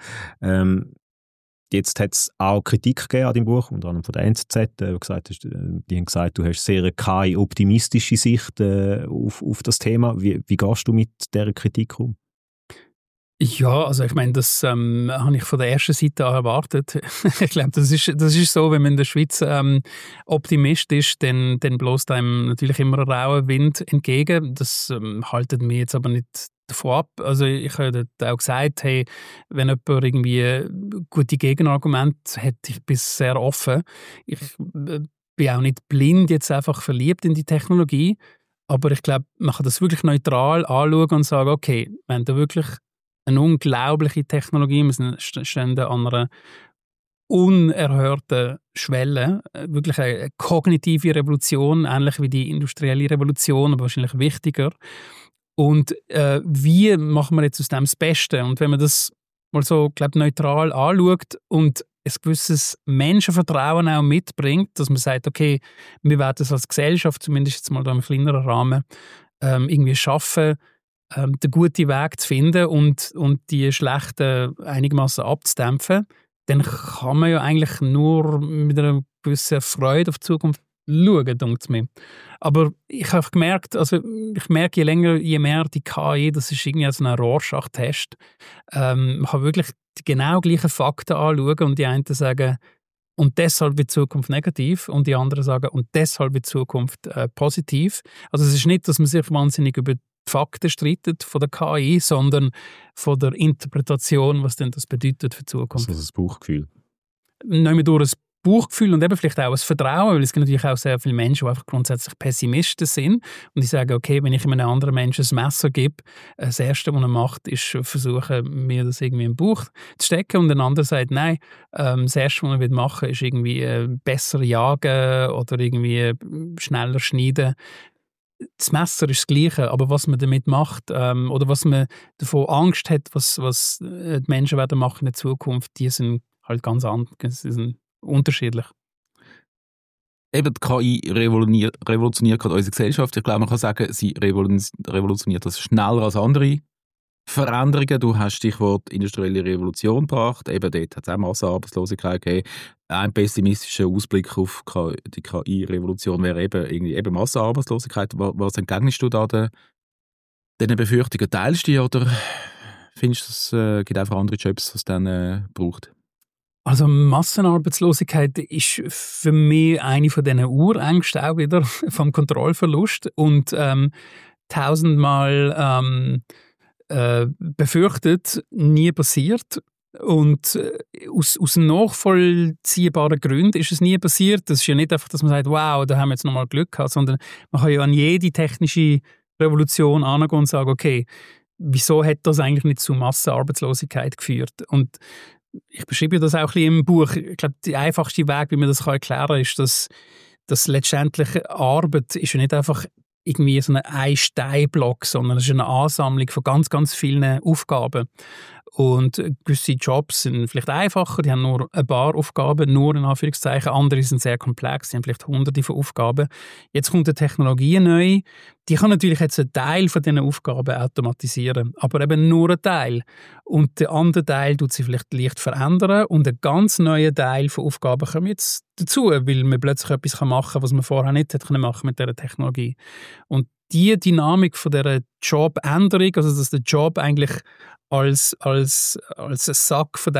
Jetzt hat es auch Kritik gegeben an deinem Buch, unter anderem von der NZZ, die haben gesagt, du hast sehr keine optimistische Sicht auf das Thema. Wie gehst du mit dieser Kritik um? Ja, also ich meine, das habe ich von der ersten Seite an erwartet. Ich glaube, das ist so, wenn man in der Schweiz Optimist ist, dann bläst einem natürlich immer ein rauer Wind entgegen. Das haltet mich jetzt aber nicht davon ab. Also ich habe auch gesagt, hey, wenn jemand irgendwie gute Gegenargumente hat, ich bin sehr offen. Ich bin auch nicht blind jetzt einfach verliebt in die Technologie, aber ich glaube, man kann das wirklich neutral anschauen und sagen, okay, wenn da wirklich eine unglaubliche Technologie, wir stehen an einer unerhörten Schwelle, wirklich eine kognitive Revolution, ähnlich wie die industrielle Revolution, aber wahrscheinlich wichtiger. Und wie machen wir jetzt aus dem das Beste? Und wenn man das mal so, glaube neutral anschaut und ein gewisses Menschenvertrauen auch mitbringt, dass man sagt, okay, wir werden es als Gesellschaft, zumindest jetzt mal da im kleineren Rahmen, irgendwie schaffen, den guten Weg zu finden und die schlechten einigermaßen abzudämpfen, dann kann man ja eigentlich nur mit einer gewissen Freude auf die Zukunft schauen, denkt mir. Aber ich habe gemerkt, ich merke je länger, je mehr die KI, das ist irgendwie so ein Rorschach-Test. Man kann wirklich die genau gleichen Fakten anschauen und die einen sagen, und deshalb wird die Zukunft negativ, und die anderen sagen, und deshalb wird die Zukunft positiv. Also es ist nicht, dass man sich wahnsinnig über die Fakten streitet von der KI, sondern von der Interpretation, was denn das bedeutet für die Zukunft. Also das Bauchgefühl. Nehmen wir durch ein Bauchgefühl und eben vielleicht auch ein Vertrauen, weil es gibt natürlich auch sehr viele Menschen, die einfach grundsätzlich Pessimisten sind und die sagen, okay, wenn ich einem anderen Menschen ein Messer gebe, das Erste, was er macht, ist versuchen, mir das irgendwie im Bauch zu stecken, und ein anderer sagt, nein, das Erste, was er machen will, ist irgendwie besser jagen oder irgendwie schneller schneiden. Das Messer ist das Gleiche, aber was man damit macht oder was man davon Angst hat, was die Menschen werden machen in der Zukunft, die sind halt ganz anders, die sind unterschiedlich. Eben die KI revolutioniert gerade unsere Gesellschaft. Ich glaube, man kann sagen, sie revolutioniert das schneller als andere Veränderungen. Du hast Stichwort industrielle Revolution gebracht. Eben dort hat es auch Massenarbeitslosigkeit gegeben. Ein pessimistischer Ausblick auf die KI-Revolution wäre eben Massenarbeitslosigkeit. Was entgegnest du da diesen Befürchtungen? Teilst du die oder findest du, es gibt einfach andere Jobs, die es dann braucht? Also Massenarbeitslosigkeit ist für mich eine von diesen Urängsten auch wieder vom Kontrollverlust und tausendmal befürchtet, nie passiert. Und aus nachvollziehbaren Gründen ist es nie passiert. Das ist ja nicht einfach, dass man sagt, wow, da haben wir jetzt nochmal Glück gehabt, sondern man kann ja an jede technische Revolution angehen und sagen, okay, wieso hat das eigentlich nicht zu Massenarbeitslosigkeit geführt? Und ich beschreibe das auch ein bisschen im Buch. Ich glaube, der einfachste Weg, wie man das erklären kann, ist, dass letztendlich Arbeit ist ja nicht einfach irgendwie so ein Steinblock, sondern es ist eine Ansammlung von ganz, ganz vielen Aufgaben. Und gewisse Jobs sind vielleicht einfacher, die haben nur ein paar Aufgaben, nur in Anführungszeichen. Andere sind sehr komplex, die haben vielleicht hunderte von Aufgaben. Jetzt kommt eine Technologie neu, die kann natürlich jetzt einen Teil von diesen Aufgaben automatisieren, aber eben nur einen Teil. Und der andere Teil tut sie vielleicht leicht verändern und ein ganz neuer Teil von Aufgaben kommt jetzt dazu, weil man plötzlich etwas machen kann, was man vorher nicht hätte machen mit dieser Technologie. Und die Dynamik von dieser Jobänderung, also dass der Job eigentlich als Sack von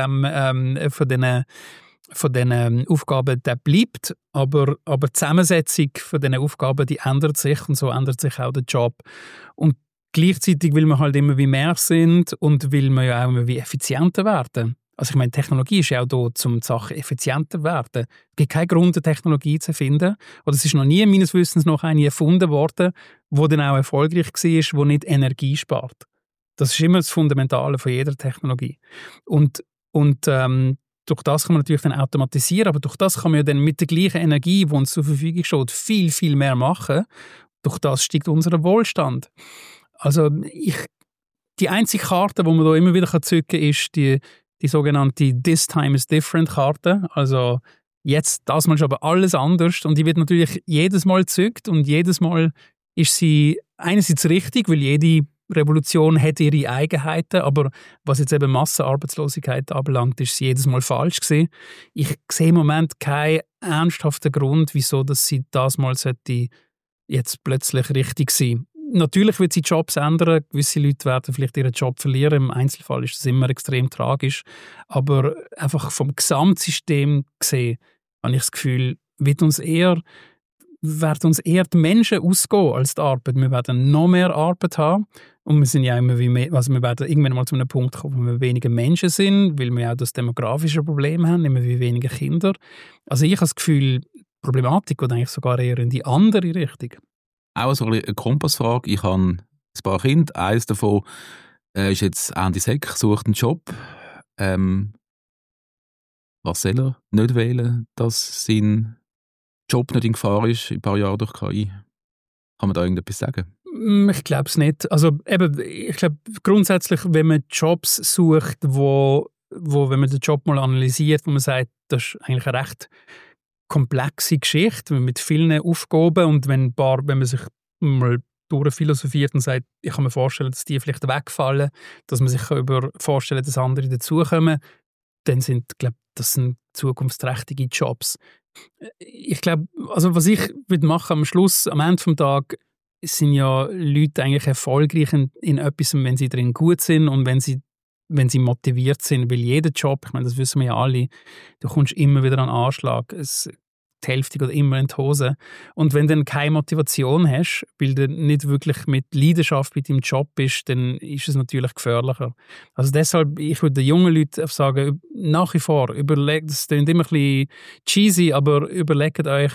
diesen Aufgaben, der bleibt, aber die Zusammensetzung von diesen Aufgaben, die ändert sich und so ändert sich auch der Job. Und gleichzeitig will man halt immer wie mehr sind und will man ja auch immer wie effizienter werden. Also ich meine, Technologie ist ja auch da, um die Sachen effizienter zu werden. Es gibt keinen Grund, eine Technologie zu erfinden. Oder es ist noch nie, meines Wissens, noch eine erfunden worden, die dann auch erfolgreich war, die nicht Energie spart. Das ist immer das Fundamentale von jeder Technologie. Und durch das kann man natürlich dann automatisieren, aber durch das kann man ja dann mit der gleichen Energie, die uns zur Verfügung steht, viel, viel mehr machen. Durch das steigt unser Wohlstand. Also die einzige Karte, die man da immer wieder zücken kann, ist die sogenannte This Time is Different Karte. Also jetzt, das Mal ist aber alles anders und die wird natürlich jedes Mal gezückt und jedes Mal ist sie einerseits richtig, weil jede Revolution hat ihre Eigenheiten, aber was jetzt eben Massenarbeitslosigkeit anbelangt, ist sie jedes Mal falsch gewesen. Ich sehe im Moment keinen ernsthaften Grund, wieso dass sie das Mal sollte jetzt plötzlich richtig sein. Natürlich wird sie Jobs ändern, gewisse Leute werden vielleicht ihren Job verlieren, im Einzelfall ist das immer extrem tragisch, aber einfach vom Gesamtsystem gesehen habe ich das Gefühl, werden uns eher die Menschen ausgehen als die Arbeit. Wir werden noch mehr Arbeit haben und wir sind ja immer wie mehr, also wir werden irgendwann mal zu einem Punkt kommen, wo wir weniger Menschen sind, weil wir auch das demografische Problem haben, immer wie weniger Kinder. Also ich habe das Gefühl, die Problematik geht eigentlich sogar eher in die andere Richtung. Auch so eine Kompassfrage. Ich habe ein paar Kinder. Eines davon ist jetzt Ende Sek, sucht einen Job. Was soll er nicht wählen, dass sein Job nicht in Gefahr ist in ein paar Jahren durch KI? Kann man da irgendetwas sagen? Ich glaube es nicht. Also eben, ich glaube grundsätzlich, wenn man Jobs sucht, wo wenn man den Job mal analysiert, wo man sagt, das ist eigentlich eine recht komplexe Geschichte mit vielen Aufgaben und wenn man sich mal durchphilosophiert und sagt, ich kann mir vorstellen, dass die vielleicht wegfallen, dass man sich vorstellen kann, dass andere dazukommen, dann sind zukunftsträchtige Jobs. Ich glaube, also was ich machen am Schluss, am Ende des Tages, sind ja Leute eigentlich erfolgreich in etwas, wenn sie drin gut sind und wenn sie motiviert sind, weil jeder Job, ich meine, das wissen wir ja alle, du kommst immer wieder an Anschlag, die Hälfte geht immer in die Hose. Und wenn du dann keine Motivation hast, weil du nicht wirklich mit Leidenschaft mit deinem Job bist, dann ist es natürlich gefährlicher. Also deshalb, ich würde den jungen Leuten sagen, nach wie vor, das klingt immer ein bisschen cheesy, aber überlegt euch,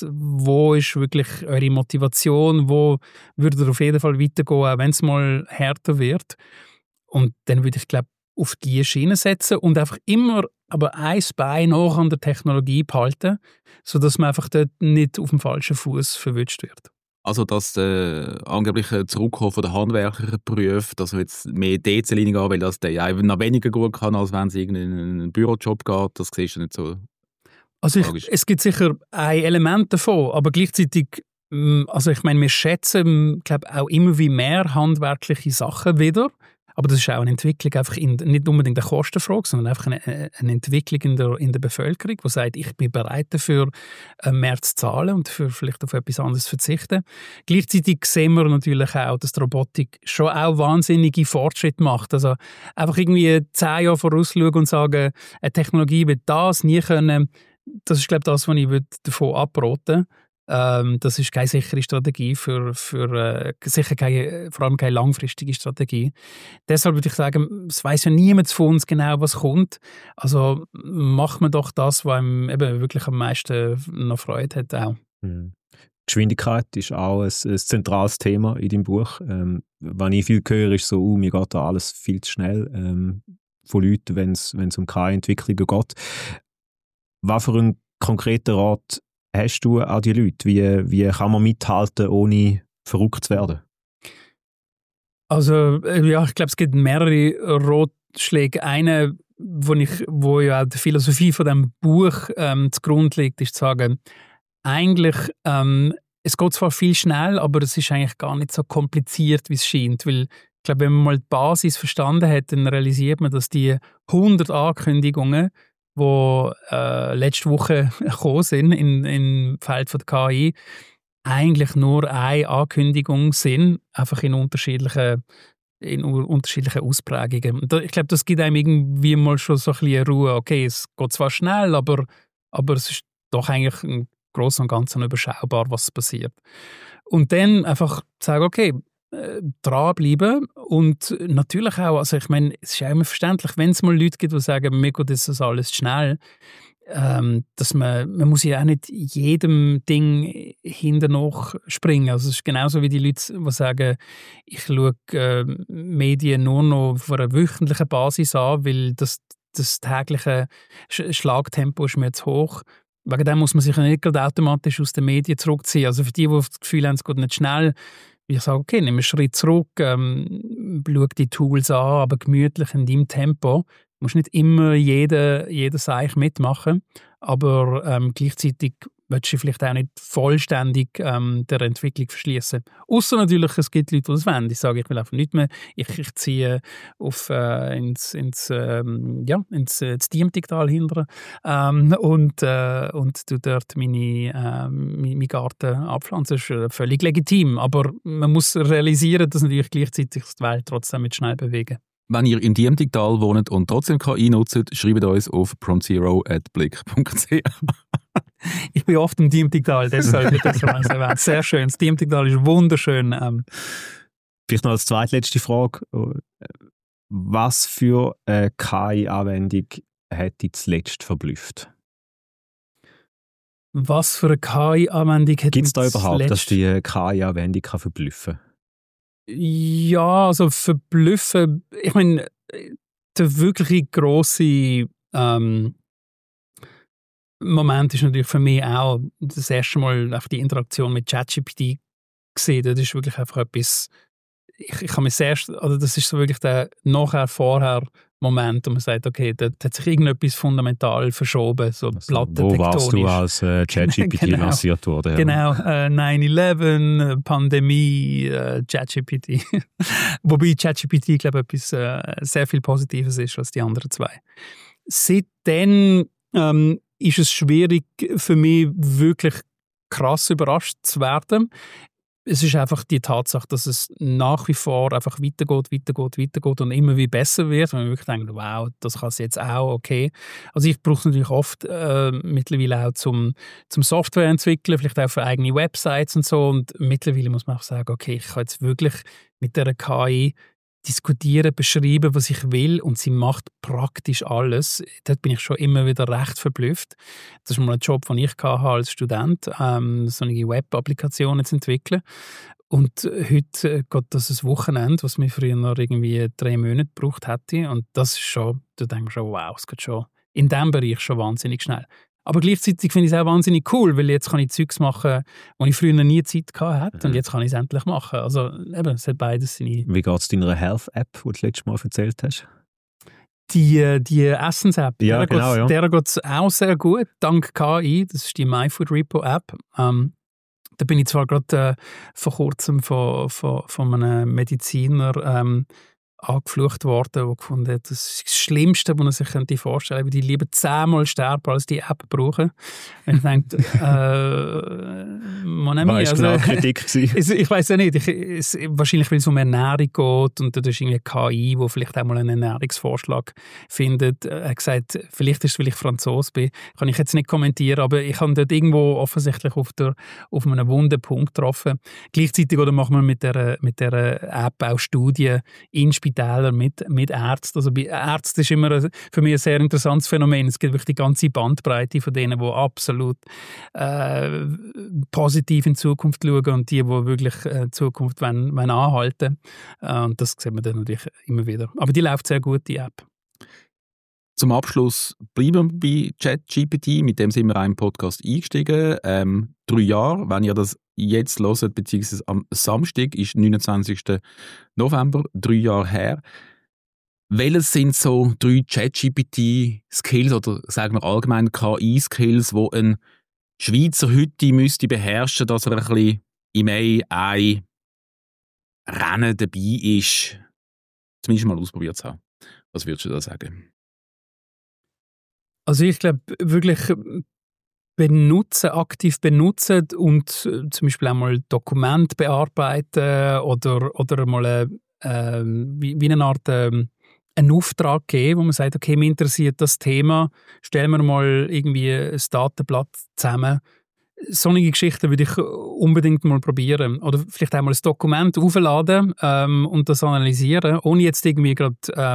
wo ist wirklich eure Motivation, wo würdet ihr auf jeden Fall weitergehen, auch wenn es mal härter wird. Und dann würde ich, glaube auf die Schiene setzen und einfach immer aber ein Bein noch an der Technologie behalten, sodass man einfach dort nicht auf dem falschen Fuß verwünscht wird. Also, dass angeblich Zurückkommen von den Handwerkerberufen, dass wir jetzt mehr DC-Linie gehen, weil das der noch weniger gut kann, als wenn es in einen Bürojob geht, das siehst du nicht so. Also es gibt sicher ein Element davon, aber gleichzeitig, also ich meine, wir schätzen, glaube auch immer wie mehr handwerkliche Sachen wieder. Aber das ist auch eine Entwicklung, einfach nicht unbedingt eine Kostenfrage, sondern einfach eine Entwicklung in der Bevölkerung, die sagt, ich bin bereit dafür, mehr zu zahlen und dafür vielleicht auf etwas anderes zu verzichten. Gleichzeitig sehen wir natürlich auch, dass die Robotik schon auch wahnsinnige Fortschritte macht. Also einfach irgendwie 10 Jahre vorausschauen und sagen, eine Technologie wird das nie können, das ist, glaube ich, das, was ich davon abraten würde. Das ist keine sichere Strategie sicher vor allem keine langfristige Strategie. Deshalb würde ich sagen, es weiss ja niemand von uns genau, was kommt. Also macht man doch das, was einem eben wirklich am meisten noch Freude hat. Auch. Geschwindigkeit ist auch ein zentrales Thema in deinem Buch. Wenn ich viel höre, ist so, mir geht da alles viel zu schnell von Leuten, wenn es um keine Entwicklungen geht. Was für einen konkreten Rat hast du an die Leute? Wie kann man mithalten, ohne verrückt zu werden? Also, ja, ich glaube, es gibt mehrere Ratschläge. Eine, wo ja auch die Philosophie von diesem Buch zugrunde liegt, ist zu sagen, eigentlich, es geht zwar viel schnell, aber es ist eigentlich gar nicht so kompliziert, wie es scheint. Weil, ich glaube, wenn man mal die Basis verstanden hat, dann realisiert man, dass die 100 Ankündigungen, die letzte Woche gekommen sind im Feld von der KI, eigentlich nur eine Ankündigung sind, einfach in unterschiedlichen Ausprägungen. Ich glaube, das gibt einem irgendwie mal schon so ein bisschen Ruhe. Okay, es geht zwar schnell, aber es ist doch eigentlich im Großen und Ganzen überschaubar, was passiert. Und dann einfach sagen, okay, dranbleiben und natürlich auch, also ich meine, es ist ja immer verständlich, wenn es mal Leute gibt, die sagen, mir geht das alles zu schnell, dass man muss ja auch nicht jedem Ding hinterher springen. Also es ist genauso wie die Leute, die sagen, ich schaue Medien nur noch auf einer wöchentlichen Basis an, weil das tägliche Schlagtempo ist mir zu hoch. Wegen dem muss man sich nicht gerade automatisch aus den Medien zurückziehen. Also für die das Gefühl haben, es geht nicht schnell, ich sage, okay, nimm einen Schritt zurück, schau die Tools an, aber gemütlich in deinem Tempo. Du musst nicht immer jeden Seich mitmachen, aber gleichzeitig willst du vielleicht auch nicht vollständig der Entwicklung verschließen. Ausser natürlich, es gibt Leute, die das wollen. Ich sage, ich will einfach nicht mehr. Ich ziehe ins Diemtigtal hinter und du dort meinen Garten abpflanzen. Das ist völlig legitim. Aber man muss realisieren, dass natürlich gleichzeitig die Welt trotzdem mit schnell bewegen. Wenn ihr in Diemtigtal wohnt und trotzdem KI nutzt, schreibt uns auf promptzero@blick.ch. Ich bin oft im Diemtigtal, deshalb wird das erwähnt. Sehr schön. Das Diemtigtal ist wunderschön. Vielleicht noch als zweitletzte Frage. Was für eine KI-Anwendung hat dich zuletzt verblüfft? Was für eine KI-Anwendung hat Gibt es da überhaupt, zuletzt? dass die KI-Anwendung verblüffen kann? Ja, also verblüffen. Ich meine, der wirkliche grosse Moment ist natürlich für mich auch das erste Mal auf die Interaktion mit ChatGPT gesehen. Das ist wirklich einfach etwas. Ich kann mir das ist so wirklich der Nachher-Vorher-Moment, wo man sagt, okay, da hat sich irgendetwas fundamental verschoben, so plattentektonisch. Wo warst du, als ChatGPT lanciert wurde? Genau, 9/11, Pandemie, ChatGPT. Wobei ChatGPT, glaube ich, etwas sehr viel Positives ist als die anderen zwei. Seitdem ist es schwierig für mich, wirklich krass überrascht zu werden. Es ist einfach die Tatsache, dass es nach wie vor einfach weitergeht und immer wieder besser wird. Und man wirklich denkt, wow, das kann es jetzt auch, okay. Also ich brauche es natürlich oft mittlerweile auch zum Software entwickeln, vielleicht auch für eigene Websites und so. Und mittlerweile muss man auch sagen, okay, ich kann jetzt wirklich mit der KI diskutieren, beschreiben, was ich will, und sie macht praktisch alles. Dort bin ich schon immer wieder recht verblüfft. Das ist mal ein Job, den ich als Student hatte, so eine Web-Applikation zu entwickeln. Und heute geht das ein Wochenende, was mir früher noch irgendwie 3 Monate gebraucht hätte. Und das ist schon, du denkst schon, wow, es geht schon in diesem Bereich schon wahnsinnig schnell. Aber gleichzeitig finde ich es auch wahnsinnig cool, weil jetzt kann ich Zeugs machen, wo ich früher nie Zeit hatte, und jetzt kann ich es endlich machen. Also eben, es hat beides seine... Wie geht es deiner Health-App, die du das letzte Mal erzählt hast? Die Essence-App, ja, der geht es auch sehr gut, dank KI. Das ist die MyFoodRepo-App. Da bin ich zwar gerade vor kurzem von einem Mediziner angeflucht worden, der gefunden hat, das ist das Schlimmste, was man sich vorstellen könnte, weil die lieber 10-mal sterben, als die App brauchen. Und ich denke, mon ami, also, Kritik ich weiss ja nicht, wahrscheinlich, weil es um Ernährung geht, und da ist irgendwie KI, wo vielleicht auch mal einen Ernährungsvorschlag findet. Er hat gesagt, vielleicht ist es, weil ich Franzose bin, kann ich jetzt nicht kommentieren, aber ich habe dort irgendwo offensichtlich auf einem wunden Punkt getroffen. Gleichzeitig machen wir mit der App auch Studien in Spitäler mit Ärzten. Also bei Ärzten ist immer für mich ein sehr interessantes Phänomen. Es gibt wirklich die ganze Bandbreite von denen, die absolut positiv in die Zukunft schauen, und die wirklich die Zukunft wollen anhalten. Und das sehen wir dann natürlich immer wieder. Aber die läuft sehr gut, die App. Zum Abschluss bleiben wir bei ChatGPT. Mit dem sind wir in einen Podcast eingestiegen. 3 Jahre, wenn ihr das jetzt hört, beziehungsweise am Samstag, ist 29. November, 3 Jahre her. Welches sind so 3 ChatGPT-Skills oder sagen wir allgemein KI-Skills, die ein Schweizer heute müsste beherrschen, dass er ein bisschen im AI-Rennen dabei ist? Zumindest mal ausprobiert zu haben. Was würdest du da sagen? Also ich glaube, wirklich aktiv benutzen und zum Beispiel einmal Dokumente bearbeiten oder mal wie eine Art einen Auftrag geben, wo man sagt, okay, mich interessiert das Thema, stellen wir mal irgendwie ein Datenblatt zusammen. Solche Geschichten würde ich unbedingt mal probieren. Oder vielleicht einmal ein Dokument aufladen und das analysieren, ohne jetzt irgendwie gerade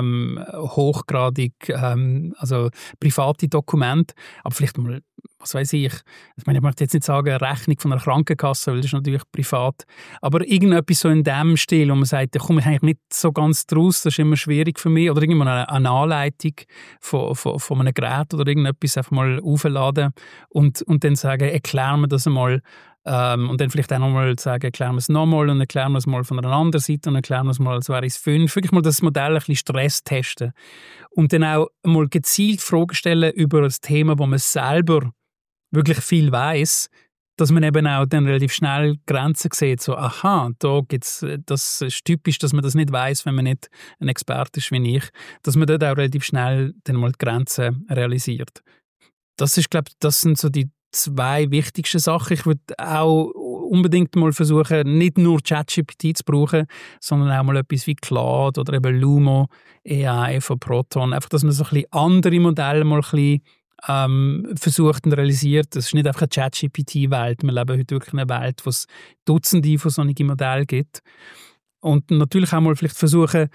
hochgradig, also private Dokumente, aber vielleicht mal, was weiß ich möchte jetzt nicht sagen, eine Rechnung von einer Krankenkasse, weil das ist natürlich privat, aber irgendetwas so in dem Stil, wo man sagt, da komme ich eigentlich nicht so ganz draus, das ist immer schwierig für mich, oder irgendwann eine Anleitung von einem Gerät oder irgendetwas einfach mal aufladen und dann sagen, erklären wir das einmal, und dann vielleicht auch nochmal sagen, erklären wir es nochmal und erklären wir es mal von einer anderen Seite und erklären wir es mal, als wäre es 5. Wirklich mal das Modell ein bisschen Stress testen. Und dann auch mal gezielt Fragen stellen über das Thema, wo man selber wirklich viel weiss, dass man eben auch dann relativ schnell Grenzen sieht. So, aha, da gibt's, das ist typisch, dass man das nicht weiss, wenn man nicht ein Experte ist wie ich, dass man dort auch relativ schnell dann mal die Grenzen realisiert. Das ist, glaube ich, das sind so die 2 wichtigsten Sachen. Ich würde auch unbedingt mal versuchen, nicht nur ChatGPT zu brauchen, sondern auch mal etwas wie Claude oder eben Lumo, AI von Proton. Einfach, dass man so ein bisschen andere Modelle mal ein bisschen versucht und realisiert. Das ist nicht einfach eine ChatGPT-Welt. Wir leben heute wirklich in einer Welt, wo es Dutzende von solchen Modellen gibt. Und natürlich auch mal vielleicht versuchen,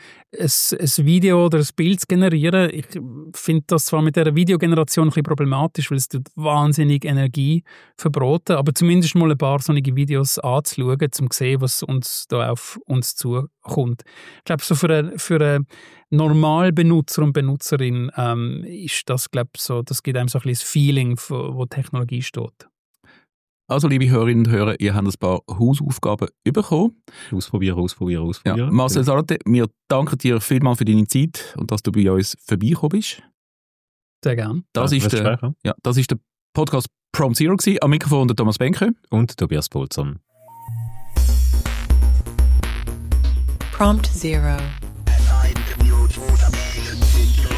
ein Video oder ein Bild zu generieren. Ich finde das zwar mit dieser Videogeneration ein bisschen problematisch, weil es wahnsinnig Energie verbraten, aber zumindest mal ein paar solche Videos anzuschauen, um zu sehen, was uns da auf uns zukommt. Ich glaube, so für einen Normalbenutzer und Benutzerin ist das, glaube ich, so, das gibt einem so ein bisschen das Feeling, wo Technologie steht. Also, liebe Hörerinnen und Hörer, ihr habt ein paar Hausaufgaben bekommen. Ausprobieren. Ja. Marcel Sarate, wir danken dir vielmals für deine Zeit und dass du bei uns vorbeigekommen bist. Sehr gerne. Das ist der Podcast Prompt Zero gewesen. Am Mikrofon der Thomas Benke und Tobias Bolzon. Prompt Zero.